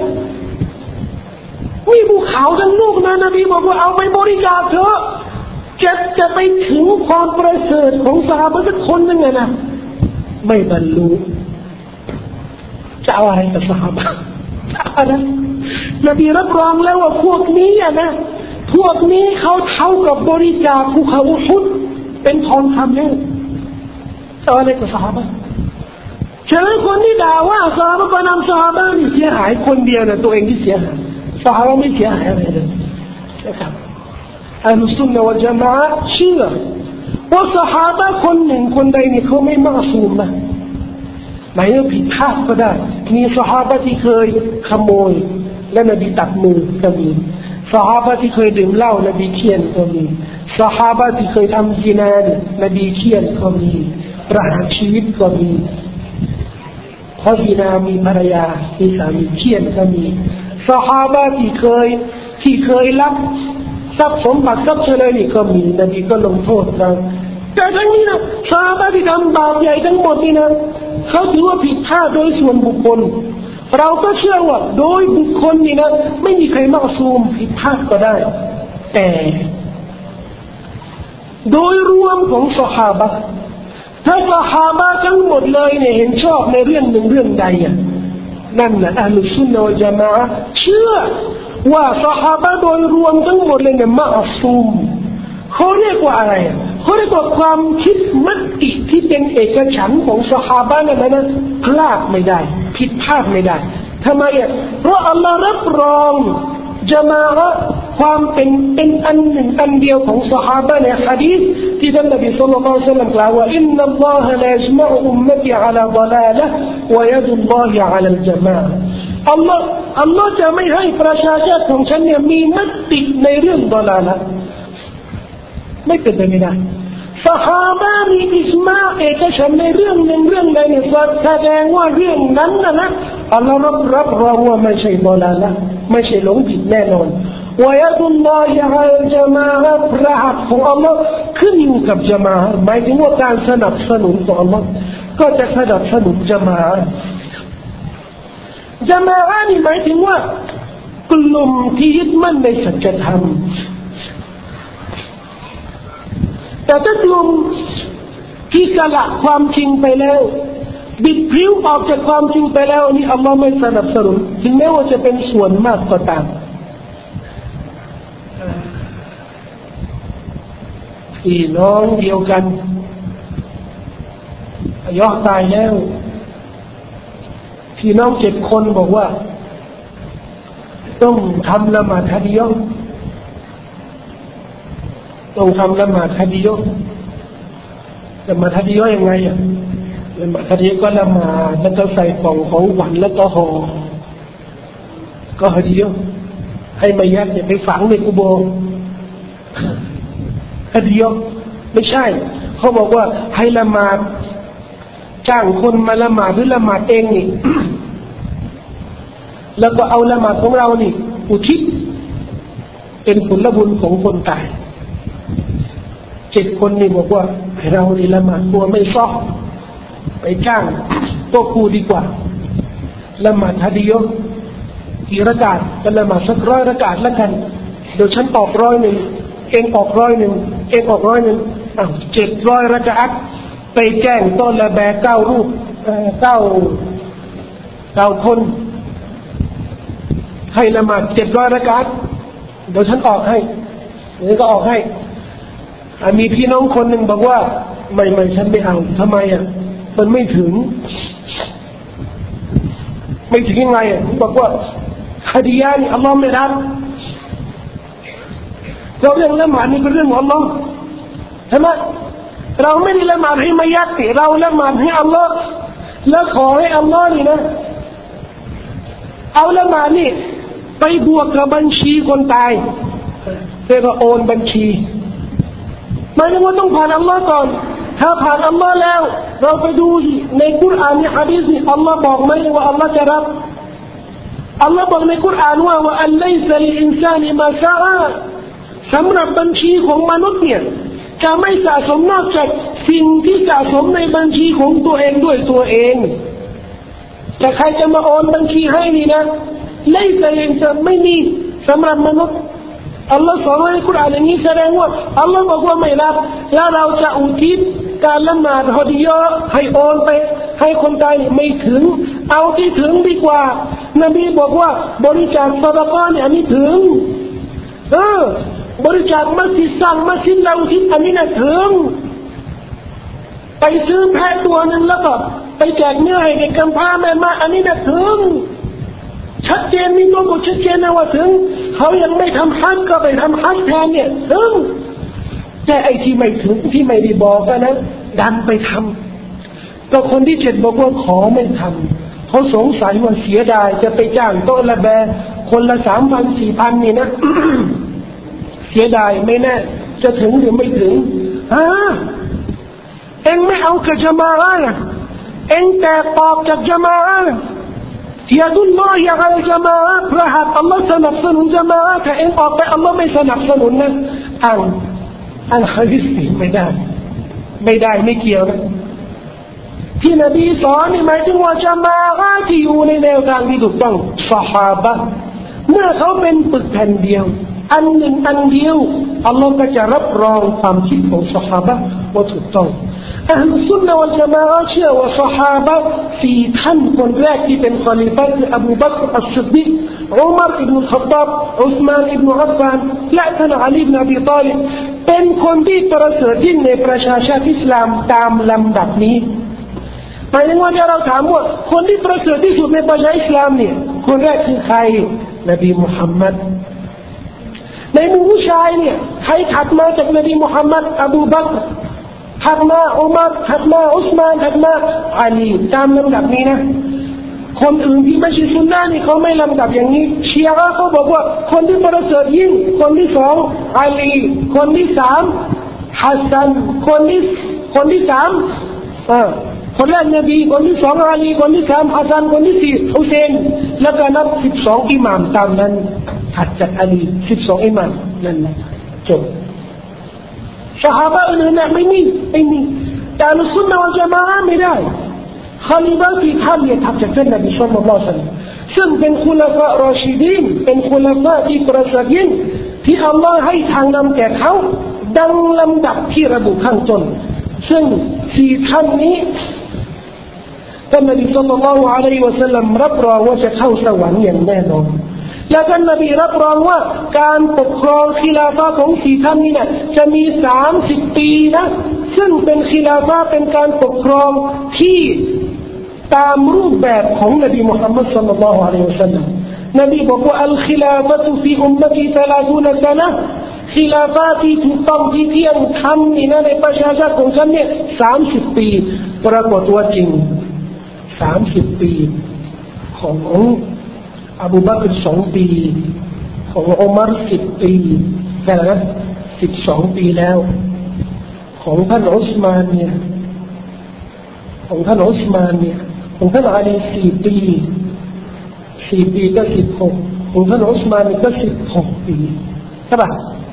นี่ภูเขาทั้งลูกนะนบีบอกว่าเอาไปบริจาคเถอะจะจะไปถึงความประเสริฐของซอฮาบะห์สักคนนึงไงนะไม่บรรลุจะเอาอะไรกับซอฮาบะห์อะไรนบีรับรองแล้วว่าพวกนี้อ่ะนะพวกนี้เขาเท่ากับบริจาคภูเขาอุฮุดเป็นทองคำแล้วจะเอาอะไรกับซอฮาบะห์ฉะนั้นคนที่ด่าว่าซอฮาบะห์ก็นำซอฮาบะห์นี่เสียหายคนเดียวนะตัวเองที่เสียหายซอฮาบะห์ไม่เสียหายอะไรเลยนะครับอัลลอฮฺซุนนะวะญะมาอะห์เชื่อว่าซอฮาบะห์คนหนึ่งคนใดนี่เขาไม่มาซูมนะหมายถึงผิดพลาดก็ได้มีซอฮาบะห์ที่เคยขโมยและนบีตัดมือก็มีซอฮาบะห์ที่เคยดื่มเหล้านบีเคี่ยนก็มีซอฮาบะห์ที่เคยทำซินานบีเคี่ยนก็มีประหารชีวิตก็มีเพราะซินามีภรรยามีสามีเคี่ยนก็มีซอฮาบะห์ที่เคยที่เคยลักทรัพย์สมบัติทรัพย์อะไรนี่ก็มีนบีก็ลงโทษเราแต่ทั้งนี้นะซอฮาบะห์ที่ทำบาปใหญ่ทั้งหมดนี่นะเขาถือว่าผิดพลาดโดยส่วนบุคคลเราก็เชื่อว่าโดยบุคคลนี่นะไม่มีใครมาซูมผิดพลาดก็ได้แต่โดยรวมของซอฮาบะห์ถ้าซอฮาบะห์ทั้งหมดเลยเนี่ยเห็นชอบในเรื่องหนึ่งเรื่องใดอ่ะนั่นแหละอัลลอฮฺซุนนะวะญะมาอะห์เชื่อว่าซอฮาบะห์โดยรวมทั้งหมดเลยเนี่ยมะอซูมเขาเรียกว่าอะไรเขาเรียกว่าความคิดมติที่เป็นเอกฉันท์ของซอฮาบะห์นั้นนะพลาดไม่ได้ผิดพลาดไม่ได้ทำไมอ่ะเพราะอัลลอฮ์รับรองญะมาอะห์ความเป็นเป็นอันหนึ่งอันเดียวของซอฮาบะห์ในหะดีษที่ท่านนบีศ็อลลัลลอฮุอะลัยฮิวะซัลลัมกล่าวว่าอินนัลลอฮะลายัจมะอุอุมมะติอะลาฎอลาละฮ์วะยะดุลลอฮิอะลัลญะมาอะห์อัลลอฮ์อัลลอฮ์จะไม่ให้ประชาชาติของฉันเนี่ยมีมติในเรื่องฎอลาละห์ไม่เป็นไปไม่ได้ซอฮาบะห์มีอิจมาเอกฉันท์ในเรื่องหนึ่งเรื่องใดเนี่ยแสดงว่าเรื่องนั้นนะนะอัลลอฮ์รับรับรองว่าไม่ใช่ฎอลาละห์ไม่ใช่หลงผิดแน่นอนวะยะดุลลอฮิอะลัลญะมาอะห์พระหัตถ์ของอัลลอฮ์ขึ้นอยู่กับญะมาอะห์หมายถึงว่าการสนับสนุนของอัลลอฮ์ก็จะสนับสนุนญะมาอะห์ญะมาอะห์นี่หมายถึงว่ากลุ่มที่ยึดมั่นในสัจธรรมแต่ถ้ากลุ่มที่สละความจริงไปแล้วบิดพลิ้วออกจากความจริงไปแล้วนี่อัลลอฮ์ไม่สนับสนุนถึงแม้ว่าจะเป็นส่วนมากก็ตามพี่น้องเดียวกันย่อตายแล้วพี่น้องเจ็ดคนบอกว่าต้องทำละหมาดฮะดียะห์ต้องทำละหมาดฮะดียะห์ละหมาดฮะดียะห์ยังไงอ่ะละหมาดฮะดียะห์ก็ละหมาดแล้วก็ใส่กล่องของหวานแล้วก็ห่อก็ฮะดียะห์ให้มัยยิตเนี่ยไปฝังในกุโบร์ฮะดียะห์ไม่ใช่เขาบอกว่าให้ละหมาดจ้างคนมาละหมาดหรือละหมาดเองนี่ แล้วก็เอาละหมาดของเรานี่อุทิศเป็นผลบุญของคนตายเจ็ดคนนี่บอกว่าเรานี่ละหมาดตัวไม่ซอกไปจ้างโต๊ะครูดีกว่าละหมาดฮะดียะห์กี่รากาศกันละหมาดสักร้อยรากาศแล้วกันเดี๋ยวฉันออกร้อยหนึ่งเองออกร้อยหนึ่งเองออกร้อยหนึ่งอ้าวเจ็ดร้อยรากาศไปแจ้งต้นละแบกเก้ารูปเก้าเก้าคนให้ละหมาดเจ็ดร้อยรากาศเดี๋ยวฉันออกให้เดี๋ยวก็ออกให้มีพี่น้องคนหนึ่งบอกว่าไม่ไม่ฉันไม่เอาทำไมอ่ะมันไม่ถึงไม่ถึงยังไงอ่ะบอกว่าฮะดียะนี่อัลลอฮ์ไม่รับเราเรื่องละหมาดนี่เป็นเรื่องของอัลลอฮ์ใช่ไหมเราไม่ได้ละหมาดให้มายักติเราละหมาดให้อัลลอฮ์แล้วขอให้อัลลอฮ์นี่นะเอาละหมาดนี่ไปบวกกับบัญชีคนตายเรียกว่าโอนบัญชีหมายถึงว่าต้องผ่านอัลลอฮ์ก่อนถ้าผ่านอัลลอฮ์แล้วเราไปดูในกุรอานในหะดีษนี่อัลลอฮ์บอกไหมว่าอัลลอฮ์จะรับอัลลอฮ์บอกในกุรอานว่าว่าอัลลัยซะลิลอินซานิมาซาอะสำหรับบัญชีของมนุษย์เนี่ยจะไม่สะสมนอกจากสิ่งที่สะสมในบัญชีของตัวเองด้วยตัวเองแต่ใครจะมาโอนบัญชีให้นี่นะไล่ซะลิลอินซานไม่มีสำหรับมนุษย์อัลลอฮ์สอนในกุรอานอย่างนี้แสดงว่าอัลลอฮ์บอกว่าไม่รับแล้วเราจะอุทิศการละหมาดฮอดียะห์ให้โอนไปให้คนตายไม่ถึงเอาที่ถึงดีกว่านบีบอกว่าบริจาคซะดะกอฮ์เนี่ยอันนี้ถึงเออบริจาคมัสยิดสร้างมัสยิดเราอุทิศอันนี้น่ะถึงไปซื้อแพะตัวนึงแล้วก็ไปแจกเนื้อให้เด็กกำพร้าแม่มาอันนี้น่ะถึงชัดเจนมีตัวบทชัดเจนนะว่าถึงเขายังไม่ทำฮัจญ์ก็ไปทำฮัจญ์แทนเนี่ยถึงแต่ไอ้ที่ไม่ถึงที่ไม่ได้บอกกันนะดันไปทำก็คนที่เจ็ดบอกว่าขอไม่ทำเขาสงสัยว่าเสียดายจะไปจ้างโต๊ะละแบคนละสามพันสี่พันนี่นะ เสียดายไม่แน่จะถึงหรือไม่ถึงฮะเอ็งไม่เอากับญะมาอะห์เอ็งแต่ปอกจากญะมาอะห์ยาดุลลอฮิอะลัยญะมาอะห์เพราะหากอัลลอฮ์สนับสนุนญะมาอะห์ถ้าเอ็งออกไปอัลลอฮ์ไม่สนับสนุนนะอ่านอ่านหะดีษนี้ไม่ได้ไม่ได้ไม่เกี่ยวนะที่นบีสอนนี่หมายถึงว่าญะมาอะห์ที่อยู่ในแนวทางที่ถูกต้องซอฮาบะห์เมื่อเขาเป็นปึกแผ่นเดียวอันหนึ่งอันเดียวอัลลอฮ์ก็จะรับรองความคิดของซอฮาบะห์ว่าถูกต้องอัลซุนนะวัลญะมาอะห์เชื่อว่าซอฮาบะห์สี่ท่านคนแรกที่เป็นคอลิฟะห์คืออบูบักรอัสซิดดีกอุมัรอิบนุลค็อฏฏอบอุสมานอิบนุอัฟฟานและท่านอาลีอิบนุอบีฏอลิบเป็นคนที่ประเสริฐยิ่งในประชาชาติอิสลามตามลำดับนี้หมายถึงว่าเราถามว่าคนที่ประเสริฐที่สุดในประชาอิสลามเนี่ยคนแรกคือใครนบีมุฮัมมัดในหมู่ผู้ชายเนี่ยใครถัดมาจากนบีมุฮัมมัดอบูบักรถัดมาอุมัรถัดมาอุสมานถัดมาอาลีตามลำดับนี้นะคนอื่นที่ไม่ใช่ซุนนะห์นี่เขาไม่ลำดับอย่างนี้ชีอะห์เขาบอกว่าคนที่ประเสริฐยิ่งคนที่สองอาลีคนที่สามฮัสซันคนที่คนที่สามเออคนแรกนบีคนที่สองอาลีคนที่สามฮัสซันคนที่สี่ฮุเซนแล้วก็นับสิบสองอิหม่ามตามนั้นถัดจากอาลีสิบสองอิหม่ามนั่นแหละจบซอฮาบะห์อื่นๆไม่มีไม่มีแต่อัลซุนนะวัลญะมาอะห์ไม่ได้คอลิฟะห์ที่ท่านเนี่ยถัดจากท่านนบีศ็อลลัลลอฮุอะลัยฮิวะซัลลัมซึ่งเป็นคุลาฟะห์รอชิดีนเป็นคุลาฟะห์ที่ประเสริฐยิ่งที่อัลลอฮ์ให้ทางนำแก่เขาดังลำดับที่ระบุข้างต้นซึ่งสี่ท่านนี้ท่านนบีศ็อลลัลลอฮุอะลัยฮิวะซัลลัมรับรองว่าจะเข้าสวรรค์อย่างแน่นอนและท่านนบีรับรองว่าการปกครองkhiลาฟะห์ของสี่ท่านนี้เนี่ยจะมีสามสิบปีนะซึ่งเป็นkhiลาฟะห์เป็นการปกครองที่ตามรูปแบบของนบีมุฮัมมัดศ็อลลัลลอฮุอะลัยฮิวะซัลลัมนบีบอกว่าอัลkhiลาฟะตุฟีอุมมะตีสามสิบซะนะห์khiลาฟะห์ที่ถูกต้องที่เที่ยงธรรมนี่นะในประชาชาติของฉันเนี่ยสามสิบปีปรากฏว่าจริงสามสิบปีของอบูบักรสองปีของอุมัรสิบปีแค่นั้นสิบสองปีแล้วของท่านอุสมานเนี่ยของท่านอุสมานเนี่ยของท่านอาลีสี่ปีสี่ปีก็สิบหกของท่านอุสมานก็สิบหกปีใช่ปะ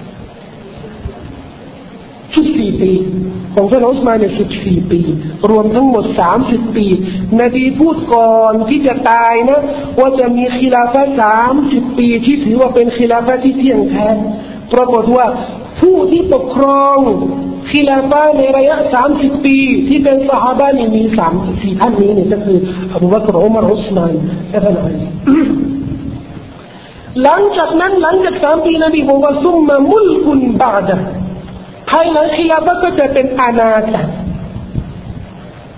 สิบสี่ปีของท่านอุสมานเนี่ยสิบสี่ปีรวมทั้งหมดสามสิบปีนบีพูดก่อนที่จะตายนะว่าจะมีkhiลาฟะห์สามสิบปีที่ถือว่าเป็นkhiลาฟะห์ที่เที่ยงแท้ปรากฏว่าผู้ที่ปกครองkhiลาฟะห์ในระยะสามสิบปีที่เป็นซอฮาบะห์นี่มีสามสี่ท่านนี้เนี่ยก็คืออบูบักรอุมัรอุสมานและท่านอาลีหลังจากนั้นหลังจากสามปีนบีบอกว่าซุมมะมุลกุนบะดะภายหลังkhiลาฟะห์ก็จะเป็นอาณาจักร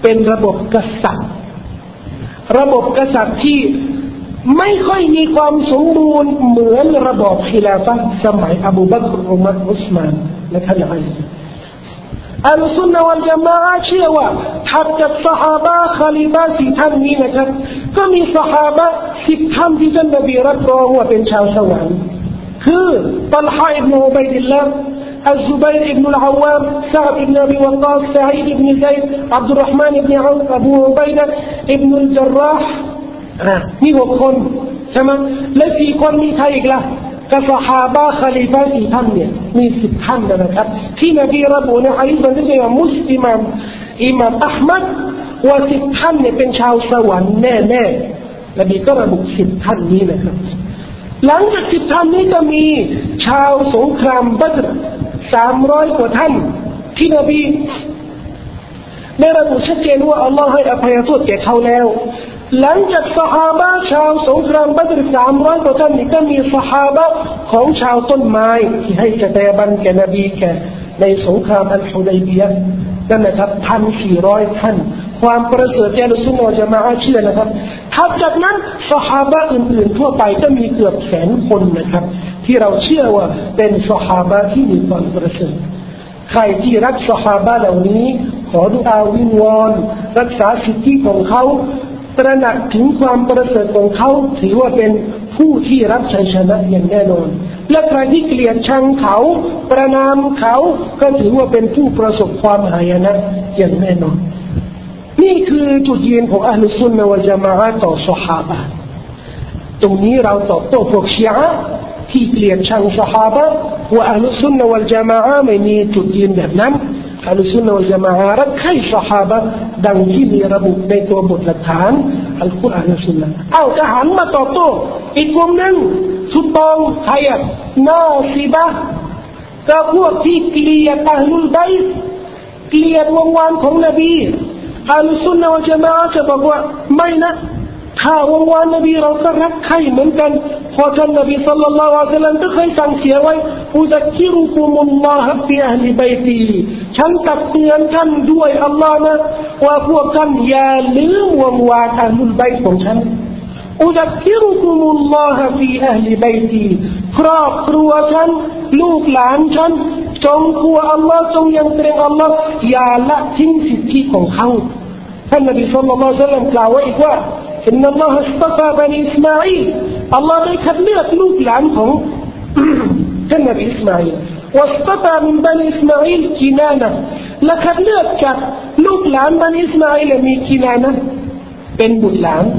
เป็นระบบกษัตริย์ระบบกษัตริย์ที่ไม่ค่อยมีความสมบูรณ์เหมือนระบอบkhiลาฟะห์สมัยอบูบักรอุมัรอุสมานและท่านอัลีอัลซุนนะวัลญะมาอะห์เชื่อว่าถัดจากซอฮาบะห์คอลิฟะห์สี่ท่านนี้นะครับก็มีซอฮาบะห์สิบท่านที่ท่านนบีรับรองว่าเป็นชาวสวรรค์คือตัลฮะอิบนุอุบัยดิลลาห์الزبير بن العوام سعد بن أبي وقاص سعيد بن زيد عبد الرحمن بن عوف أبو عبيدة ابن الجراح นี่หกคนใช่ไหมและสี่คนมีใครอีกล่ะก็ซอฮาบะห์คอลิฟะห์สี่ท่านเนี่ยมีสิบท่านนะครับที่นบีระบุในหะดีษบันทึกโดยมุสลิมอิหม่ามอะห์มัดว่าสิบท่านเนี่ยเป็นชาวสวรรค์แน่ๆนบีก็ระบุสิบท่านนี้นะครับหลังจากสิบท่านนี้ก็มีชาวสงครามบัดรสามร้อยกว่าท่านที่นบีได้ระบุชัดเจนว่าอัลลอฮ์ให้อภัยโทษแก่เขาแล้วหลังจากซอฮาบะห์ชาวสงครามบัดรสามร้อยกว่าท่านนี้ก็มีซอฮาบะห์ของชาวต้นไม้ที่ให้กระแตบันแก่นบีแก่ในสงครามอัลฮุดัยบียะห์นั่นนะครับพันสี่ร้อยท่านความประเสริฐที่อัลลอฮฺซุนนะวะญะมาอะห์เชื่อนะครับถัดจากนั้นซอฮาบะห์อื่นๆทั่วไปก็มีเกือบแสนคนนะครับที่เราเชื่อว่าเป็นซอฮาบะห์ที่มีความประเสริฐใครที่รักซอฮาบะห์เหล่านี้ขอดุอาวิงวอนรักษาสิทธิของเขาตระหนักถึงความประเสริฐของเขาถือว่าเป็นผู้ที่รับชัยชนะอย่างแน่นอนและใครที่เกลียดชังเขาประณามเขาก็ถือว่าเป็นผู้ประสบความหายนะอย่างแน่นอนนี่คือจุดยืนของอัลลอฮฺซุนนะวัลญะมาอะห์ต่อซอฮาบะห์ตรงนี้เราตอบโต้พวกชีอะห์ที่เกลียดชังซอฮาบะห์ว่าอัลลอฮฺซุนนะวัลญะมาอะห์ไม่มีจุดยืนแบบนั้นอัลลอฮฺซุนนะวัลญะมาอะห์รักใคร่ซอฮาบะห์ดังที่มีระบุในตัวบทหลักฐานอัลกุรอานและซุนนะห์เอาทหารมาตอบโต้อีกกลุ่มนึงสุดตองใครอ่ะนาซิบะห์ก็พวกที่เกลียดอะห์ลุลบัยต์เกลียดวงวานของนบีอัลลอฮฺซุนนะวัลญะมาอะห์จะบอกว่าไม่นะถ้าวงวานนบีเราก็รักใคร่เหมือนกันเพราะท่านนบีศ็อลลัลลอฮุอะลัยฮิวะซัลลัมก็เคยสั่งเสียไว้อุซักกิรุกุมุลลอฮะฟิอะห์ลิบัยตีฉันตักเตือนท่านด้วยอัลลอฮ์นะว่าพวกท่านอย่าลืมวงวานอะห์ลุลบัยต์ของฉันอุซักกิรุกุมุลลอฮะฟิอะห์ลิบัยตีครอบครัวฉันลูกหลานฉันจงกลัวอัลลอฮ์จงยังเกรงอัลลอฮ์อย่าละทิ้งสิทธิของเขาท่านนบีศ็อลลัลลอฮุอะลัยฮิวะซัลลัมกล่าวไว้อีกว่าอินนัลลอฮะอัสตะฟาบันีอิสมาอีลอัลลอฮ์ได้คัดเลือกลูกหลานของท่านนบีอิสมาอีลวัสตะฟามินบันีอิสมาอีลกินานะและคัดเลือกจากลูกหลานบันีอิสมาอีลมีกินานะเป็นบุตรหลาน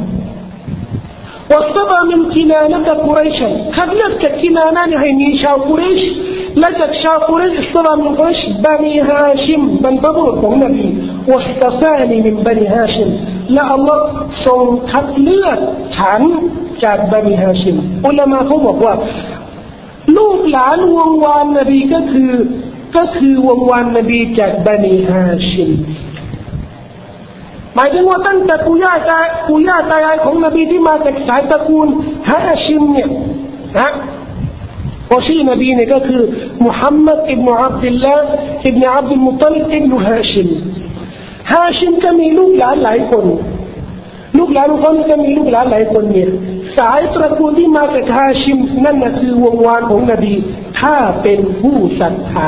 واصطفى من كنانة قريشا خلت كنانة هي شاو قريش لجت شاو قريش اصطفى من قريش بني هاشم بن بابور النبي واصطفاني من بني هاشم لا الله صن خلتฉันจากบนีฮาชิมอุลามะเขาบอกว่าลูกหลานวงวานนบีก็คือก็คือวงวานนบีจากบนีฮาชิมหมายถึงว่าตั้งแต่ปู่ย่าตาปู่ย่าตายายของนบีที่มาจากสายตระกูลฮาชิมเนี่ยนะพอชื่อนบีเนี่ยก็คือมุฮัมมัดอิบนุอับดุลลาห์อิบนุอับดุลมุฏลิบอิบนุฮาชิมฮาชิมก็มีลูกหลานหลายคนลูกหลานของเขาก็มีลูกหลานหลายคนเนี่ยสายตระกูลที่มาจากฮาชิมนั่นน่ะคือวงวานของนบีถ้าเป็นผู้ศรัทธา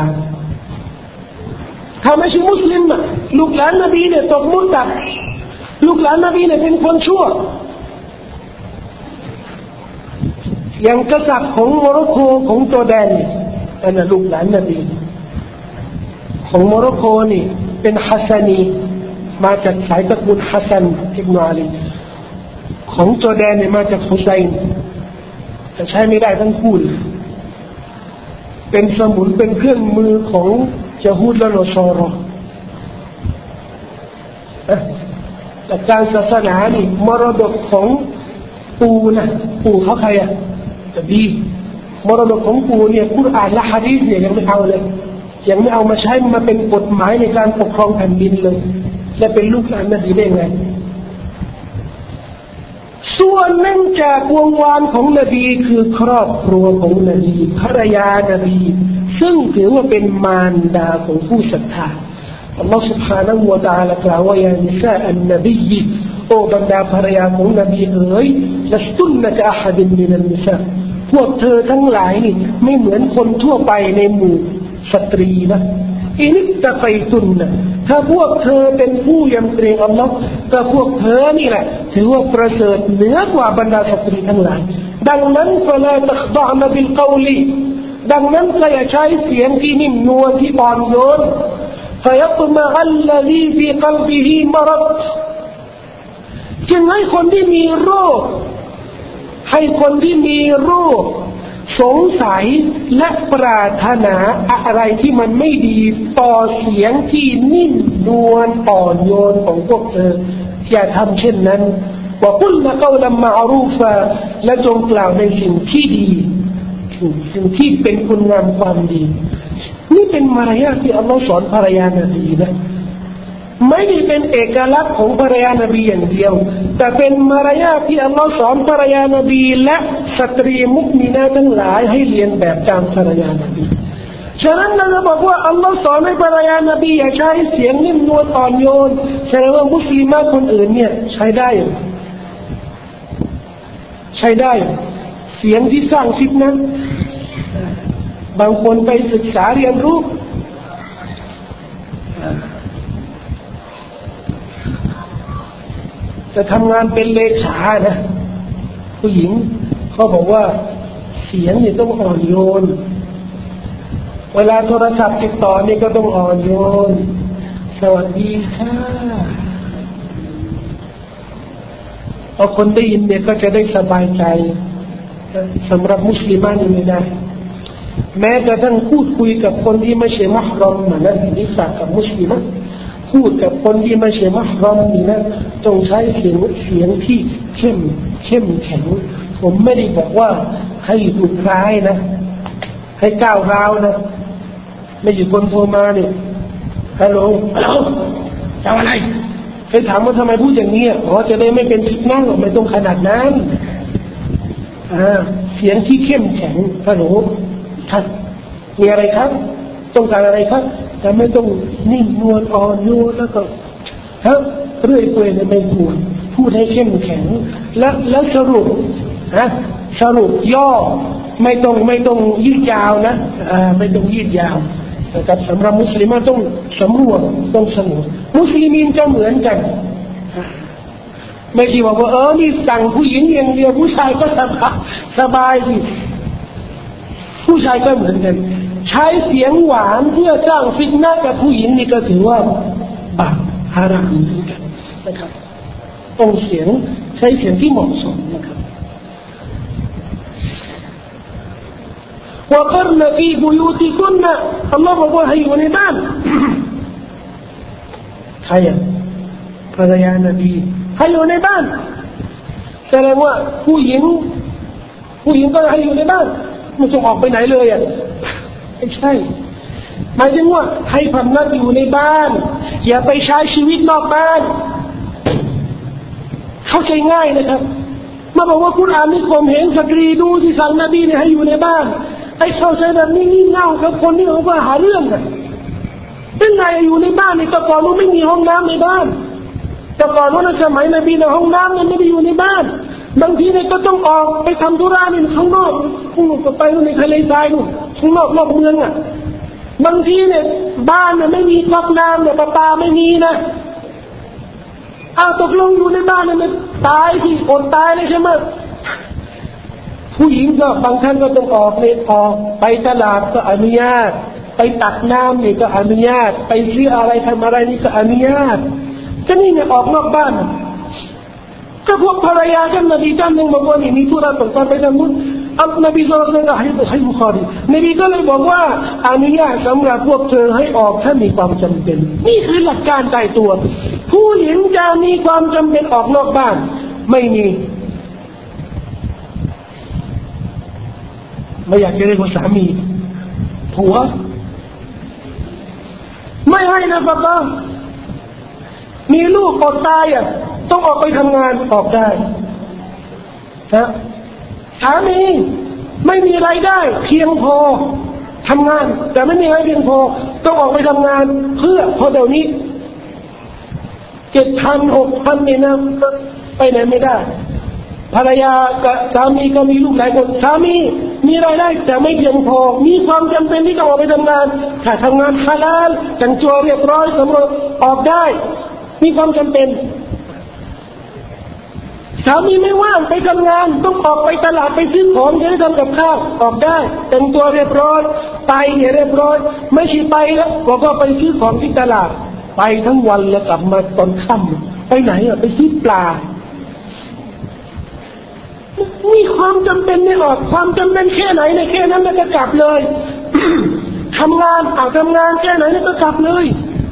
ถ้าไม่ใช่มุสลิมอ่ะลูกหลานนบีเนี่ยตกมุตะลูกหลานนบีเนี่ยเป็นคนชั่วอย่างกษัตริย์ของโมร็อกโกของจอร์แดนนั่นน่ะลูกหลานนบีของโมร็อกโกนี่เป็นฮัสซานีมาจากสายตระกูลฮัสซันอิบนุอาลีของจอร์แดนเนี่ยมาจากฮุซัยน์แต่ใช้ไม่ได้ทั้งคู่เป็นสมุนเป็นเครื่องมือของยะฮูดและนอซอรอแต่การศาสนานี่มรดกของปู่นะปู่เขาใครอ่ะนบีมรดกของปู่เนี่ยกุรอานและหะดีษเนี่ยยังไม่เอาเลยยังไม่เอามาใช้มาเป็นกฎหมายในการปกครองแผ่นดินเลยจะเป็นลูกหลานนบีได้ไงส่วนหนึ่งจากวงวานของนบีคือครอบครัวของนบีภรรยานบีซึ่งถือว่าเป็นมารดาของผู้ศรัทธาอัลลอฮฺ سبحانه และ تعالى กล่าวว่ายานิซาอันนบีโอ้บรรดาภรรยาของนบีเอ๋ยละสุนนะกะอะฮัดมินันนิซาพวกเธอทั้งหลายนี่ไม่เหมือนคนทั่วไปในหมู่สตรีนะอินิตะไฟตุนนะถ้าพวกเธอเป็นผู้ยำเกรงอัลลอฮ์ก็พวกเธอนี่แหละถือว่าประเสริฐเหนือกว่าบรรดาสตรีทั้งหลายดังนั้นฟะลาตัคฎะนะบิลกอลิดังนั้นก็อย่าใช้เสียงที่นิ่มนวลที่อ่อนโยนفيطمع الذي في قلبه مرض จึงให้คนที่มีโรคให้คนที่มีโรคสงสัยและปรารถนาอะไรที่มันไม่ดีต่อเสียงที่นิ่มนวลอ่อนโยนของพวกเธออย่าทำเช่นนั้นว่ากุลกาวลัมมาอรูฟะและจงกล่าวในสิ่งที่ดีสิ่งที่เป็นคุณงามความดีนี่เป็นมารยาทที่อัลลอฮ์สอนภรรยานบีนะไม่ได้เป็นเอกลักษณ์ของภรรยานบีอย่างเดียวแต่เป็นมารยาทที่อัลลอฮ์สอนภรรยานบีและสตรีมุสลิมทั้งหลายให้เรียนแบบตามภรรยานบีฉะนั้นเราบอกว่าอัลลอฮ์สอนให้ภรรยานบีอย่าใช้เสียงนิ่มนวลอ่อนโยนแสดงว่ามุสลิมคนอื่นเนี่ยใช้ได้ใช้ได้เสียงที่สร้างฟิตนะห์บางคนไปศึกษาเรียนรู้จะทำงานเป็นเลขานะผู้หญิงเขาบอกว่าเสียงเนี่ยต้องอ่อนโยนเวลาโทรศัพท์ติดต่อนี่ก็ต้องอ่อนโยนสวัสดีค่ะพอคนได้ยินเนี่ยก็จะได้สบายใจสำหรับมุสลิมนี่ไม่ได้แม้กระทั่งพูดคุยกับคนที่ไม่ใช่มัฮรอมนะนิสัยกับมุสลิมพูดกับคนที่ไม่ใช่มัฮรอมนี่นะต้องใช้เสียงเสียงที่เข้มเข้มแข็งผมไม่ได้บอกว่าให้ดุร้ายนะให้ก้าวร้าวนะไม่อยู่คนโทรมาเนี่ยฮัลโหลฮัลโหลจะอะไรเคยถามว่าทำไมพูดอย่างนี้อ๋อจะได้ไม่เป็นฟิตนะไม่ต้องขนาดนั้นอ่าเสียงที่เข้มแข็งฮัลโหลท่านมีอะไรครับต้องการอะไรครับแต่ไม่ต้องนิ่งนวลอ่อนโยนแล้วก็ฮะเรื่อยเปื่อยในไม่ควรพูดให้เข้มแข็งและและสรุปนะสรุปย่อไม่ต้องไม่ต้องยืดยาวนะอ่าไม่ต้องยืดยาวนะครับสำหรับมุสลิมต้องสำรวมต้องสงบมุสลิมจะเหมือนกันไม่ใช่ว่าเออนี่สั่งผู้หญิงอย่างเดียวผู้ชายก็สบายสบายสิผู้ชายก็เหมือนกันใช้เสียงหวานเพื่อสร้างฟิตนะห์กับผู้หญิงนี่ก็ถือว่าบาปฮารามเหมือนกันนะครับต้องเสียงใช้เสียงที่เหมาะสมนะครับوقرن في بيوتكن اللهบอกว่าให้อยู่ในบ้านใครอ่ะภรรยานบีให้อยู่ในบ้านแสดงว่าผู้หญิงผู้หญิงก็ให้อยู่ในบ้านไม่ต้องออกไปไหนเลยอ่ะไม่ใช่หมายถึงว่าให้พำนักอยู่ในบ้านอย่าไปใช้ชีวิตนอกบ้านเข้าใจง่ายนะครับมาบอกว่ากุรอานนี่ผมเห็นสตรีดูที่สั่งนบีเนี่ยให้อยู่ในบ้านไอ้เข้าใจแบบนี้งี่เง่ากับคนที่เขาว่าหาเรื่องกันเป็นไงอยู่ในบ้านนี่แต่ก่อนมันไม่มีห้องน้ำในบ้านแต่ก่อนว่าในสมัยนบีในห้องน้ำเนี่ยไม่ได้อยู่ในบ้านบางทีเนี่ยก็ต้องออกไปทำธุระนี่ข้างนอกข้างนอกก็ไปในทะเลทรายนู่นข้างนอกนอกเมืองอ่ะบางทีเนี่ยบ้านเนี่ยไม่มีก๊อกน้ำเนี่ยประปาไม่มีนะอ้าวตกลงอยู่ในบ้านเนี่ยมันตายที่อดตายเลยใช่ไหมผู้หญิงก็บางท่านก็ต้องออกเนี่ยออกไปตลาดก็อนุญาตไปตักน้ำนี่ก็อนุญาตไปซื้ออะไรทำอะไรนี่ก็อนุญาตก็นี่เนี่ยออกนอกบ้านก็พวกภรรยาท่านนบีท่านหนึ่งบอกว่านี่มีธุระต้องการไปทำบุญอัลนบีสุลต่านก็ให้ให้บุคอรีนบีก็เลยบอกว่าอนุญาตสำหรับพวกเธอให้ออกถ้ามีความจำเป็นนี่คือหลักการตายตัวผู้หญิงจะมีความจำเป็นออกนอกบ้านไม่มีไม่อยากจะเรียกว่าสามีผัวไม่ให้นะป้าป้ามีลูกอดตายอ่ะต้องออกไปทำงานออกได้นะสามีไม่มีรายได้เพียงพอทำงานแต่ไม่มีรายเพียงพอต้องออกไปทำงานเพื่อพอเดี๋ยวนี้เจ็ดพันหกพันเนี่ยนะไปไหนไม่ได้ภรรยากับสามีก็มีลูกหลายคนสามีมีรายได้แต่ไม่เพียงพอมีความจำเป็นที่ต้องออกไปทำงานถ้าทำงานฮาลาลแต่งตัวเรียบร้อยสำรวจออกได้มีความจำเป็นสามีไม่ว่างไปทำงานต้องออกไปตลาดไปซื้อของจะได้ทำกับข้าวออกได้แต่งตัวเรียบร้อยไปเนี่ยเรียบร้อยไม่ใช่ไปแล้วก็ไปซื้อของที่ตลาดไปทั้งวันแล้วกลับมาตอนค่ำไปไหนอ่ะไปซื้อปลามีความจำเป็นไม่ออกความจำเป็นแค่ไหนในแค่นั้นแล้วก็กลับเลย ทำงานเอาทำงานแค่ไหนแล้วก็กลับเลย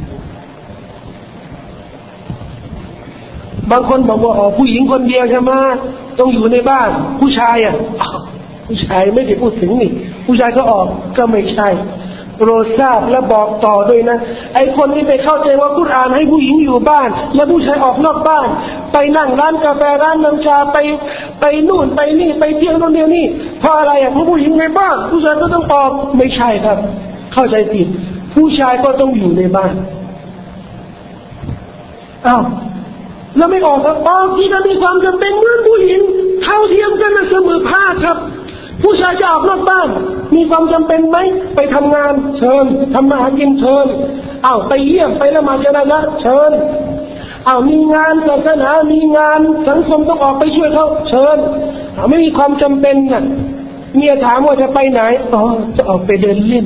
บางคนบอกว่าอ๋อผู้หญิงคนเดียวใช่ไหมต้องอยู่ในบ้านผู้ชายอ่ะผู้ชายไม่ได้พูดถึงนี่ผู้ชายก็ออกก็ไม่ใช่โปรดทราบและบอกต่อด้วยนะไอ้คนที่ไปเข้าใจว่ากุรอานให้ผู้หญิงอยู่บ้านและผู้ชายออกนอกบ้านไปนั่งร้านกาแฟร้านน้ำชาไปไปนู่นไปนี่ไปเที่ยวโน่นเที่ยวนี่เพราะอะไรอ่ะเพราะผู้หญิงในบ้านผู้ชายก็ต้องออกไม่ใช่ครับเข้าใจผิดผู้ชายก็ต้องอยู่ในบ้านอ้าวแล้วไม่ออกครับออกที่จะมีความจำเป็นเหมือนผู้หญิงเท่าเทียมกันเสมอภาคครับผู้ชายจะออกนอกบ้านมีความจำเป็นไหมไปทำงานเชิญทำมาหากินเชิญอ้าวไปเยี่ยมไปละหมาดญะนาซะห์เชิญอ้าวมีงานศาสนามีงานสังคมต้องออกไปช่วยเขาเชิญอ้าวไม่มีความจำเป็นน่ะเมียถามว่าจะไปไหนอ๋อจะออกไปเดินเล่น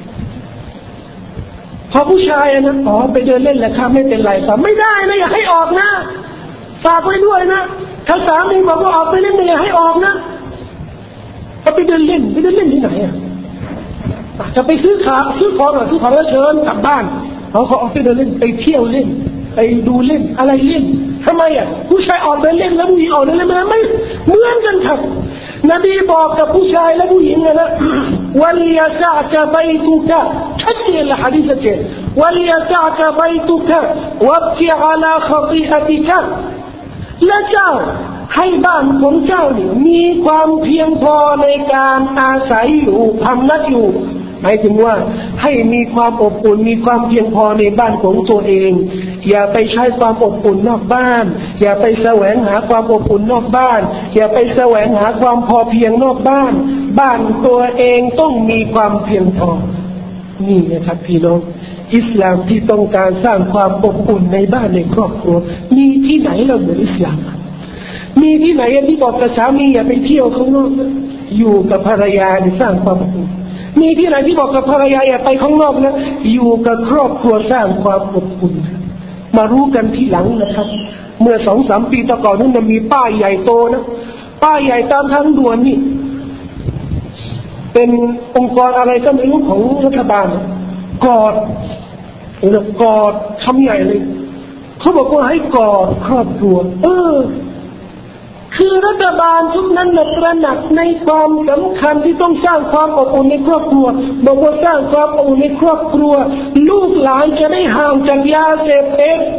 พอผู้ชายนะอ๋อไปเดินเล่นแหละครับไม่เป็นไรครับไม่ได้นะอย่าให้ออกนะฝากไว้ด้วยนะถ้าสามีบอกว่าออกไปเล่นไม่อย่าให้ออกนะไปเดินเล่นไปเดินเล่นที่ไหนอ่ะจะไปซื้อขาซื้อของหรือซื้อของแล้วเชิญกลับบ้านเขาเขาออกไปเดินเล่นไปเที่ยวเล่นไปดูเล่นอะไรเล่นทำไมอ่ะผู้ชายออกเดินเล่นแล้วผู้หญิงออกเดินเล่นไม่เหมือนกันครับนบีบอกกับผู้ชายและผู้หญิงนะวัลยาซะกะบัยตุกะชัดเจนละหะดีษเจนวัลยาซะกะบัยตุกะวับกิอะลาคติอะติกะและเจ้าให้บ้านของเจ้าเนี่ยมีความเพียงพอในการอาศัยอยู่พำนักอยู่หมายถึงว่าให้มีความอบอุ่นมีความเพียงพอในบ้านของตัวเองอย่าไปใช้ความอบอุ่นนอกบ้านอย่าไปแสวงหาความอบอุ่นนอกบ้านอย่าไปแสวงหาความพอเพียงนอกบ้านบ้านตัวเองต้องมีความเพียงพอนี่นะครับพี่น้องอิสลามที่ต้องการสร้างความอบอุ่นในบ้านในครอบครัวมีที่ไหนเราเหมือนอิสลามมีที่ไหนที่บอกกับสามีอย่าไปเที่ยวข้างนอกอยู่กับภรรยาสร้างความอบอุ่นมีที่ไหนที่บอกกับภรรยาอย่าไปข้างนอกนะอยู่กับครอบครัวสร้างความอบอุ่นมารู้กันทีหลังนะครับเมื่อสองสามปีก่อนนั้นมันมีป้ายใหญ่โตนะป้ายใหญ่ตามทางด่วนนี่เป็นองค์กรอะไรก็ไม่รู้ของรัฐบาลกอดกอดคำใหญ่เลยเขาบอกว่าให้กอดครอบครัวเออคือรัฐบาลทุกนั้นตระหนักในความสำคัญที่ต้องสร้างความอบอุ่นในครอบครัวบอกว่าสร้างความอบอุ่นในครอบครัวลูกหลานจะได้ห่างจากยาเสพติด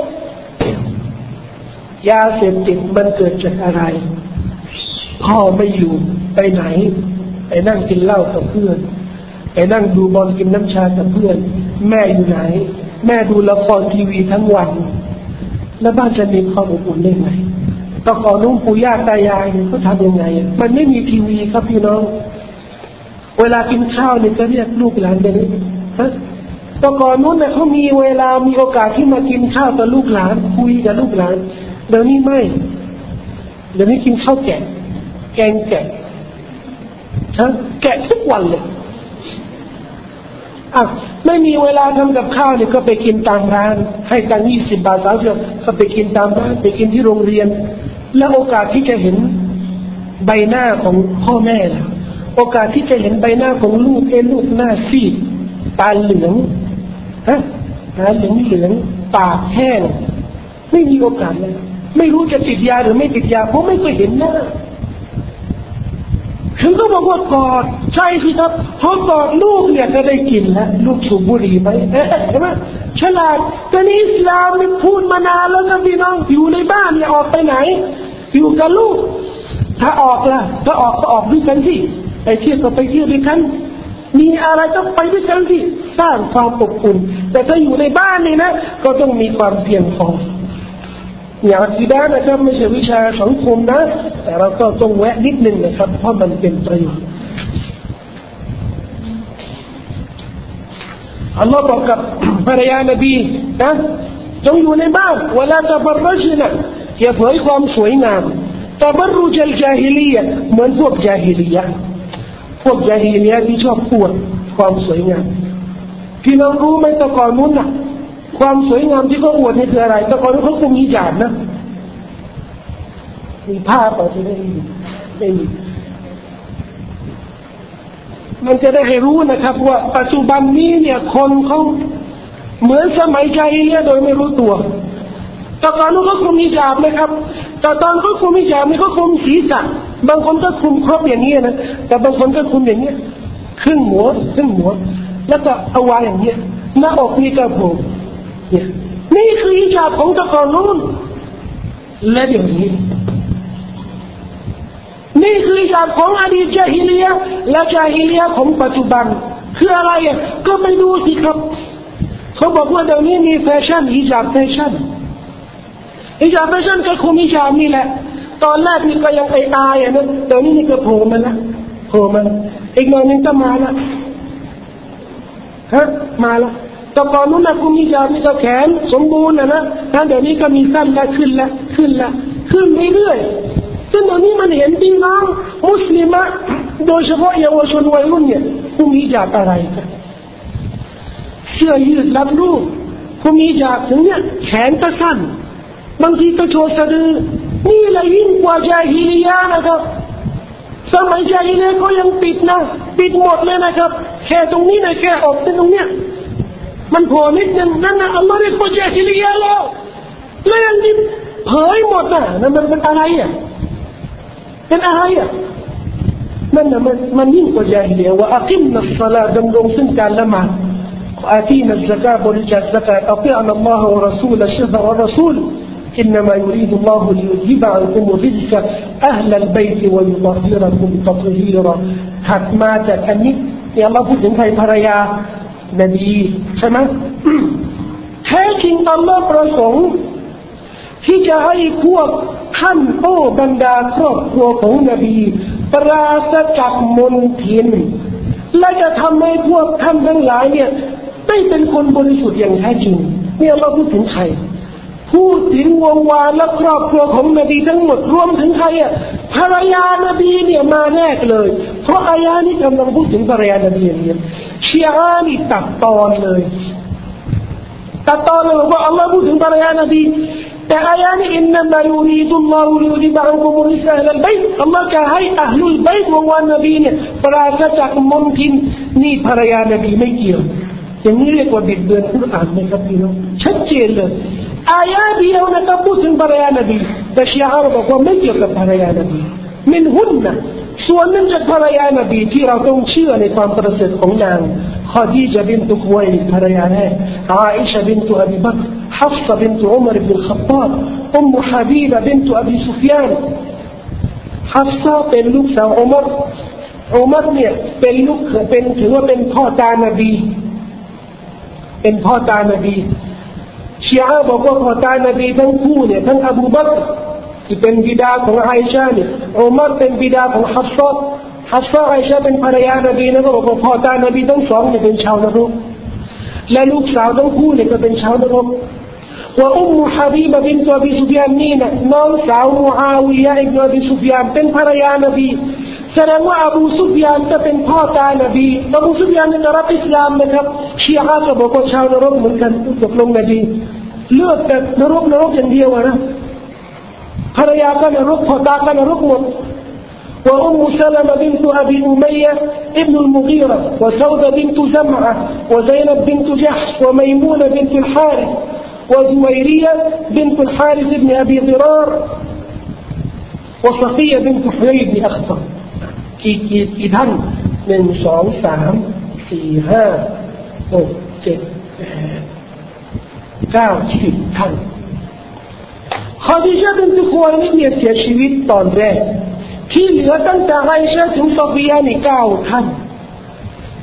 ยาเสพติดมันเกิดจากอะไรพ่อไม่อยู่ไปไหนไปนั่งกินเหล้ากับเพื่อนไปนั่งดูบอลกินน้ำชากับเพื่อนแม่อยู่ไหนแม่ดูละครทีวีทั้งวันแล้วบ้านจะมีความอบอุ่นได้ไงตะก่อนนุ่งปู่ย่าตายายเนี่ยเขาทำยังไงมันไม่มีทีวีครับพี่น้องเวลากินข้าวเนี่ยจะเรียกลูกหลานกันฮะตะก่อนนู้นเนี่ยเขามีเวลามีโอกาสที่มากินข้าวกับลูกหลานคุยกับลูกหลานเดี๋ยวนี้ไม่เดี๋ยวนี้กินข้าวแกะแกงแกะฮะแกะทุกวันเลยอ่ะไม่มีเวลาทำกับข้าวเนี่ยก็ไปกินตามร้านให้ตังค์ยี่สิบบาทสามสิบก็ไปกินตามร้านไปกินที่โรงเรียนแล้วโอกาสที่จะเห็นใบหน้าของพ่อแม่ล่ะโอกาสที่จะเห็นใบหน้าของลูกเอ้ลูกหน้าซีดตาเหลืองฮะตาเหลืองเหลืองปากแห้งไม่มีโอกาสเลยไม่รู้จะติดยาหรือไม่ติดยาเพราะไม่เคยเห็นหน้าถึงก็บอกว่ากอดใช่สิครับพอกอดลูกเนี่ยจะได้กินแล้วลูกสูบบุหรี่ไหมเอ๊ะใช่ไหมฉลาดแต่นี่อิสลามมันพูดมานานแล้วนะพี่น้องอยู่ในบ้านเนี่ยออกไปไหนอยู่กับลูกถ้าออกล่ะถ้าออกก็ออกด้วยกันสิไปเที่ยวก็ไปเที่ยวด้วยกันมีอะไรต้องไปด้วยกันที่สร้างความอบอุ่นแต่ถ้าอยู่ในบ้านนี่นะก็ต้องมีความเพียงพออย่างที่ด้านนะครับไม่ใช่วิชาสังคมนะแต่เราก็ต้องแวะนิดนึงนะครับเพราะมันเป็นประโยชน์อัลลอฮ์บอกกับภรรยานบีนะจงอยู่ในบ้านเวลาตะบรรจนะอย่าเผยความสวยงามตะบรรุจลจาฮิลียะเหมือนพวกจาฮิลียะพวกจาฮิลียะที่ชอบอวดความสวยงามพี่น้องรู้ไหมแต่ก่อนนู้นน่ะความสวยงามที่เขาอวดนี่คืออะไรแต่ก่อนนู้นเขาคงมีจานนะมีผ้าต่อที่ไม่มีไม่มีมันจะได้ให้รู้นะครับว่าปัจจุบันนี้เนี่ยคนเขาเหมือนสมัยจาฮิลียะห์โดยไม่รู้ตัวแต่ก่อนนู้นเขาคงมีจานนะครับแต่ตอนเขาคุมฮิญาบนี่เขาคุมศีรษะบางคนก็คุมครบอย่างนี้นะแต่บางคนก็คุมอย่างนี้ครึ่งหัวครึ่งหัวแล้วก็เอาไว้อย่างนี้หน้าอกนี่ก็โผล่เนี่ยนี่คือฮิญาบของตะกอนนู้นและเดี๋ยวนี้นี่คือฮิญาบของอดีตญาฮิลียะห์และญาฮิลียะห์ของปัจจุบันคืออะไรอ่ะก็ไม่รู้สิครับเขาบอกว่าเดี๋ยวนี้มีแฟชั่นฮิญาบแฟชั่นฮิญาบแฟชั่นก็คุมฮิญาบนี่แหละตอนแรกนี่ก็ยังไอ้อายอ่ะนะตอนนี้นี่ก็โผล่มาละโผล่มาอีกหน่อยนึงก็มาละฮะมาละแต่ก่อนนู้นนะคุมฮิญาบนี่ก็แขนสมบูรณ์นะนะแล้วเดี๋ยวนี้ก็มีสั้นละขึ้นละขึ้นละขึ้นเรื่อยๆซึ่งเดี๋ยวนี้มันเห็นพี่น้องมุสลิมะโดยเฉพาะเยาวชนวัยรุ่นเนี่ยคุมฮิญาบอะไรกันเสื้อยืดรัดรูปคุมฮิญาบถึงเนี่ยแขนก็สั้นบางทีก็โชว์สะดือนี่แหละยิ่งกว่าญาฮิลียะห์นะครับสมัยญาฮิลียะห์ก็ยังปิดนะปิดหมดเลยนะครับแค่ตรงนี้นะแค่ออกเป็นตรงเนี้ยมันโผล่นิดนึงนั่นนะอัลลอฮ์เรียกว่าญาฮิลียะห์แล้วแล้วยังนี่เผยหมดนะนั่นมันเป็นอะไรอ่ะเป็นอะไรอ่ะนั่นนะมันมันยิ่งกว่าญาฮิลียะห์ว่าอักิมนัสศอลาดำรงซึ่งการละหมาดوآتينا الزكاة بولجات زكاة أطيعنا الله ورسوله الشفع والرسول إنما يريد الله ليذهب عنكم الرجس أهل البيت ويطهركم تطهيرا ถัดมาจากอันนี้ที่อัลลอฮ์พูดถึงใครภรรยานบีใช่ไหมแท้จริงอัลลอฮ์ประสงค์ที่จะให้พวกท่านโอ้บรรดาครอบครัวของนบีปราศจากมลทินและจะทำให้พวกท่านทั้งหลายเนี่ยได้เป็นคนบริสุทธิ์อย่างแท้จริงเนี่ยเราพูดถึงใครพูดถึงวงวานและครอบครัวของนบีทั้งหมดรวมถึงใครอ่ะภรรยานบีเนี่ยมาแรกเลยเพราะอายะนี้กำลังพูดถึงภรรยานบีเนี่ยชีอะห์นี่ตัดตอนเลยตัดตอนเลยว่าอัลลอฮ์พูดถึงภรรยานบีแต่อายะนี้อินนัมยูรีดุลลอฮุลิยุดิบะอันกุมุริซาลัลบัยต์อัลลอฮ์จะให้อะห์ลุลบัยต์วงวานนบีเนี่ยปราศจากมลทินนี่ภรรยานบีไม่เกี่ยวอย่างนี้เรียกว่าบิดเบือนกุรอานไหมครับพี่น้องชัดเจนเลยอายะเดียวนะครับพูดถึงภรรยานบีแต่ชีอะห์บอกว่าไม่เกี่ยวกับภรรยานบีมินฮุนนะส่วนหนึ่งจากภรรยานบีที่เราต้องเชื่อในความประเสริฐของนางขอดีจาบินตุคุวัยภรรยาแรกอาอิชะบินตุอบีบักรฮัฟซะบินตุอุมรบินขัฏฏาบอุมมุฮะบีบะบินตุอบีซุฟยานฮัฟซะเป็นลูกสาวอุมรอุมรเนี่ยเป็นลูกเป็นถือว่าเป็นพ่อตานบีเป็นพ่อตานบีชีอะห์บอกว่าพ่อตานบีทั้งคู่เนี่ยทั้งอบูบักรที่เป็นบิดาของอาอิชะห์เนี่ยอุมรเป็นบิดาของฮัฟซะฮัฟซะอาอิชะห์เป็นภรรยานบีนะก็บอกว่าพ่อตานบีทั้งสองเนี่ยเป็นชาวนรกและลูกสาวทั้งคู่เนี่ยก็เป็นชาวนรกว่าอุมมุฮะบีบะบินตุอบีซุฟยานนี่นะน้องสาวมุอาวิยะห์อิบนุอบีซุฟยานเป็นภรรยานบีแสดงว่าอบูซุฟยานจะเป็นพ่อตานบีอบูซุฟยานจะรับอิสลามนะครับชีอะห์ก็บอกว่าชาวนรกเหมือนกันตกลงนบีเลือกแต่นรกนรกอย่างเดียวนะภรรยาก็นรกพ่อตาก็นรกหมดوأم سلمة بنت أبي أمية ابن المغيرة وسودة بنت زمعة وزينب بنت جحش وميمونة بنت الحارث وزويرية بنت الحارث بن أبي ضرار وصفية بنت حيي بن أخطرกี่กี่กี่ท่านหนึ่งสองสามสี่ห้าหกเจ็ดแปดเก้าสิบท่านขอดิฉันเป็นทุกคนนี่เนี่ยเสียชีวิตตอนแรกที่เหลือตั้งแต่ไอชะห์ถึงซอฟียะห์นี่เก้าท่าน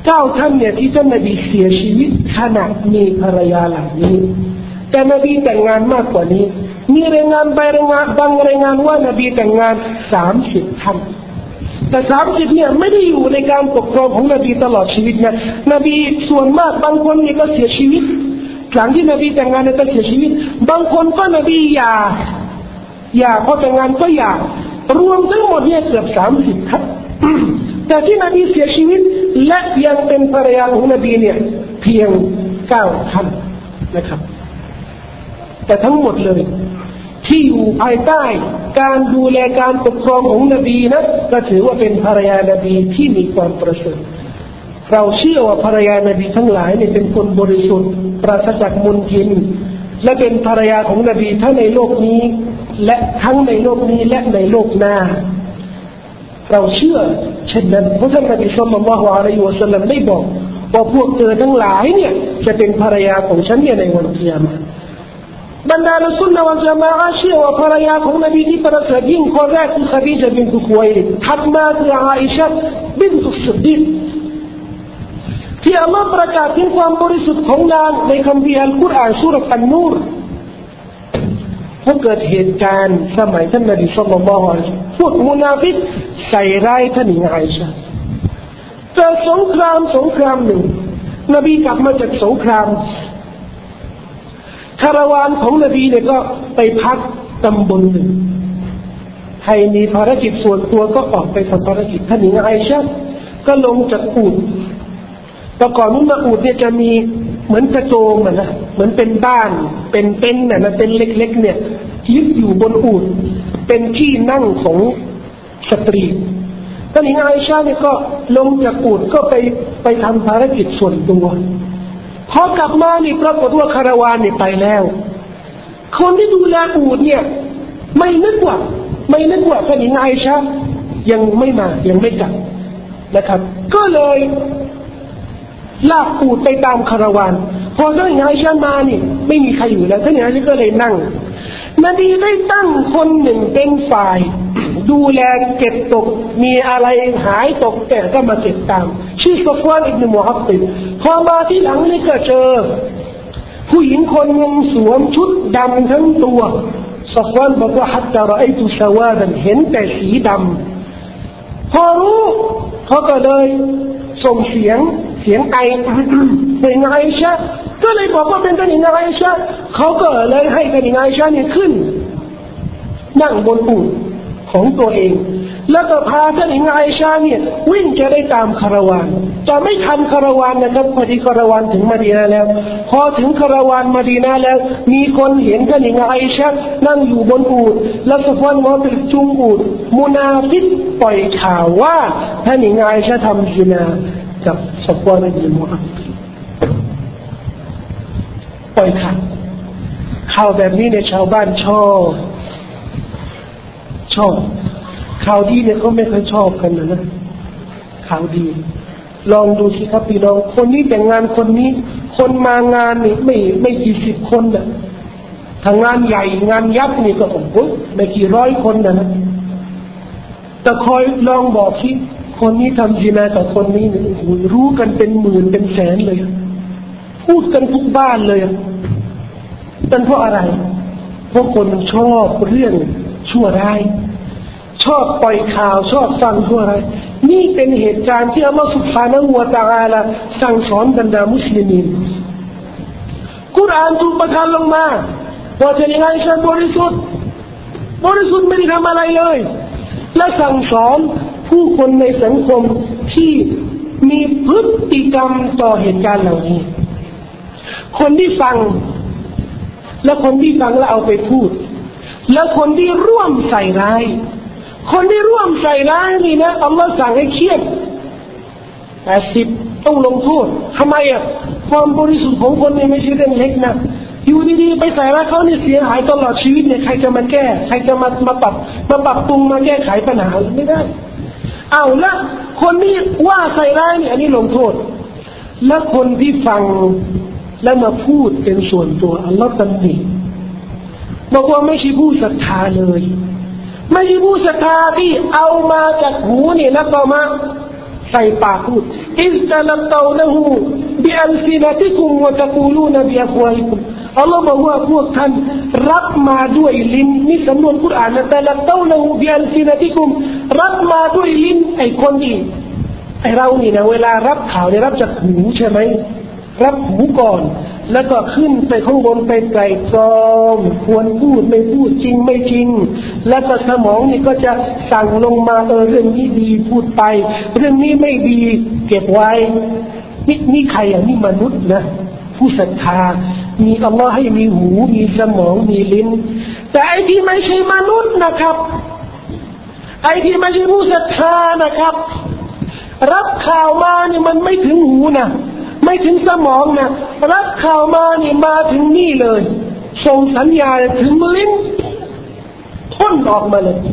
เก้าท่านเนี่ยที่ท่านนบีเสียชีวิตขณะมีภรรยาเหล่านี้แต่นบีแต่งงานมากกว่านี้มีรายงานไปรายงานบางรายงานว่านบีแต่งงานสามสิบท่านแต่สามสิบเนี่ยไม่ได้อยู่ในการปกครองของนบีตลอดชีวิตนะนบีส่วนมากบางคนนี่ก็เสียชีวิตหลังที่นบีแต่งงานเนี่ยก็เสียชีวิตบางคนก็นบีหย่าหย่าพอแต่งงานก็หย่ารวมทั้งหมดเนี่ยเกือบสามสิบครับแต่ที่นบีเสียชีวิตและยังเป็นภรรยาของนบีเนี่ยเพียงเก้าท่านนะครับแต่ทั้งหมดเลยที่อยู่ภายใต้การดูแลการปกครองของนบีนะก็ถือว่าเป็นภรรยานบีที่มีความประเสริฐเราเชื่อว่าภรรยานบีทั้งหลายเนี่ยเป็นคนบริสุทธิ์ปราศจากมลทินและเป็นภรรยาของนบีทั้งในโลกนี้และทั้งในโลกนี้และในโลกหน้าเราเชื่อเช่นนั้นเพราะท่านนบีศ็อลลัลลอฮุอะลัยฮิวะซัลลัมได้บอกว่าพวกเธอทั้งหลายเนี่ยจะเป็นภรรยาของฉันในวันกิยามะห์บรรดาอัลซุนนะฮ์วัลญะมาอะห์เชื่อว่าภรรยาของนบีที่ประเสริฐยิ่งคนแรกคือขดีญะห์บินตุคุวัยลิดถัดมาคืออาอิชะห์บินตุศซิดดีกที่อัลลอฮ์ประกาศถึงความบริสุทธิ์ของนางในคัมภีร์อัลกุรอานซูเราะห์อันนูรพอเกิดเหตุการณ์สมัยท่านนบีศ็อลลัลลอฮุอะลัยฮิวะซัลลัมพวกมุนาฟิกใส่ร้ายท่านหญิงอาอิชะห์เกิดสงครามสงครามหนึ่งนบีกลับมาจากสงครามคาราวานของนบีเนี่ยก็ไปพักตำบลหนึ่งใครมีภารกิจส่วนตัวก็ออกไปทำภารกิจท่านหญิงอาอิชะห์ก็ลงจากอูฐแต่ก่อนนู้นมาอูฐเนี่ยจะมีเหมือนกระโจมนะเหมือนเป็นบ้านเป็นเต็นท์น่ะเป็นเล็กๆเนี่ยยึดอยู่บนอูฐเป็นที่นั่งของสตรีท่านหญิงอาอิชะห์เนี่ยก็ลงจากอูฐก็ไปไปทำภารกิจส่วนตัวพอกลับมานี่ปรากฏว่าคาราวานเนี่ยไปแล้วคนที่ดูแลอูฐเนี่ยไม่นึกว่าไม่นึกว่าท่านหญิงอาอิชะห์ยังไม่มายังไม่กลับนะครับก็เลยลากอูฐไปตามคาราวานพอท่านหญิงอาอิชะห์มานี่ไม่มีใครอยู่แล้วท่านหญิงอาอิชะห์ก็เลยนั่งนบีได้ตั้งคนหนึ่งเป็นฝ่ายดูแลเก็บตกมีอะไรหายตกแต่ก็มาเก็บตามชื่อซอฟวานอิบนุมุอัตติบพอมาที่หลังนี่ก็เจอผู้หญิงคนนึงสวมชุดดำทั้งตัวซอฟวานบอกว่าฮัตตารออัยตุสวาดันเห็นแต่สีดำพอรู้เขาก็เลยส่งเสียงเสียงไอเป็นอาอิชะห์ก็เลยบอกว่าเป็นท่านหญิงอาอิชะห์เขาก็เลยให้ท่านหญิงอาอิชะห์เนี่ยขึ้นนั่งบนอูฐของตัวเองแล้วก็พาท่านหญิงอาอิชะห์เนี่ยวิ่งจะได้ตามคาราวานจะไม่ทันคาราวานนะครับพอดีคาราวานถึงมะดีนะห์แล้วพอถึงคาราวานมะดีนะห์แล้วมีคนเห็นท่านหญิงอาอิชะห์นั่งอยู่บนอูฐแล้วซอฟวานว่าเป็นจุงอูฐมุนาฟิกปล่อยข่าวว่าท่านหญิงอาอิชะห์ทำซินากับซอฟวานอิบนุมุอัตติบปล่อยข่าวข่าวแบบนี้เนี่ยชาวบ้านชอบชอบข่าวดีเนี่ยเขาไม่เคยชอบกันนะนะข่าวดีลองดูสิครับพี่น้องคนนี้แต่งงานคนนี้คนมางานนี่ไม่ไม่กี่สิบคนนะทางงานใหญ่งานยักษ์นี่ก็โอ้โหไม่กี่ร้อยคนนะนะแต่คอยลองบอกสิคนนี้ทำซินากับคนนี้เนี่ยโอ้โหรู้กันเป็นหมื่นเป็นแสนเลยพูดกันทุกบ้านเลยเป็นเพราะอะไรเพราะคนมันชอบเรื่องชั่วร้ายชอบปล่อยข่าวชอบฟังชั่วร้ายนี่เป็นเหตุการณ์ที่อัลลอฮฺ سبحانه และ تعالى สั่งสอนบรรดามุสลิมีนกุรอานถูกประทานลงมาว่าจะยังไงฉันบริสุทธิ์บริสุทธิ์ไม่ได้ทำอะไรเลยและสั่งสอนผู้คนในสังคมที่มีพฤติกรรมต่อเหตุการณ์เหล่านี้คนที่ฟังและคนที่ฟังแล้วเอาไปพูดและคนที่ร่วมใส่ร้ายคนที่ร่วมใส่ร้ายนี่นะอัลลอฮ์สั่งให้เคี่ยนแปดสิบต้องลงโทษทำไมอ่ะความบริสุทธิ์ของคนนี่ไม่ใช่เรื่องเล็กนะอยู่ดีๆไปใส่ร้ายเขาเนี่ยเสียหายตลอดชีวิตเนี่ยใครจะมาแก้ใครจะมามาปรับมาปรับปรุงมาแก้ไขปัญหาไม่ได้เอาละคนที่ว่าใส่ร้ายเนี่ยอันนี้ลงโทษและคนที่ฟังแล้วมาพูดเป็นส่วนตัวอัลลอฮ์ตำหนิบอกว่าไม่ใช่ผู้ศรัทธาเลยไม่ใช่ผู้ศรัทธาที่เอามาจากหูเนี่ยแล้วก็มาใส่ปากพูดอิสตัลตาวนะฮูบิอัลซินะติกุมวะตะกูลูนบิอัฟวาฮิกุมอัลลอฮ์บอกว่าพวกท่านรับมาด้วยลิ้นนี่สำนวนกุรอานนะตัลตาวนะฮูบิอัลซินะติกุมรับมาด้วยลิ้นไอ้คนนี่ไอ้เรานี่นะเวลารับข่าวเนี่ยรับจากหูใช่ไหมรับหูก่อนแล้วก็ขึ้นไปข้างบนไปไตร่ตรองควรพูดไม่พูดจริงไม่จริงแล้วก็สมองนี่ก็จะสั่งลงมาเออเรื่องนี้ดีพูดไปเรื่องนี้ไม่ดีเก็บไว้นี่นี่ใครอ่ะนี่มนุษย์นะผู้ศรัทธามีอัลลอฮ์ให้มีหูมีสมองมีลิ้นแต่ไอ้ที่ไม่ใช่มนุษย์นะครับไอ้ที่ไม่ใช่ผู้ศรัทธานะครับรับข่าวมานี่มันไม่ถึงหูนะไม่ถึงสมองนะรับข่าวมานี่มาถึงนี่เลยส่งสัญญาณถึงลิ้นพ่นออกมาเลย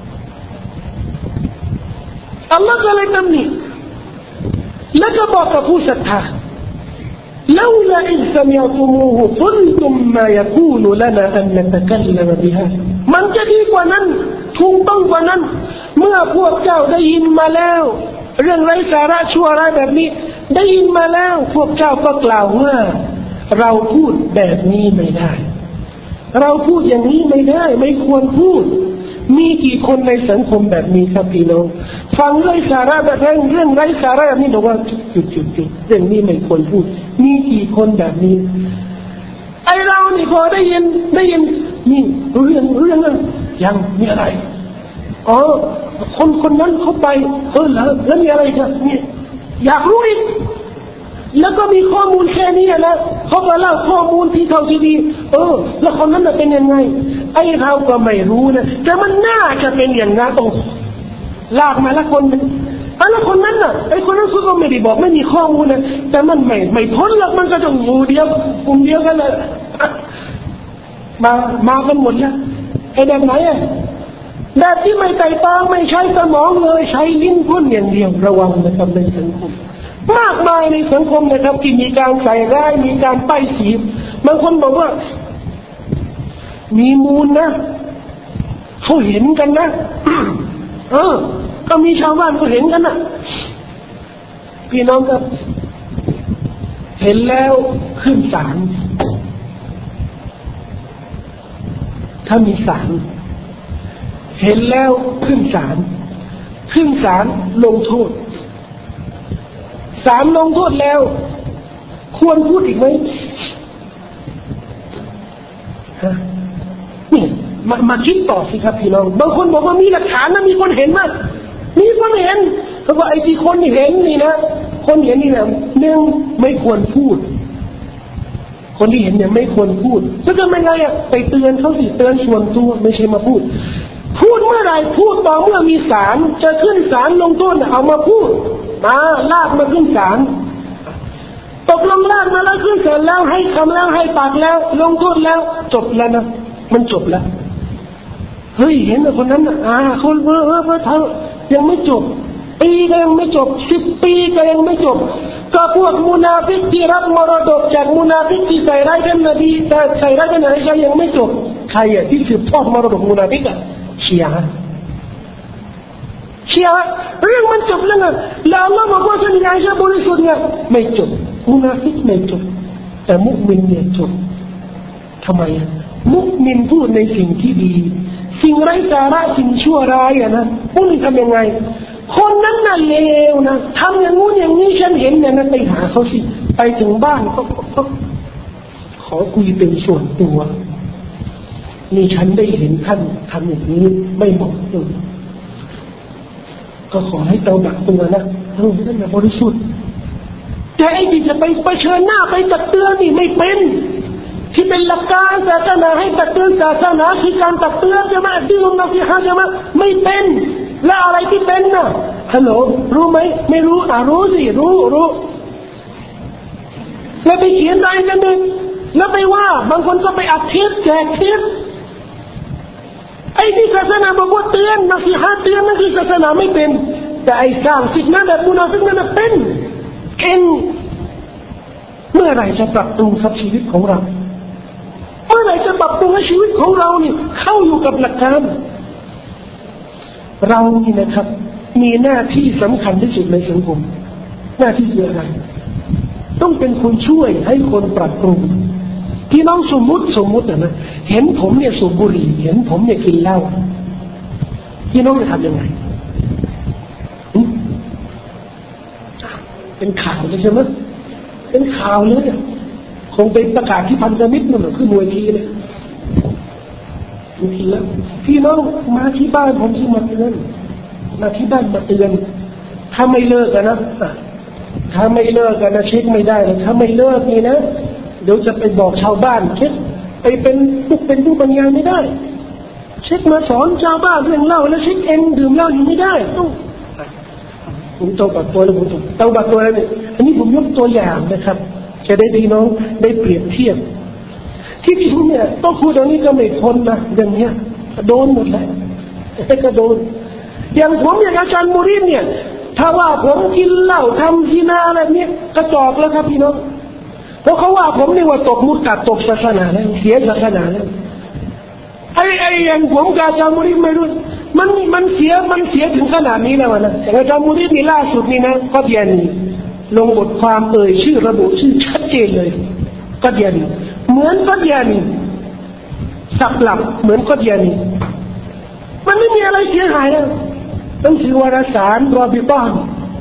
อัลลอฮ์ก็เลยตำหนิแล้วก็บอกกับผู้ศรัทธาلولا إذ سمعتموه قلتم ما يكون لنا أن نتكلم بهذا มันจะดีกว่านั้นถูกต้องกว่านั้นเมื่อพวกเจ้าได้ยินมาแล้วเรื่องไร้สาระชั่วร้ายแบบนี้ได้ยินมาแล้วพวกเจ้าก็กล่าวว่าเราพูดแบบนี้ไม่ได้เราพูดอย่างนี้ไม่ได้ไม่ควรพูดมีกี่คนในสังคมแบบนี้ครับพี่น้องฟังไร้สาระแบบนั้นเรื่องไร้สาระแบบนี้บอกว่าจุดจุดจุดเรื่องนี้ไม่ควรพูดมีกี่คนแบบนี้ไอเรานี่พอได้ยินได้ยินนี่เรื่องเรื่องนั้นยังมีอะไรอ๋อคนคนนั้นเขาไปเออแล้วแล้วมีอะไรกันเนี่ยอยากรู้อีกแล้วก็มีข้อมูลแค่นี้แล้วเขาก็เล่าข้อมูลที่เขาที่ดีเออแล้วคนนั้นเป็นยังไงไอ้เราก็ไม่รู้นะแต่มันน่าจะเป็นอย่างนั้นโอ้ลากมาละคนนึงแล้วคนนั้นน่ะไอ้คนนั้นเขาก็ไม่ได้บอกไม่มีข้อมูลนะแต่มันไม่ไม่พ้นหรอกมันก็ต้องอยู่เดียวกลุ่มเดียวกันเลยมามากันหมดแล้วไอ้แบบไหนอ่ะแบบที่ไม่ไต่ตองไม่ใช้สมองเลยใช้ลิ้นพ่นอย่างเดียวระวังนะครับในสังคมมากมายในสังคมนะครับที่มีการใส่ร้ายมีการป้ายสีบางคนบอกว่ามีมูลนะเขาเห็นกันนะ เออก็มีชาวบ้านเขาเห็นกันนะพี่น้องครับเห็นแล้วขึ้นศาลถ้ามีศาลเห็นแล้วขึ้นศาลขึ้นศาลลงโทษศาลลงโทษแล้วควรพูดอีกไหมฮะนี่มามาคิดต่อสิครับพี่น้องบางคนบอกว่ามีหลักฐานนะมีคนเห็นมั้ยมีคนเห็นเขาบอกไอ้ที่คนเห็นนี่นะคนเห็นนี่นะหนึ่งไม่ควรพูดคนที่เห็นเนี่ยไม่ควรพูดจะทำยังไงอ่ะไปเตือนเขาสิเตือนส่วนตัวไม่ใช่มาพูดพูดเมื่อไรพูดต่อเมื่อมีศาลจะขึ้นศาลลงโทษเอามาพูดมาลากมาขึ้นศาลตกลงลากมาแล้วขึ้นศาลแล้วให้คำแล้วให้ปากแล้วลงโทษแล้วจบแล้วนะมันจบแล้วเฮ้ยเห็นไหมคนนั้นอ่ะคนเออเออเธอยังไม่จบปีก็ยังไม่จบสิบปีก็ยังไม่จบก็พวกมุนาฟิกที่รับมรดกจากมุนาฟิกที่ใส่ร้ายท่านนบีแต่ใส่ร้ายท่านนบียังไม่จบใครอ่ะที่สืบทอดมรดกมุนาฟิกอ่ะชีอะห์ชีอะห์เรื่องมันจบแล้วไงแล้วอัลลอฮ์บอกว่าท่านอาอิชะห์บริสุทธิ์ไงไม่จบมุนาฟิกไม่จบแต่มุมินเนี่ยจบทำไมอ่ะมุมินพูดในสิ่งที่ดีสิ่งไร้สาระสิ่งชั่วร้ายอ่ะนะพวกนี้ทำยังไงคนนั้นน่ะเลวนะทำอย่างงู้นอย่างนี้ฉันเห็นเนี่ยนะไปหาเขาสิไปถึงบ้านเขาเขาขอคุยเป็นส่วนตัวนี่ฉันได้เห็นท่านทำอย่างนี้ไม่เหมาะสมก็ขอให้เตาบักตัวนะท่านท่านบริสุทธิ์แต่ไอ้ที่จะไปเผชิญหน้าไปตักเตือนนี่ไม่เป็นที่เป็นหลักการศาสนาให้ตักเตือนศาสนาคือการตักเตือนจะมาดิ้นนะที่ฮะจะมาไม่เป็นแล้วอะไรที่เป็นน่ะฮัลโหลรู้ไหมไม่รู้อ่ะรู้สิรู้รู้แล้วไปเขียนอะไรกันเนี่ยแล้วไปว่าบางคนก็ไปอัดเทปแจกเทปไอ้ที่ศาสนาบอกว่าเตือนนะสิฮะเตือนนั่นคือศาสนาไม่เป็นแต่ไอ้สร้างสิ่งนั้นแบบมุนาฟิกนั้นเป็นเก่งเมื่อไหร่จะปรับปรุงกับชีวิตของเราเมื่อไหร่จะปรับปรุงให้ชีวิตของเรานี่เข้าอยู่กับหลักการเรานี่นะครับมีหน้าที่สำคัญที่สุดในสังคมหน้าที่คืออะไรต้องเป็นคนช่วยให้คนปรับปรุงพี่น้องสมมุติสมมุตินะเห็นผมเนี่ยสูบบุหรี่เห็นผมเนี่ยกินเหล้าพี่น้องจะทำยังไงเป็นข่าวเลยใช่ไหมเป็นข่าวเลยคงเป็นประกาศที่พันธมิตรนั่นคือหน่วยทีเลยหน่วยทีแล้วพี่น้องมาที่บ้านผมที่มาเตือนมาที่บ้านมาเตือนถ้าไม่เลิกกันนะถ้าไม่เลิกกันนะเช็คไม่ได้เลยถ้าไม่เลิกนี่นะเดี๋ยวจะไปบอกชาวบ้านเช็คไปเป็นผู้เป็นผู้บรรยายไม่ได้เช็คมาสอนชาวบ้านเรื่องเหล้าแล้วเช็คเองดื่มเหล้าอยู่ไม่ได้ต้องผมโตกับตัวแล้วผมถูกโตกับตัวแล้วเนี่ยอันนี้ผมยกตัวอย่างนะครับจะได้พี่น้องได้เปรียบเทียบที่จริงเนี่ยต้องพูดตรงนี้ก็ไม่พ้นนะอย่างเนี้ยโดนหมดแล้วก็โดนอย่างผมอย่างอาจารย์มูรินเนี่ยถ้าว่าผมกินเหล้าทำที่นาอะไรเนี่ยกระจอกแล้วครับพี่น้องเพราะเขาว่าผมนี่ว่าตกมุตตัดตกศาสนาแล้วเสียศาสนาแล้วไอ้ไอ้อย่างผมกับอาจารย์มูรินไม่รู้มันมันเสียมันเสียถึงขนาดนี้แล้วนะอย่างอาจารย์มูรินนี่ล่าสุดนี่นะก็เดียนลงบทความเอ่ยชื่อระบุชื่อชัดเจนเลยก็เดียนเหมือนก็เดียนสับหลับเหมือนก็เดียนมันไม่มีอะไรเสียหายนะต้องถือวารสารรอบิตอน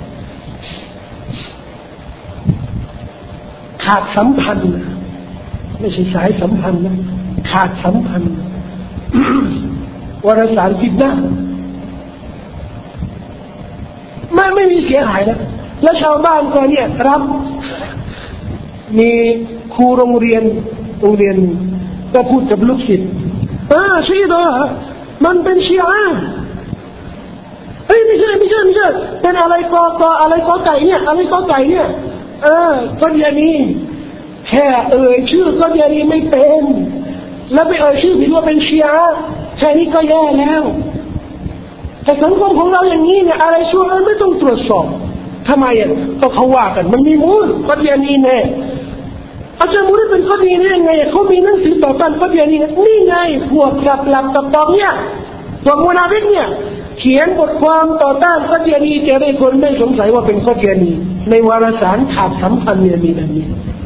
ขาดสัมพันธ์ไม่ใช่สายสัมพันธ์นะขาดสัมพันธ์วารสารฟิตนะไม่ไม่มีเสียหายนะแล้วชาวบ้านก็เนี่ยรับมีครูโรงเรียนโรงเรียนก็พูดกับลูกศิษย์อ่าชีดอมันเป็นชีอะห์เฮ้ยไม่ใช่ไม่ใช่ไม่ใช่เป็นอะไรกอกออะไรกอไก่เนี่ยอะไรกอไก่เนี่ยเออก็อย่างนี้แค่เอ่ยชื่อก็อย่างนี้ไม่เป็นแล้วไปเอ่ยชื่อผิดว่าเป็นชีอะห์แค่นี้ก็แย่แล้วแต่สังคมของเราอย่างนี้เนี่ยอะไรชั่วไม่ต้องตรวจสอบทำไมอ่ะก็เขาว่ากันมันมีมูลก็อย่างนี้แน่อาจารย์มูลเป็นก็ดีนี่ยังไงเขามีหนังสือต่อต้านก็อย่างนี้นี่ไงพวกจับหลับตับตองเนี่ยพวกมุนาฟิกเนี่ยเขียนบทความต่อต้านก็อย่างนี้จะได้คนไม่สงสัยว่าเป็นก็อย่างนี้ในวารสารขาดสัมพันธ์เนี่ยมีแบบนี้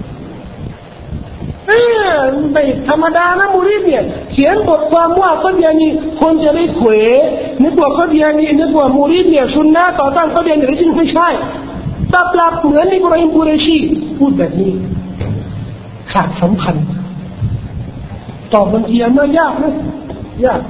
เออไม่ธรรมดานะมูริดเนี่ยเขียนบทความว่าก็อย่างนี้คนจะได้เขวนึกว่าก็อย่างนี้นึกว่ามูริดเนี่ยซุนนะต่อต้านก็อย่างนี้จริงไม่ใช่ตับหลับเหมือนอิบราฮิมกุเรชีพูดแบบนี้ขาดสัมพันธ์ตอบมันเทียมยากนะยาก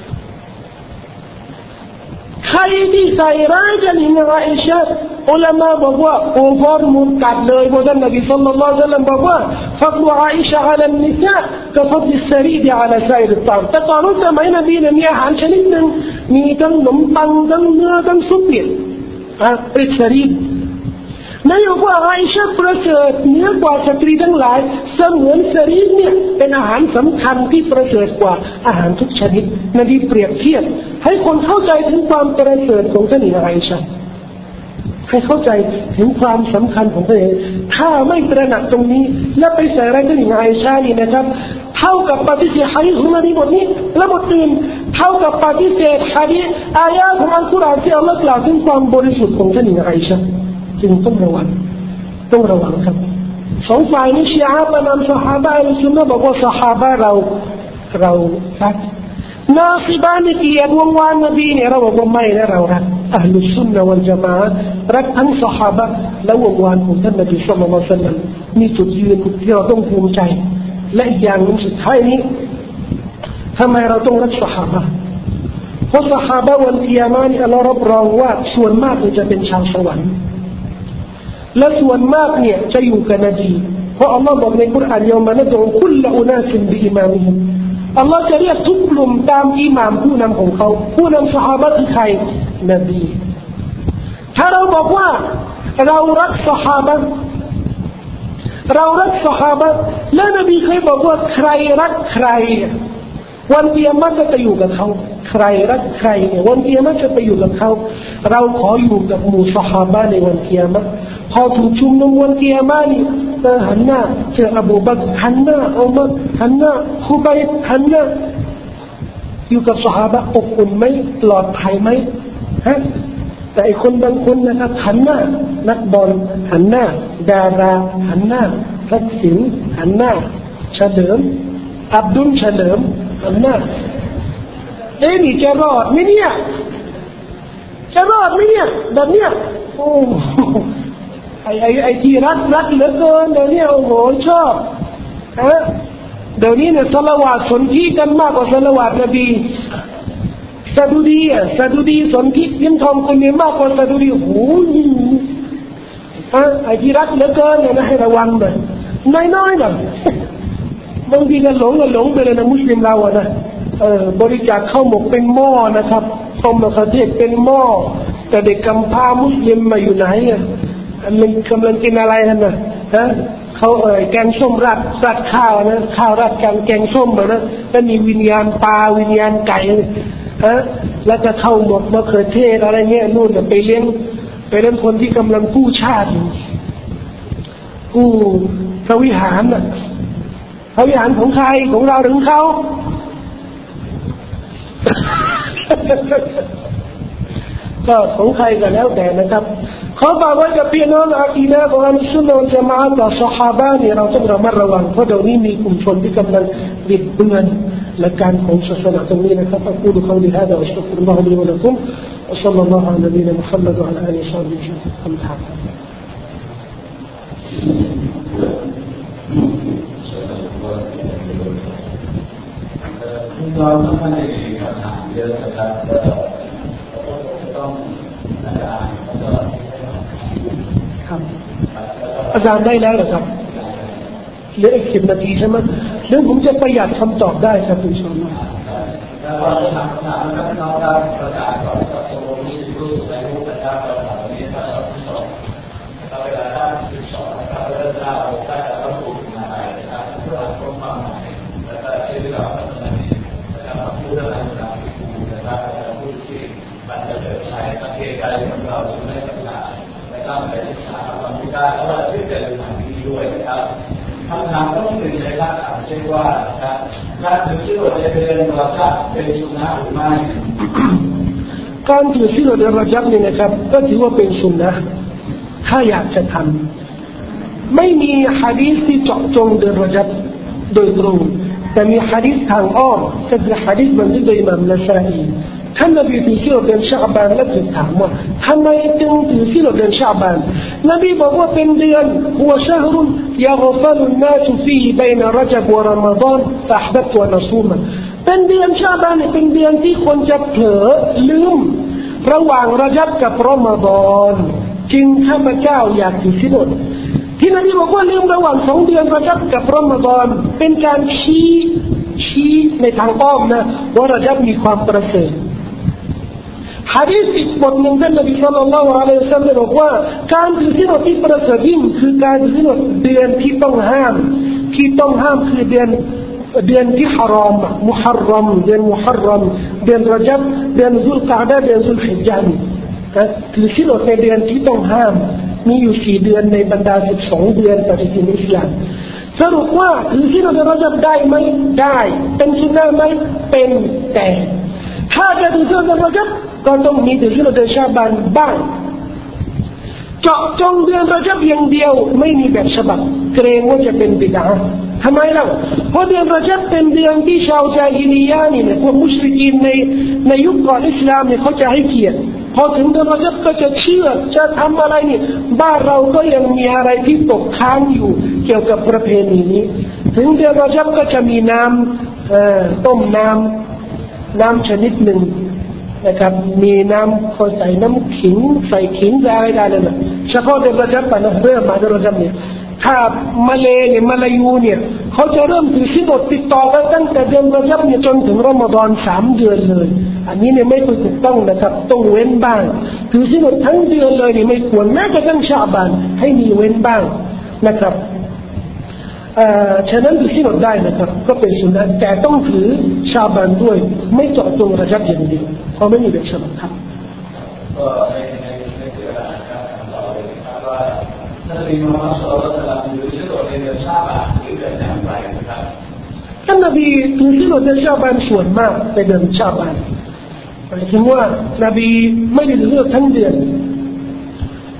ใครที่ใส่ร้ายจะหญิงอาอิชะอุลามะบอกว่ากูฟาร์มุนกัดเลยเพราะท่านนบีศ็อลลัลลอฮุอะลัยฮิวะซัลลัมบอกว่าฟัดลุอาอิชะอัลนิสาก็ฟัดลิสรีดอัลซาอิรตามแต่ตอนนั้นสมัยนบีเนี่ยมีอาหารชนิดหนึ่งมีทั้งขนมปังทั้งเนื้อทั้งซุปเนี่ยอ่ะเป็นสรีดนายบอกว่าอาอิชะประเสริฐเหนือกว่าสตรีทั้งหลายเสมือนสรีดเนี่ยเป็นอาหารสำคัญที่ประเสริฐกว่าอาหารทุกชนิดนบีเปรียบเทียบให้คนเข้าใจถึงความประเสริฐของท่านอาอิชะให้เข้าใจถึงความสำคัญของท่านถ้าไม่ตระหนักตรงนี้และไปใส่ร้ายท่านอาอิชะนี่นะครับเท่ากับปฏิเสธหะดีษของนบีบทนี้และบทอื่นเท่ากับปฏิเสธหะดีษอายะห์ของอัลกุรอานที่อัลเลาะห์กล่าวถึงความบริสุทธิ์ของท่านอาอิชะจึงต้องระวังต้องระวังครับสองฝ่ายนี้ชีอะห์ประนามซอฮาบะห์อัลซุนนะห์บอกว่าซอฮาบะห์เราเรารักนาซิบานิกียวงวานนบีเนี่ยเราบอกว่าไม่นะเรารักอัลลุซุนนะวัลญะมาอะห์รักทั้งซอฮาบะห์และวงวานของท่านนบีศ็อลลัลลอฮุอะลัยฮิวะซัลลัมมีจุดยืนที่เราต้องภูมิใจและอย่างนึงสุดท้ายนี้ทำไมเราต้องรักซอฮาบะห์เพราะซอฮาบะห์วันกิยามะห์นี่อัลเลาะห์รับรองว่าส่วนมากจะเป็นชาวสวรรค์และส่วนมากเนี่ยจะอยู่กับนบีเพราะอัลลอฮ์บอกในกุรอานยอมะนะดูคุลอุนาสบิอิมามิฮิมอัลลอฮ์จะเรียกทุกกลุ่มตามอิหม่ามผู้นำของเขาผู้นำซอฮาบะห์คือใครนบีถ้าเราบอกว่าเรารักซอฮาบะห์เรารักซอฮาบะห์และนบีเคยบอกว่าใครรักใครวันกิยามะห์ก็จะอยู่กับเขาใครรักใครเนี่ยวันกิยามะห์จะไปอยู่กับเขาเราขออยู่กับหมู่ซอฮาบะห์ในวันกิยามะห์พอถูกชุมนุมวันกิยามะห์นี่หันหน้าเจออบูบักรหันหน้าอุมัรหันหน้าคุบัยรหันหน้าอยู่กับซอฮาบะห์อบอุ่นไหมปลอดภัยไหมฮะแต่ไอ้คนบางคนนะครับหันหน้านักบอลหันหน้าดาราหันหน้าทักษิณหันหน้าเฉลิมอับดุลเฉลิมหันหน้าเอ๊ะนี่จะรอดไหมเนี่ยจะรอดไหมเนี่ยแบบเนี้ยโอ้ไอไอไอที่รักรักเหลือเกินเดี๋ยวนี้โอ้โหชอบฮะเดี๋ยวนี้เนี่ยศาลาวาตสนธิกันมากกว่าศาลาวาตนบีซาดูดีอ่ะซาดูดีสนธิเลี้ยงทองคนนี้มากกว่าซาดูดีโอ้โหฮะไอที่รักเหลือเกินเนี่ยนะให้ระวังหน่อยน้อยๆหน่อยบางทีก็หลงก็หลงไปเลยนะมุสลิมเราอ่ะนะเออบริจาคข้าวหมกเป็นหม้อนะครับต้มมะเขือเทศเป็นหม้อแต่เด็กกำพร้ามุสลิมมาอยู่ไหนอ่ะมันกำลังกินอะไรกันนะฮะเขาเอ่ยแกงส้มรัดรัดข้าวนะข้าวรัดกันแกงส้มแบบนั้นแล้วมีวิญญาณปลาวิญญาณไก่ฮะแล้วก็ข้าวหมกมะเขือเทศอะไรเงี้ยนู่นไปเลี้ยงไปเลี้ยงคนที่กำลังกู้ชาติอยู่กู้พระวิหารน่ะพระวิหารของใครของเราหรือของเขาก็ของใครก็แล้วแต่นะครับขอฝากไว้กับพี่น้องอากีดะห์ของอัลซุนนะวัลญะมาอะห์ต่อซอฮาบะห์เนี่ยเราต้องระมัดระวังเพราะเดี๋ยวนี้มีกลุ่มชนที่กำลังบิดเบือนหลักการของศาสนาตรงนี้นะครับอักูลุกอลีฮาซาวัสตัฆฟิรุลลอฮะลีวะละกุมวะศ็อลลัลลอฮุอะลานบีนะมุฮัมมัดวะอะลาอาลิฮิวะซัฮบิฮิคำถามเราต้องไม่ได้มีคำถามเยอะนะครับต้องอาจารย์ก็ครับอาจารย์ได้แล้วเหรอครับเหลืออีกสิบนาทีใช่ไหมเรื่องผมจะประหยัดคำตอบได้ครับคุณชมนะแล้วก็ถามคำถามนะครับน้องครับประกาศก่อนว่าตกลงนี้รู้สึกในรูปแบบการถามนี้ถ้าเราที่สองเราเวลาด้านที่สองนะครับเริ่มเล่าได้แล้วก็พูดมาอะไรนะครับเพื่อความหมายแล้วก็ชื่อเรานะครับพูดอะไรต่างๆพูดนะครับพูดที่มันจะเกิดใช้ประเทศการของเราไม่ต่างๆและก็ไปศึกษาความรู้ได้แล้วเราที่เกิดทางนี้ด้วยนะครับคำถามต้องถึงในลักษณะเช่นว่าการถือศีลอดในเดือนรอญับเป็นสุนนะหรือไม่การถือศีลอดในรอญับนี่นะครับก็ถือว่าเป็นสุนนะถ้าอยากจะทำไม่มีหะดีษที่เจาะจงเดือนรอญับโดยตรงแต่มีหะดีษทางอ้อมก็คือหะดีษบันทึกโดยอิหม่ามนะซาอีท่านนบีถือศีลอดเดือนชะอ์บานและถูกถามว่าทำไมจึงถือศีลอดเดือนชะอ์บานนบีบอกว่าเป็นเดือนหัวชะฮรุนยะฆฟัลุนนาสฟีฮิบัยนะระญับวะรอมฎอนฟะอะห์บับตุอันอะซูมเป็นเดือนชะอ์บานเป็นเดือนที่คนจะเผลอลืมระหว่างระญับกับรอมฎอนจึงข้าพเจ้าอยากถือศีลอดที่นบีบอกว่าลืมระหว่างสองเดือนระญับกับรอมฎอนเป็นการชี้ชี้ในทางอ้อมนะว่าระญับมีความประเสริฐหะดีษอีกบทหนึ่งท่านนบีศ็อลลัลลอฮุอะลัยฮิวะซัลลัมบอกว่าการถือศีลอดที่ประเสริฐยิ่งคือการถือศีลอดเดือนที่ต้องห้ามที่ต้องห้ามคือเดือนเดือนที่ฮารอมมุฮัรรอมเดือนมุฮัรรอมเดือนระญับเดือนซุลกะอ์ดะห์เดือนซุลฮิจญะห์ถือศีลอดในเดือนที่ต้องห้ามมีอยู่สี่เดือนในบรรดาสิบสองเดือนปฏิทินอิสลามสรุปว่าถือศีลอดในระญับได้ไหมได้เป็นสุนนะไหมเป็นแต่ถ้าจะถือศีลอดในระญับก็ต้องมีถือศีลอดในชะอ์บานบ้างเจาะจงเดือนระญับอย่างเดียวไม่มีแบบฉบับเกรงว่าจะเป็นบิดอะห์ทำไมล่ะเพราะเดือนระญับเป็นเดือนที่ชาวญาฮิลียะห์นี่พวกมุชริกีนในในยุคก่อนอิสลามเนี่ยเขาจะให้เกียรติพอถึงเดือนระญับก็จะเชื่อจะทำอะไรนี่บ้านเราก็ยังมีอะไรที่ตกค้างอยู่เกี่ยวกับประเพณีนี้ถึงเดือนระญับก็จะมีน้ำเอ่อต้มน้ำน้ำชนิดหนึ่งนะครับมีน้ำเขาใส่น้ำขิงใส่ขิงอะไรได้เลยนะเฉพาะเดือนระญับนะเริ่มมาเดือนระญับเนี่ยถ้ามาเลเนี่ยมาลายูเนี่ยเขาจะเริ่มถือศีลอดติดต่อกันตั้งแต่เดือนระญับเนี่ยจนถึงรอมฎอนสามเดือนเลยอันนี้เนี่ยไม่ถูกต้องนะครับต้องเว้นบ้างถือศีลอดทั้งเดือนเลยนี่ไม่ควรแม้กระทั่งชะอ์บานให้มีเว้นบ้างนะครับเอ่อฉะนั้นถือศีลอดได้นะครับก็เป็นสุนนะแต่ต้องถือชะอ์บานด้วยไม่เจาะจงระญับอย่างเดียวเพราะไม่มีแบบฉบับครับก็ในในในเรื่องการทำต่อเลยนะครับว่าท่านนบีมุฮัมมัดศ็อลลัลลอฮุอะลัยฮิวะซัลลัมถือศีลอดในเดือนชะอ์บานหรือเดือนอย่างไรนะครับท่านนบีถือศีลอดในชะอ์บานส่วนมากในเดือนชะอ์บานหมายถึงว่านบีไม่ได้ถือศีลอดทั้งเดือนห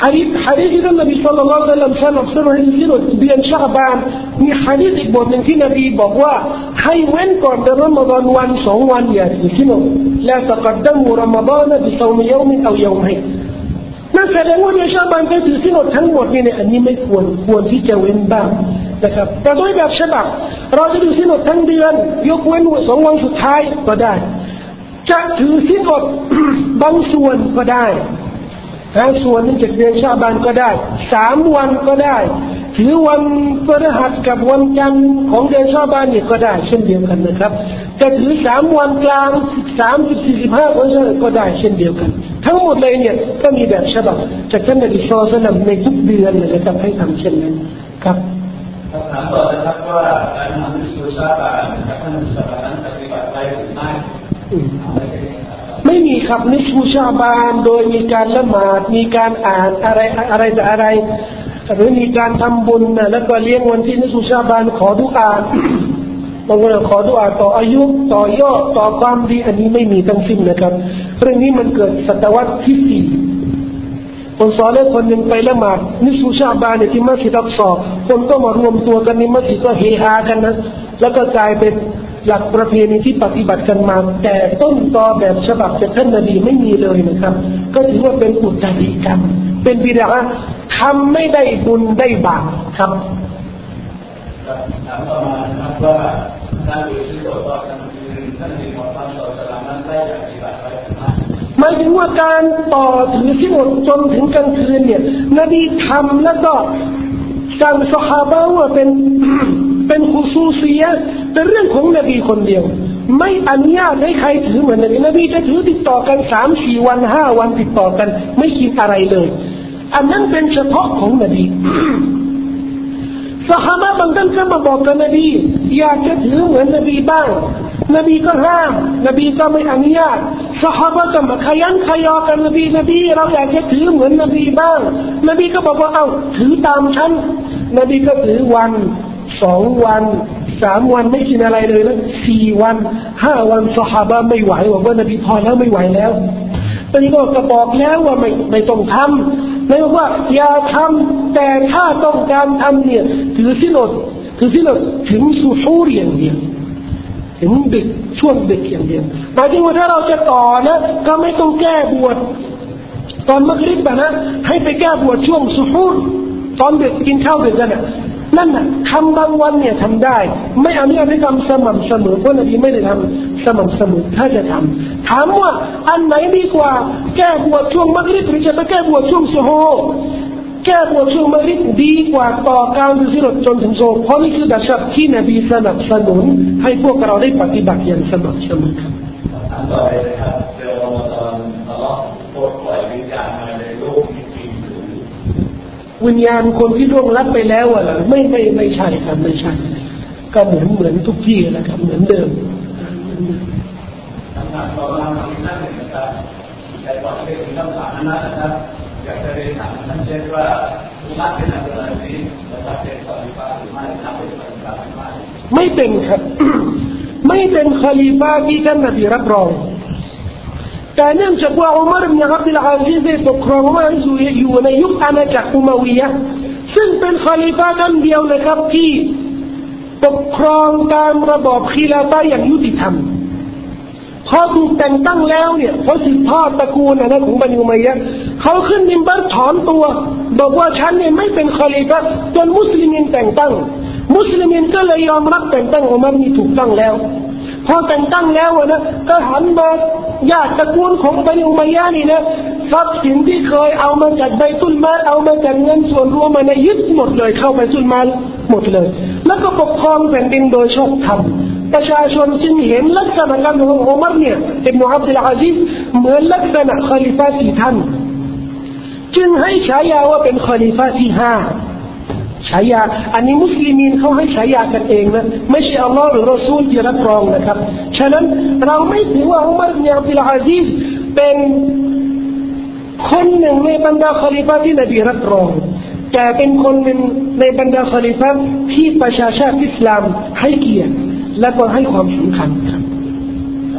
ฮะดิษฮะดิษที่ท่านนบีศ็อลลัลลอฮุอะลัยฮิวะซัลลัมสนับสนุนที่สุดเดือนชะบานมีฮะดิษอีกบทหนึ่งที่นบีบอกว่าให้เว้นก่อนเดือนรอมฎอนวันสองวันอย่าถือศีลอดละตะกัดดมุรอมฎอนบิศอมยอมเอายอมให้นั่นแสดงว่าเดือนชะบานไปถือศีลอดทั้งหมดนี่เนี่ยอันนี้ไม่ควรควรที่จะเว้นบ้างนะครับแต่โดยแบบฉบับเราจะถือศีลอดทั้งเดือนยกเว้นสองวันสุดท้ายก็ได้จะถือศีลอดบางส่วนก็ได้ห้าส่วนหนึ่งจากเดือนชะบานก็ได้สามวันก็ได้ถือวันพฤหัสกับวันจันทร์ของเดือนชะบานนี่ก็ได้เช่นเดียวกันนะครับจะถือสามวันกลางสามสิบสี่สิบห้าวันก็ได้เช่นเดียวกันทั้งหมดเลยเนี่ยก็มีแบบฉบับจากท่านนบีศ็อลลัลลอฮุอะลัยฮิวะซัลลัมในทุกเดือนเลยนะครับให้ทำเช่นนั้นครับถามต่อนะครับว่าการทำนิสุชาบานกับท่านสถานะปฏิบัติได้หรือไม่ไม่มีครับนิสุชาบานโดยมีการละหมาดมีการอ่านอะไรอะไรแต่อะไรหรือมีการทำบุญนะแล้วก็เลี้ยงวันที่นิสุชาบานขอดุอาบางคนขอดุอาต่ออายุต่อยอดต่อความดีอันนี้ไม่มีทั้งสิ้นนะครับเรื่องนี้มันเกิดศตวรรษที่สี่คนซอเลห์คนหนึ่งไปละหมาดนิสุชาบานในที่มัสยิดอักษอคนก็มารวมตัวกันในมัสยิดก็เฮฮากันนะแล้วก็กลายเป็นหลักประเพณีที่ปฏิบัติกันมาแต่ต้นตอแบบฉบับจากท่านนบีไม่มีเลยนะครับก็ถือว่าเป็นอุตริกรรมเป็นบิดอะห์ทำไม่ได้บุญได้บาปครับถามต่อมานะครับว่าการดูที่โดดต่อกันคือท่านนบีมุฮัมมัดศ็อลลัลลอฮุอะลัยฮิวะซัลลัมนั้นได้ปฏิบัติไว้หรือไม่หมายถึงว่าการต่อถือศีลอดจนถึงกลางคืนเนี่ยนบีทำแล้วก็สั่งซอฮาบะห์ว่าเป็นเป็นขุซูซียะห์เป็นเรื่องของนบีคนเดียวไม่อนุญาตให้ใครถือเหมือนนบีนบีจะถือติดต่อกัน สามสี่ วันห้าวันติดต่อกันไม่คิดอะไรเลยอันนั้นเป็นเฉพาะของนบีซอฮาบะห์บางท่านก็มาบอกกับนบีอยากจะถือเหมือนนบีบ้างนบีก็ห้ามนบีก็ไม่อนุญาตซอฮาบะห์ก็มาขยันขยอกันนบีนบีเราอยากจะถือเหมือนนบีบ้างนบีก็บอกว่าเอ้าถือตามฉันนบีก็ถือวันสองวันสามวันไม่กินอะไรเลยนะสี่วันห้าวันซอฮาบะห์ไม่ไหวบอกว่านบีพอแล้วไม่ไหวแล้วตอนนี้ก็บอกแล้วว่าไม่ไม่ต้องทำเลยบอกว่าอย่าทำแต่ถ้าต้องการทำเนี่ยถือศีลอดถือศีลอดถึงสุฮูรอย่างเดียวถึงดึกช่วงดึกอย่างเดียวหมายถึงว่าถ้าเราจะต่อนะก็ไม่ต้องแก้บวชตอนมักริบนะให้ไปแก้บวชช่วงสุฮูรตอนดึกกินข้าวดึกกันน่ะนั่นน่ะทำบางวันเนี่ยทำได้ไม่อนุญาตให้ทำสม่ำเสมอเพราะนบีไม่ได้ทำสม่ำเสมอถ้าจะทำถามว่าอันไหนดีกว่าแก้บวชช่วงมักริบหรือจะไปแก้บวชช่วงซุฮูรแก้บวชช่วงมักริบดีกว่าต่อการถือศีลอดจนถึงโซเพราะนี่คือดัชชับที่นบีสนับสนุนให้พวกเราได้ปฏิบัติอย่างสม่ำเสมอครับถามต่อไปนะครับเรื่องรอมฎอนอัลเลาะห์โปรดปล่อยวิญญาณมาในโลกนี้วิญญาณคนที่ล่วงลับไปแล้วอ่ะไม่ไม่ไม่ใช่ครับไม่ใช่ก็เหมือนเหมือนทุกที่แหละครับเหมือนเดิมคำถามต่อมาอีกท่านหนึ่งนะครับแต่ก่อนที่จะถึงคำถามนั้นนะครับอยากจะเรียนถามท่านเช่นว่าผู้รับเป็นอะไรนี้จะเป็นคอลิฟะหรือไม่ถ้าเป็นคอลิฟะหรือไม่ไม่เป็นครับ ไม่เป็นคอลิฟะที่ท่านนบีรับรองแต่เนื่องจากว่าอุมัรบินอับดุลอาซิซได้ปกครองมาอยู่ในยุคอาณาจักรอุมัวียะห์ซึ่งเป็นคอลิฟะท่านเดียวนะครับที่ปกครองตามระบอบคิลาฟะห์อย่างยุติธรรมพอถูกแต่งตั้งแล้วเนี่ยเขาสืบทอดตระกูลนะของบันิอุมัยยะห์เขาขึ้นมิมบัรถอนตัวบอกว่าฉันเนี่ยไม่เป็นคอลิฟะห์จนมุสลิมแต่งตั้งมุสลิมก็เลยยอมรับแต่งตั้งอุมัรนี่ถูกต้องแล้วพอแต่งตั้งแล้วนะก็หันมาญาติตระกูลของบันิอุมัยยะห์นี่นะทรัพย์สินที่เคยเอามาจากไบตุลมาลเอามาจากเงินส่วนรวมมาเนี่ยยึดหมดเลยเข้าไปซุลมาลหมดเลยแล้วก็ปกครองแผ่นดินโดยชอบธรรมประชาชนจึงเห็นลักษณะการของอุมัรเนี่ยอิบนุอับดุลอาซิซเหมือนลักษณะคอลิฟะห์ที่ท่านจึงให้ฉายาว่าเป็นคอลิฟะห์ที่ห้าฉายาอันนี้มุสลิมีนเขาให้ฉายากันเองนะไม่ใช่อัลลอฮ์หรือรอซูลที่รับรองนะครับฉะนั้นเราไม่ถือว่าอุมัรบินอับดุลอาซิซเป็นคนหนึ่งในบรรดาคอลิฟะห์ที่นบีรับรองแต่เป็นคนหนึ่งในบรรดาคอลิฟะห์ที่ประชาชาติอิสลามให้เกียรติและก็ให้ความสำคัญครับ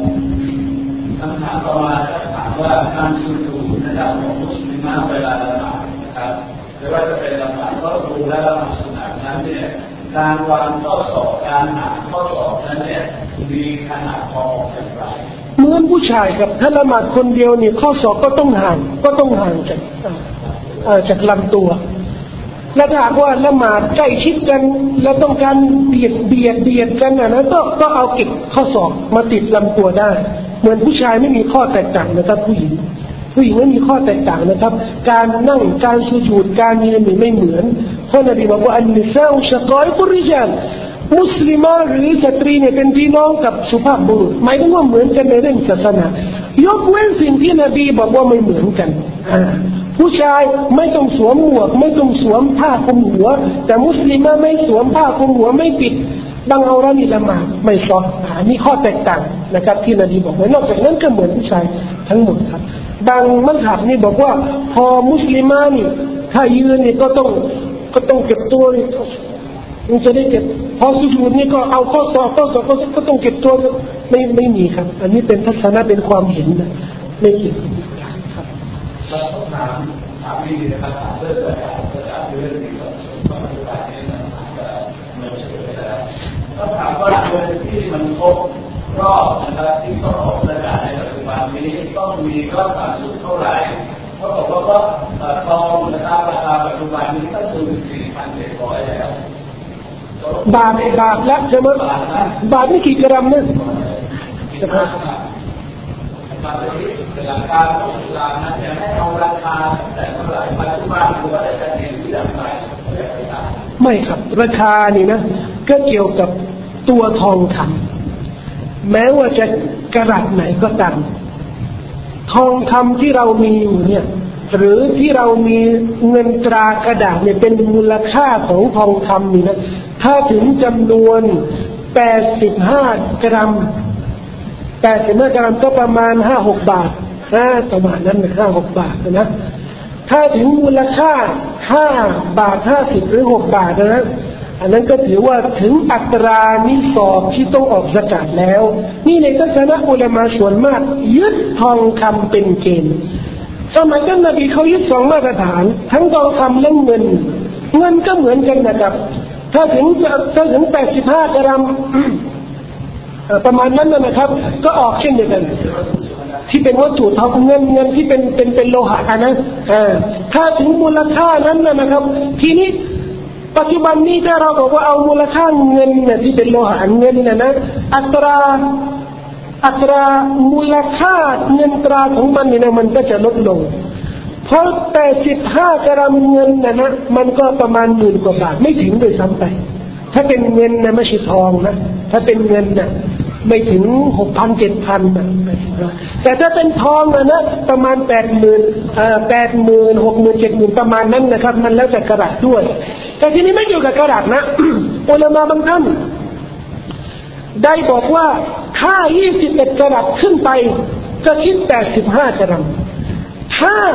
คำถามต่อมาถามว่าการสุญูดนะครับของมุสลิมเวลาละหมาดนะครับนะครับไม่ว่าจะเป็นละหมาดก็รู้และละหมาดสุนัตนั้นเนี่ยการวางข้อสอบการหาข้อสอบนั้นเนี่ยมีขนาดพออย่างไรเหมือนผู้ชายครับถ้าละหมาดคนเดียวเนี่ยข้อศอกก็ต้องห่างก็ต้องห่างจากจากลำตัวและถ้าว่าละหมาดใกล้ชิดกันแล้วต้องการเบียดเบียดเบียดกันนะก็ก็เอาเก็บข้อศอกมาติดลำตัวได้เหมือนผู้ชายไม่มีข้อแตกต่างนะครับผู้หญิงผู้หญิงไม่มีข้อแตกต่างนะครับการนั่งการสุญูดการยืนนี่ไม่เหมือนเพราะนบีบอกว่าอันนิสาอุชะกอยกุริจันมุสลิมหรือสตรีเนี่ยเป็นพี่น้องกับสุภาพบุรุษหมายถึงว่าเหมือนกันในเรื่องศาสนายกเว้นสิ่งที่นบีบอกว่าไม่เหมือนกันผู้ชายไม่ต้องสวมหมวกไม่ต้องสวมผ้าคลุมหัวแต่มุสลิมไม่สวมผ้าคลุมหัวไม่ปิดบังเอาเรานี่ละหมาดไม่ซอดอันนี้ข้อแตกต่างนะครับที่นบีบอกไว้นอกจากนั้นก็เหมือนผู้ชายทั้งหมดครับบางมัธยมนี่บอกว่าพอมุสลิมานี่ถ้ายืนนี่ก็ต้องก็ต้องเก็บตัวมันจะได้เก็บพอสุญูดนี่ก็เอาข้อศอกข้อศอกก็ต้องเก็บตัวไม่ไม่มีครับอันนี้เป็นทัศนะเป็นความเห็นนะไม่เกี่ยวกับครับเราต้องถามถามดีนะครับถามเรื่องประกาศประกาศเรื่องที่เราต้องปฏิบัติเนี่ยมันอาจจะมันเฉยไปแล้วต้องถามว่าเงินที่มันครบรอบนะครับที่ต้องออกประกาศในปัจจุบันนี้ต้องมีรอบต่ำสุดเท่าไหร่เขาบอกว่าก็ทองนะครับราคาปัจจุบันนี้ก็คือสี่พันเจ็ดร้อยแล้วบาทบาทละใช่ไหมบาทนี่กี่กรัมเนี่ยนะครับบาทนี้เป็นราคาของอิสลามนะจะให้เอาราคาแต่เท่าไหร่ปัจจุบันหรือว่าจะเรียนอย่างไรไม่ครับราคานี่นะก็เกี่ยวกับตัวทองคำแม้ว่าจะกระดัษไหนก็ตามทองคำที่เรามีอยู่เนี่ยหรือที่เรามีเงินตรากระดาษเนี่ยเป็นมูลค่าของทองคำนี่นะถ้าถึงจำนวนแปดสิบห้ากรัมแปดสิบห้ากรัมก็ประมาณห้าหกบาทนะประมาณนั้นนะห้าหกบาทนะถ้าถึงมูลค่าห้าบาทห้าสิบหรือหกบาทนะอันนั้นก็ถือว่าถึงอัตรานิสอบที่ต้องออกซะกาตแล้วนี่ในทัศนะอุลามะส่วนมากยึดทองคำเป็นเกณฑ์สมัยท่านนบีเขายึดสองมาตรฐานทั้งทองคำและเงินเงินก็เหมือนกันนะครับถ้าถึงถ้าถึงแปดสิบห้ากรัมประมาณนั้นนะครับก็ออกเช่นเดียวกันที่เป็นวัตถุทองเงินเงินที่เป็นเป็นเป็นโลหะนะถ้าถึงมูลค่านั้นนะครับทีนี้ปัจจุบันนี้ถ้าเราบอกว่าเอามูลค่าเงินเนี่ยที่เป็นโลหะเงินเนี่ยนะอัตราอัตรามูลค่าเงินตราของมันเนี่ยมันก็จะลดลงเพราะแต่สิบห้ากรัมเงินนะนะมันก็ประมาณหมื่นกว่าบาทไม่ถึงโดยซ้ำไปถ้าเป็นเงินนะไม่ใช่ทองนะถ้าเป็นเงินนะไม่ถึงหกพันเจ็ดพันนะแต่ถ้าเป็นทองนะนะประมาณแปดหมื่นเอ่อแปดหมื่นหกหมื่นเจ็ดหมื่นประมาณนั้นนะครับมันแล้วแต่กระดาษด้วยแต่ทีนี้ไม่เกี่ยวกับกระดาษนะ อุลามะบางท่านได้บอกว่าถ้ายี่สิบเอ็ดกะรัตขึ้นไปก็คิดแปดสิบห้ากรัมถ้า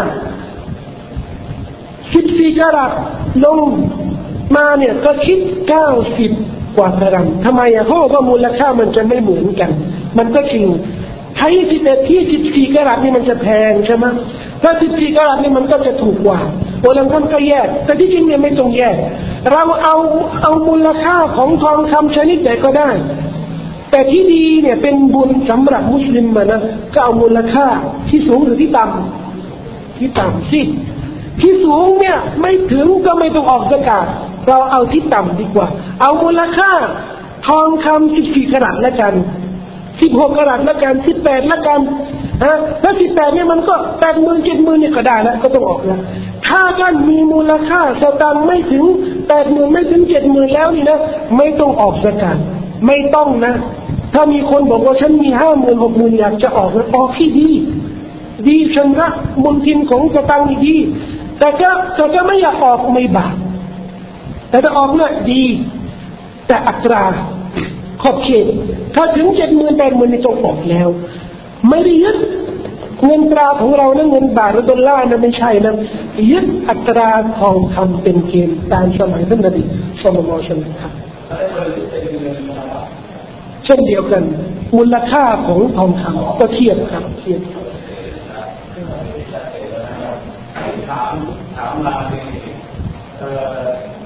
สิบสี่กะรัตลงมาเนี่ยก็คิดเก้าสิบกว่ากรัมทำไมอ่ะเพราะว่ามูลค่ามันจะไม่เหมือนกันมันก็จริงถ้ายี่สิบเอ็ดที่สิบสี่กะรัตนี่มันจะแพงใช่ไหมถ้าสิบสี่กะรัตนี่มันก็จะถูกกว่าโอลัมท่านก็แยกแต่ที่จริงเนี่ยไม่ต้องแยกเราเอาเอามูลค่าของทองคำชนิดไหนก็ได้แต่ที่ดีเนี่ยเป็นบุญสำหรับมุสลิมนะก็เอามูลค่าที่สูงหรือที่ต่ำที่ต่ำสิที่สูงเนี่ยไม่ถึงก็ไม่ต้องออกซะกาตเราเอาที่ต่ำดีกว่าเอามูลค่าทองคำสิบสี่กะรัตแล้วกันสิบหกกะรัตแล้วกันสิบแปดแล้วกันฮะถ้าสิบแปดเนี่ยมันก็แปดหมื่นเจ็ดหมื่นเนี่ยก็ได้แล้วก็ต้องออกแล้วถ้ากันมีมูลค่าสตางค์ไม่ถึงแปดหมื่นไม่ถึงเจ็ดหมื่นแล้วนี่นะไม่ต้องออกซะกาตไม่ต้องนะถ้ามีคนบอกว่าฉันมีห้าหมื่นหกหมื่นอยากจะออกออกที่ดีดีชำระบุญทินของสตางค์ดีแต่ก็แต่ก็ไม่อยากออกไม่บาปแต่ถ้าออกเนี่ยดีแต่อัตราขอบเขตถ้าถึงเจ็ดหมื่นแปดหมื่นนี่ต้องออกแล้วไม่ได้ยึดเงินตราของเรานะเงินบาทหรือดอลลาร์นะไม่ใช่นะยึดอัตราทองคำเป็นเกณฑ์ตามสมัยท่านนบีศ็อลลัลลอฮุอะลัยฮิวะซัลลัมครับเช่นเดียวกันมูลค่าของทองคำก็เทียบครับเทียบถามถถามมาเนี่ยเอ่อ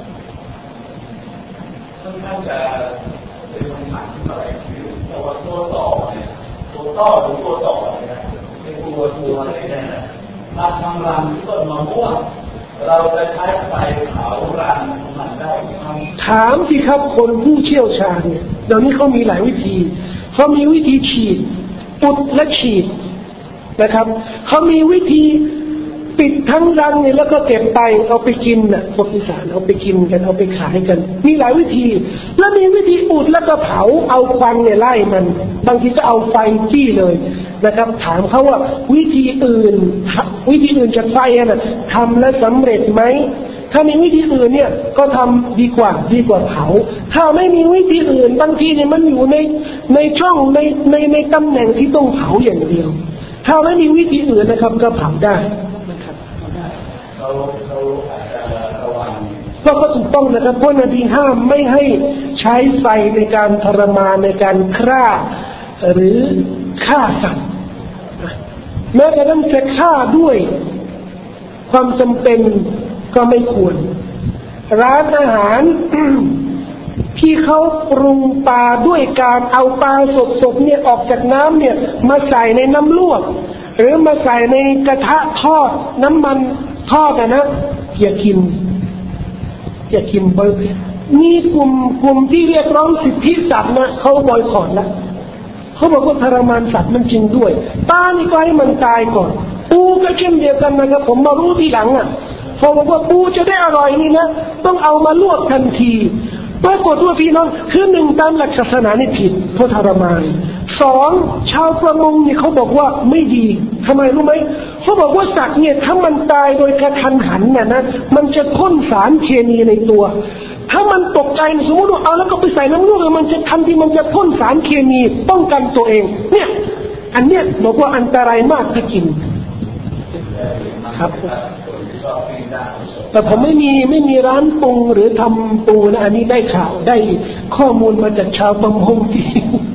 ค่อนข้างจะเป็นคำถามที่อะไรคือแต่ว่าตัวต่อเนี่ยตัวต่อหรือตัวต่อเนี่ยเป็นตัวตัวอะไรเนี่ยมาทำรังที่ต้นมะม่วงเราจะใช้ไฟเผารังมันได้ไหมถามสิครับคนผู้เชี่ยวชาญเนี่ยเดี๋ยวนี้เขามีหลายวิธีเขามีวิธีฉีดอุดและฉีดนะครับเขามีวิธีปิดทั้งรังเนี่ยแล้วก็เก็บไปเอาไปกินน่ะพวกอีสานเอาไปกินกันเอาไปขายกันมีหลายวิธีแล้วมีวิธีอุดแล้วก็เผาเอาควันเนี่ยไล่มันบางทีก็เอาไฟจี้เลยนะครับถามเขาว่าวิธีอื่นวิธีอื่นจากไฟน่ะทำแล้วสำเร็จไหมถ้ามีวิธีอื่นเนี่ยก็ทำดีกว่าดีกว่าเผาถ้าไม่มีวิธีอื่นบางทีเนี่ยมันอยู่ในในช่องในในในตำแหน่งที่ต้องเผาอย่างเดียวถ้าไม่มีวิธีอื่นนะครับก็เผาได้นะครับเผาได้เราเราอาจจะระวังก็ก็ถูกต้องนะครับเพราะนบีห้ามไม่ให้ใช้ไฟในการทรมานในการฆ่าหรือฆ่าสัตว์แม้กระทั่งจะฆ่าด้วยความจำเป็นก็ไม่ควรร้านอาหารที่เขาปรุงปลาด้วยการเอาปลาสดๆเนี่ยออกจากน้ำเนี่ยมาใส่ในน้ำลวกหรือมาใส่ในกระทะทอดน้ำมันทอดนะอย่ากินอย่ากินบ่อยมีกลุ่มกลุ่มที่เรียกร้องสิทธิสัตว์นะเขาบอยคอตแล้วเขาบอกว่าทรมานสัตว์มันจริงด้วยปลานี่ก็ให้มันตายก่อนปูก็เช่นเดียวกันนะครับผมมารู้ทีหลังอ่ะพอบอกว่าปูจะได้อร่อยนี่นะต้องเอามาลวกทันทีปรากฏว่าพี่น้องคือหนึ่งตามหลักศาสนานี่ผิดเพราะทรมานสองชาวประมงนี่เขาบอกว่าไม่ดีทำไมรู้ไหมเขาบอกว่าสัตว์เนี่ยถ้ามันตายโดยกระทันหันเนี่ยนะมันจะพ่นสารเคมีในตัวถ้ามันตกใจสมมติว่าเอาแล้วก็ไปใส่น้ำลวกมันจะทันทีมันจะพ่นสารเคมีป้องกันตัวเองเนี่ยอันเนี้ยบอกว่าอันตรายมากถ้ากินครับแต่ผมไม่มีไม่มีร้านปรุงหรือทำปูนะอันนี้ได้ข่าวได้ข้อมูลมาจากชาวประมงที่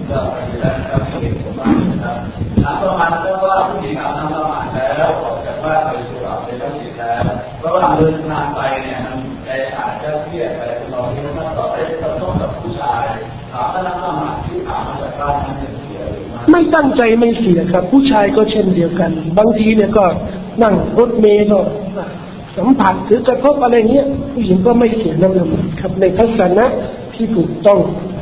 น้ำประมาณก็ว่าผู้หญิงอาบน้ำประมาณแล้วออกจากบ้านไปสู่อาบในต้องสิทธิ์แล้วเพราะว่าเดินทางไปเนี่ยมันใจอาจจะเครียดอะไรตลอดที่มันต่อไปจะต้องกับผู้ชายถามว่าน้ำประมาณที่อาบมาจากบ้านนั้นจะเสียหรือไม่ไม่ตั้งใจไม่เสียครับผู้ชายก็เช่นเดียวกันบางทีเนี่ยก็นั่งรถเมล์ก็สัมผัสหรือกระทบอะไรเงี้ยผู้หญิงก็ไม่เสียน้ำมันครับในทัศนะที่ถูกต้อง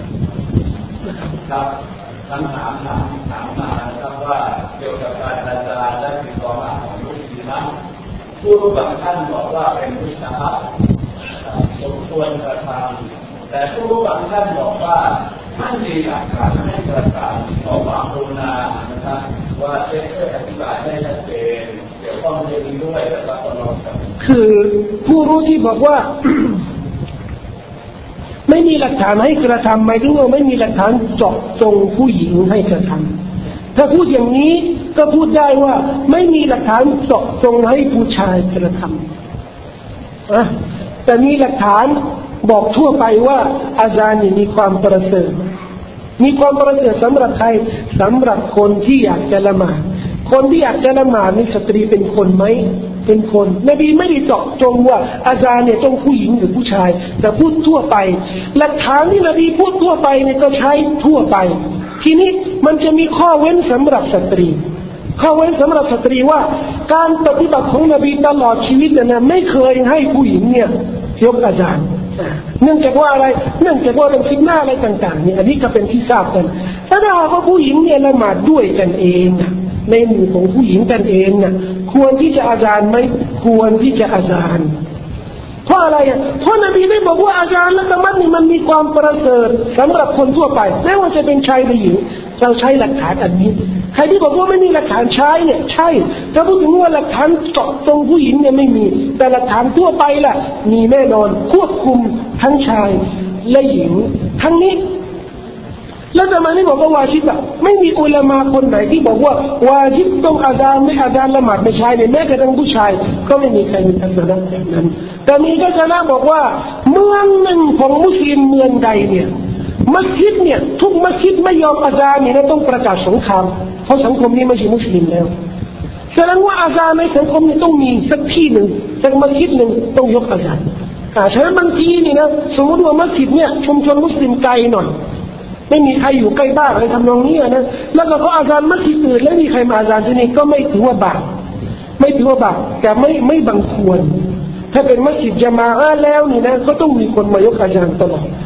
ครับคำถามถามถามมาครับว่าเกี่ยวกับการอาจารย์และติดต่อมาของลูกศิษย์นะผู้รู้บางท่านบอกว่าเป็นวิชาสมควรกระทำแต่ผู้รู้บางท่านบอกว่าไม่มีหลักฐานให้กระทำขอความกรุณานะครับว่าเช็คเพื่ออธิบายให้ชัดเจนเกี่ยวข้องเรื่องนี้ด้วยและรับรองกันคือผู้รู้ที่บอกว่า ไม่มีหลักฐานให้กระทำหมายถึงว่าไม่มีหลักฐานเจาะจงผู้หญิงให้กระทำถ้าพูดอย่างนี้ก็พูดได้ว่าไม่มีหลักฐานเจาะจงให้ผู้ชายกระทำอ่ะแต่มีหลักฐานบอกทั่วไปว่าอาจารย์มีความประเสริฐมีความประเสริฐสำหรับใครสำหรับคนที่อยากจะละหมาดคนที่อยากจะละหมาดนี่สตรีเป็นคนไหมเป็นคนนบีไม่ได้เจาะจงว่าอาจารย์เนี่ยต้องผู้หญิงหรือผู้ชายแต่พูดทั่วไปหลักฐานที่นบีพูดทั่วไปเนี่ยก็ใช้ทั่วไปทีนี้มันจะมีข้อเว้นสำหรับสตรีข้อเว้นสำหรับสตรีว่าการปฏิบัติของนบีตลอดชีวิตเนี่ยไม่เคยให้ผู้หญิงเนี่ยยกอาจารย์เนื่องจากว่าอะไรเนื่องจากว่าเป็นฟิตนาอะไรต่างๆเนี่ยอันนี้ก็เป็นที่ทราบกันถ้าเราว่าผู้หญิงเนี่ยละหมาดด้วยกันเองในหมู่ของผู้หญิงกันเองน่ะควรที่จะอาจารย์ไหมควรที่จะอาจารย์เพราะอะไรอ่ะเพราะนบีได้บอกว่าอาจารย์และละหมาดนี่มันมีความประเสริฐสำหรับคนทั่วไปไม่ว่าจะเป็นชายหรือหญิงเราใช้หลักฐานอันนี้ใครที่บอกว่าไม่มีหลักฐานใช้เนี่ยใช่ถ้าพูดถึงว่าหลักฐานเจาะตรงผู้หญิงเนี่ยไม่มีแต่หลักฐานทั่วไปล่ะมีแน่นอนควบคุมทั้งชายและหญิงทั้งนี้แล้วทำไมไม่บอกว่าวาญิบอ่ะไม่มีอุลามะคนไหนที่บอกว่าวาญิบต้องอาจารย์ไม่อาจารย์ละหมาดไม่ใช่เนี่ยแม้กระทั่งผู้ชายก็ไม่มีใครมีทัศนะแบบนั้นแต่มีทัศนะบอกว่าเมืองหนึ่งของมุสลิมเมืองใดเนี่ยมัสยิดเนี่ยทุกมัสยิดไม่ยอมอาจารย์เนี่ยต้องประกาศสงครามเพราะสังคมนี้ไม่ใช่มุสลิมแล้วแสดงว่าอาซานในสังคมนี่ต้องมีสักที่หนึ่งสักมัสยิดหนึ่งต้องยกอาซานอ่าฉะนั้นบางทีนี่นะสมมติว่ามัสยิดเนี่ยชุมชนมุสลิมไกลหน่อยไม่มีใครอยู่ใกล้บ้านอะไรทำนองนี้นะแล้วก็เขาอาซานมัสยิดอื่นแล้วมีใครมาอาซานที่นี่ก็ไม่ถือว่าบาปไม่ถือว่าบาปแต่ไม่ไม่บังควรถ้าเป็นมัสยิดญะมาอะห์แล้วนี่นะก็ต้องมีคนมายกอาซานตลอด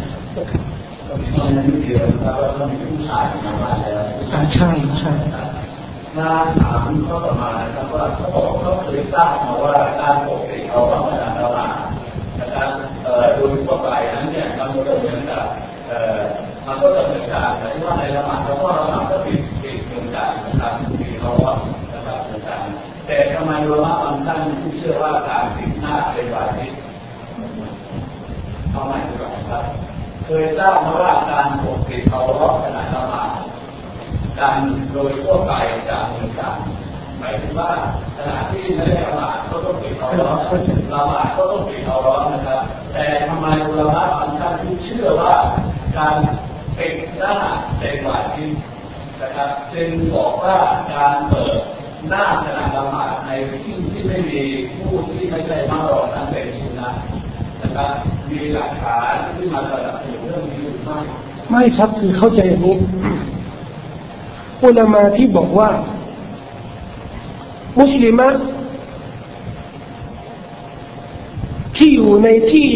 อ่าใช่ใช่มาถามเขาต่อมานะครับว่าเขาบอกเขาเคยทราบมาว่าการปกติเขาต้องการตลาดนะครับโดยทั่วไปนั้นเนี่ยมันก็เหมือนกับมันก็จะเหมือนกันแต่ที่ว่าในละหมาดเขาก็ละหมาดก็ปิดปิดเหมือนกันนะครับปิดเขาว่านะครับเหมือนกันแต่ทำไมเราละบางท่านที่เชื่อว่าการปิดหน้าเป็นวาญิบเอาใหม่ดีกว่าครับเคยทราบมาว่าการปกปิดเขารอบขณะละหมาดการโดยทั่วไปจะเหมือนกันหมายถึงว่าขณะที่ไม่ได้ละหมาดก็ต้องปิดเอาร้อนละหมาดก็ต้องปิดเอาร้อนนะครับแต่ทำไมอุลามะบางท่านที่เชื่อว่าการปิดหน้าเป็นวาญิบนะครับจึงบอกว่าการเปิดหน้าขณะละหมาดในที่ที่ไม่มีผู้ที่ไม่ใช่มารอนั้นเป็นสุนนะนะครับมีหลักฐานที่มาสนับสนุนเรื่องนี้หรือไม่ไม่ครับคือเข้าใจอย่างนี้อุลามะที่บอกว่ามุสลิมะที่อยู่ในที่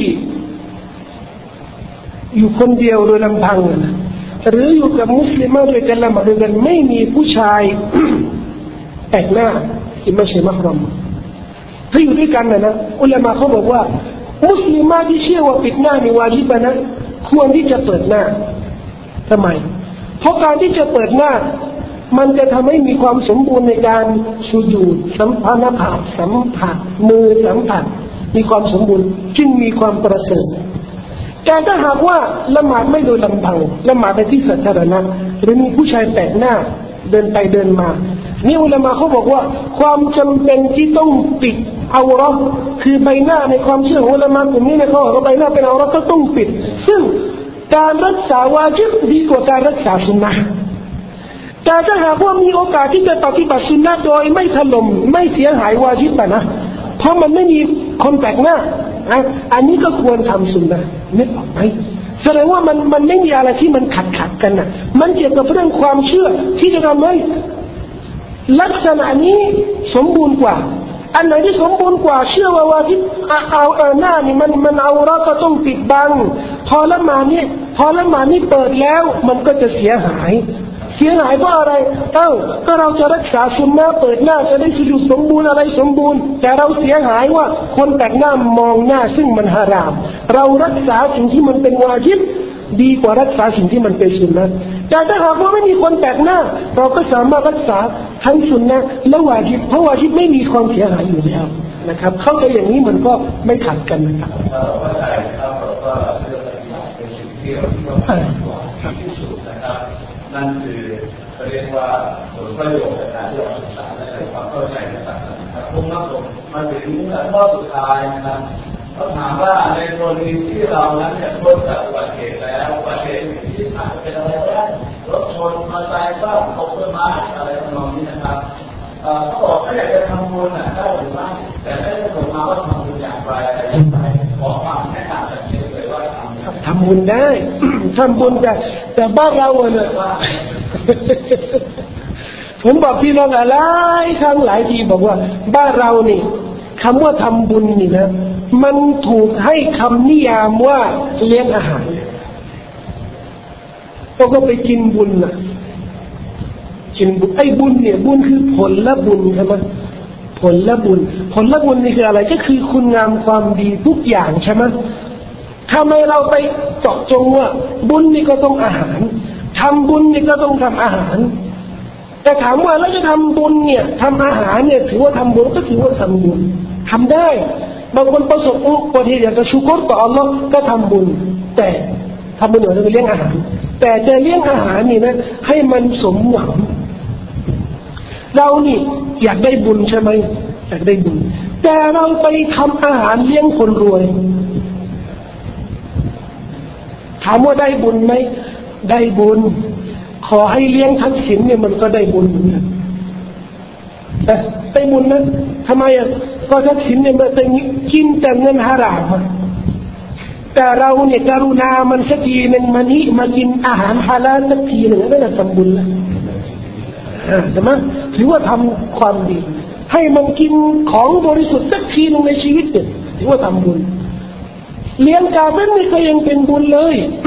อยู่คนเดียวโดยลำพังนะหรืออยู่กับมุสลิมะด้วยกันละหมาดด้วยกันไม่มีผู้ชายแต่งหน้าที่ไม่ใช่มัฮรัมถ้าอยู่ด้วยกันนะนะอุลามะเขาบอกว่ามุสลิมะที่เชื่อว่าปิดหน้าในวาญิบนะควรที่จะเปิดหน้าทำไมเพราะการที่จะเปิดหน้ามันจะทำให้มีความสมบูรณ์ในการสุญูดสัมผัสหน้าผากสัมผัสมือสัมผัสมีความสมบูรณ์จึงมีความประเสริฐแต่ถ้าหากว่าละหมาดไม่โดยลำพังละหมาดในที่สาธารณะหรือมีผู้ชายแปลกหน้าเดินไปเดินมานี่อุลามะเขาบอกว่าความจำเป็นที่ต้องปิดเอาเราะห์คือใบหน้าในความเชื่อของอุลามะกลุ่มนี้นะเขาบอกว่าใบหน้าเป็นเอาเราะห์ก็ต้องปิดซึ่งการรักษาวาญิบดีกว่าการรักษาสุนนะห์แต่ถ้าหากว่ามีโอกาสที่จะปฏิบัติสุนนะห์โดยไม่ถล่มไม่เสียหายวาญิบนะเพราะมันไม่มีคนแปลกหน้าอันนี้ก็ควรทำสุนนะห์นึกออกไหมแสดงว่ามันมันไม่มีอะไรที่มันขัดขัดกันนะมันเกี่ยวกับเรื่องความเชื่อที่จะทำให้ลักษณะนี้สมบูรณ์กว่าอันไหนที่สมบูรณ์กว่าเชื่อว่าวาญิบเอาเอาหน้านี่มันมันเอาเราก็ต้องปิดบังพอละหมาดนี่พอละหมาดนี่เปิดแล้วมันก็จะเสียหายเสียหายเพราะอะไรเอ้าก็เราจะรักษาสุนนะห์เปิดหน้าจะได้สุญูดสมบูรณ์อะไรสมบูรณ์แต่เราเสียหายว่าคนแปลกหน้ามองหน้าซึ่งมันฮารามเรารักษาสิ่งที่มันเป็นวาญิบดีกว่ารักษาสิ่งที่มันเป็นสุนนะห์แต่ถ้าหากว่าไม่มีคนแปลกหน้าเราก็สามารถรักษาทั้งสุนนะห์และวาญิบเพราะวาญิบไม่มีความเสียหายอยู่แล้วนะครับเข้าใจอย่างนี้มันก็ไม่ขัดกันนะครับเข้าใจครับว่าเรื่องนี้เป็นสิ่งที่เราต้องพิสูจน์นะครับนั่นคือเรียกว่าผลประโยชน์ในการที่เราศึกษาและความเข้าใจต่างๆนะครับพวกนักลงมาถึงข้อสุดท้ายนะครับเขาถามว่าในกรณีที่เรานั้นเนี่ยพ้นจากอุบัติเหตุแล้วอุบัติเหตุที่อาจจะเป็นอะไรก็ได้รถชนมาตายบ้างตกต้นไม้อะไรทำนองนี้นะครับเขาบอกถ้าอยากจะทำบุญน่ะได้หรือไม่แต่ไม่ได้บอกมาว่าทำบุญอย่างไรอะไรอย่างไรขอความแนะนำจากเชฟเลยว่าทำทำบุญได้ทำบุญแต่แต่บ้านเราเนี่ยผมบอกพี่น้องหลายครั้งหลายทีบอกว่าบ้านเรานี่คำว่าทำบุญนี่นะมันถูกให้คำนิยามว่าเลี้ยงอาหารเราก็ไปกินบุญนะกินบุญไอ้บุญเนี่ยบุญคือผลละบุญใช่ไหมผลละบุญผลละบุญนี่คืออะไรก็คือคุณงามความดีทุกอย่างใช่ไหมทำไมเราไปเจาะจงว่าบุญนี่ก็ต้องอาหารทำบุญนี่ก็ต้องทำอาหารแต่ถามว่าแล้วจะทำบุญเนี่ยทำอาหารเนี่ยถือว่าทำบุญก็ถือว่าทำบุญทำได้บางคนประสบอุบัติเหตุอยากจะชูกรต่ออัลลอฮ์ก็ทำบุญแต่ทำบุญเหมือนจะเลี้ยงอาหารแต่จะเลี้ยงอาหารนี่นะให้มันสมหวังเรานี่อยากได้บุญใช่ไหมอยากได้บุญแต่เราไปทำอาหารเลี้ยงคนรวยถามว่าได้บุญไหมได้บุญขอให้เลี้ยงทักษิณเนี่ยมันก็ได้บุญเหมือนกันแต่ไปบุญนั้นทำไมอ่ะก็ทักษิณเนี่ยมันเป็นกินแต่เงินฮารามแต่เราเนี่ยกรุณามันสักทีหนึ่งมันนี่มากินอาหารฮาลาลสักทีหนึ่งก็จะทำบุญแล้วใช่ไหมถือว่าทำความดีให้มันกินของบริสุทธิ์สักทีหนึ่งในชีวิตเนี่ยถือว่าทำบุญเลี้ยงกาเฟรนี่ก็ยังเป็นบุญเลย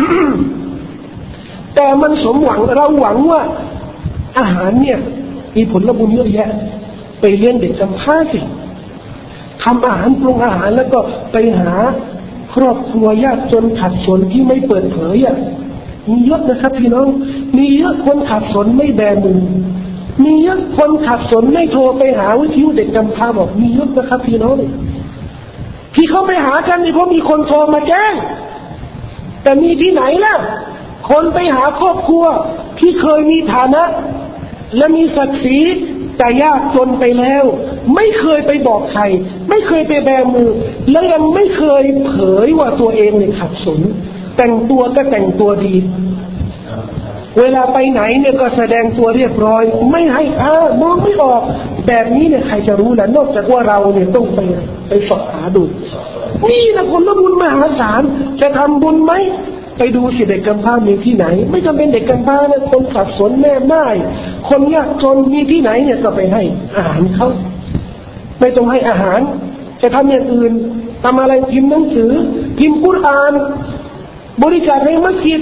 แต่มันสมหวังเราหวังว่าอาหารเนี่ยมีผลบุญเยอะแยะไปเลี้ยงเด็กกำพร้าสิทำอาหารปรุงอาหารแล้วก็ไปหาครอบครัวยากจนขัดสนที่ไม่เปิดเผยอ่ะมีเยอะนะครับพี่น้องมีเยอะคนขัดสนไม่แบมือมีเยอะคนขัดสนไม่โทรไปหาวิทยุเด็กกำพร้าบอกมีเยอะนะครับพี่น้องที่เขาไปหากันนี่เพราะมีคนโทรมาแจ้งแต่มีที่ไหนล่ะคนไปหาครอบครัวที่เคยมีฐานะและมีศักดิ์ศรีแต่ยากจนไปแล้วไม่เคยไปบอกใครไม่เคยไปแบมือและยังไม่เคยเผยว่าตัวเองเนี่ยขัดสนแต่งตัวก็แต่งตัวดีเวลาไปไหนเนี่ยก็แสดงตัวเรียบร้อยไม่ให้อ้ามองไม่ออกแบบนี้เนี่ยใครจะรู้ล่ะนอกจากว่าเราเนี่ยต้องไปไปสอบหาดูนี่นะผลบุญมหาศาลจะทำบุญไหมไปดูสิเด็กกำพร้ามีที่ไหนไม่จำเป็นเด็กกำพร้านะคนขัดสนแม่ไม้คนยากจนมีที่ไหนเนี่ยก็ไปให้อาหารเขาไม่ต้องให้อาหารจะทำอย่างอื่นทำอะไรพิมพ์หนังสือพิมพ์กุรอานบริจาคให้มัสยิด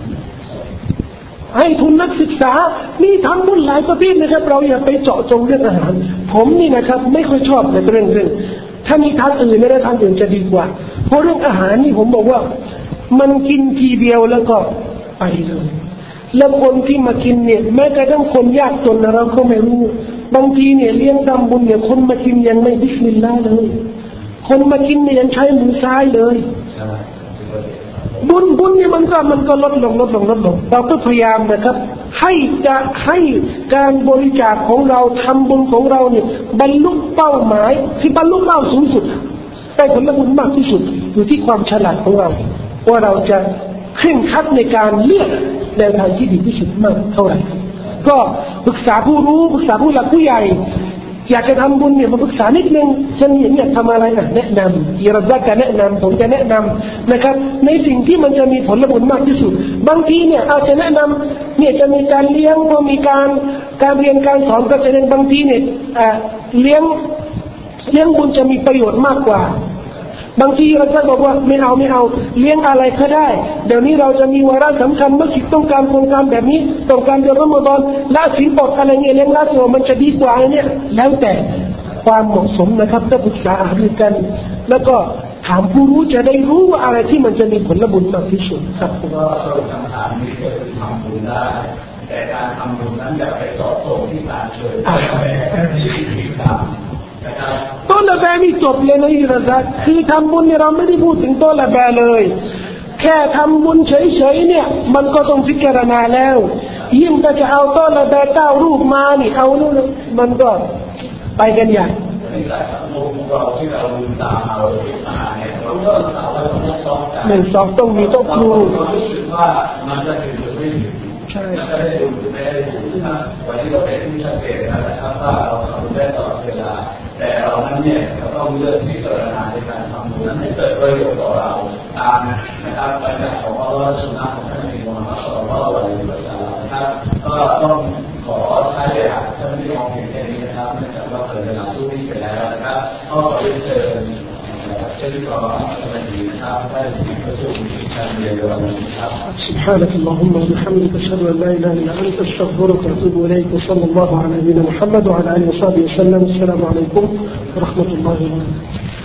ให้ทุนนักศึกษานี่ทำบุญหลายประเภทนะครับเราอย่าไปเจาะจงเรื่องอาหารผมนี่นะครับไม่ค่อยชอบในเรื่องเรื่องถ้ามีทางอื่นไม่ได้ทางอื่นจะดีกว่าเพราะเรื่องอาหารนี่ผมบอกว่ามันกินทีเดียวแล้วก็ไปเลยแล้วคนที่มากินเนี่ยแม้กระทั่งคนยากจนเราก็ไม่รู้บางทีเนี่ยเลี้ยงทำบุญเนี่ยคนมากินยังไม่บิสมิลลาห์เลยคนมากินเนี่ยยังใช้มือซ้ายเลยบุญบุญเนี่ยมันก็มันก็ลดลงลดลงลดลงเราก็พยายามนะครับให้จะให้การบริจาคของเราทำบุญของเราเนี่ยบรรลุเป้าหมายที่บรรลุเป้าสูงสุดได้ผลบุญมากที่สุดอยู่ที่ความฉลาดของเราว่าเราจะเคร่งครัดในการเลือกแนวทางที่ดีที่สุดมากเท่าไหร่ก็ปรึกษาผู้รู้ปรึกษาผู้หลักผู้ใหญ่อยากจะทำบุญเนี่ยมาปรึกษานิดนึงฉันอยากทำอะไรนะแนะนำอีรัซะจะแนะนำผมจะแนะนำนะครับในสิ่งที่มันจะมีผลบุญมากที่สุดบางทีเนี่ยอาจจะแนะนำเนี่ยจะมีการเลี้ยงก็มีการการเรียนการสอนก็จะเรียนบางทีเนี่ยเลี้ยงเลี้ยงบุญจะมีประโยชน์มากกว่าบางทีเราจะบอกว่าไม่เอาไม่เอาเลี้ยงอะไรก็ได้เดี๋ยวนี้เราจะมีวาระสำคัญมัสยิดต้องการโครงการแบบนี้ต้องการเดือนรอมฎอนละศีลอดอะไรเงี้ยเลี้ยงละศีลมันจะดีกว่าเนี่ยแล้วแต่ความเหมาะสมนะครับถ้าปรึกษาหารือกันแล้วก็ถามผู้รู้จะได้รู้ว่าอะไรที่มันจะมีผลบุญมากที่สุดครับผมว่าคำถามนี้คือทำบุญได้แต่การทำบุญนั้นอย่าไปต่อโต้ที่การเชิญที่ผิดตามต้นละแบนี่จบเลยนะอิรัซะคือทำบุญเนี่ยเราไม่ได้พูดถึงต้นละแบเลยแค่ทำบุญเฉยๆเนี่ยมันก็ต้องพิจารณาแล้วยิ่งถ้าจะเอาต้นละแบเก้ารูปมานี่เอานู่นมันก็ไปกันใหญ่หนึ่งสองต้องมีต้องครูใช่วันที่เราเป็นที่ชัดเจนนะครับว่าเราทำได้ตลอดเวลาแต่เรานั้นเนี่ยเราต้องเลือกที่จะพิจารณาในการทำบุญนั้นให้เกิดประโยชน์ต่อเราตามนะครับปัญญาของอัลลอฮฺสุบฮานะฮูวะตะอาลาที่มุฮัมมัดศ็อลลัลลอฮุอะลัยฮิวะซัลลัมนะครับก็ต้องขอใช้เวลาท่านที่มองเห็นแค่นี้นะครับเนื่องจากว่าเกิดเวลาสู้ที่ไปแล้วนะครับก็ขอเชิญเชิญขอสวัสดีนะครับได้ประชุมการเรียนรู้นะครับ سبحانك اللهم وبحمدك أشهد أن لا إله إلا أنت أستغفرك وأتوب إليك وصلى الله على نبينا محمد وعلى آله وصحبه وسلم السلام عليكم ورحمة الله وبركاته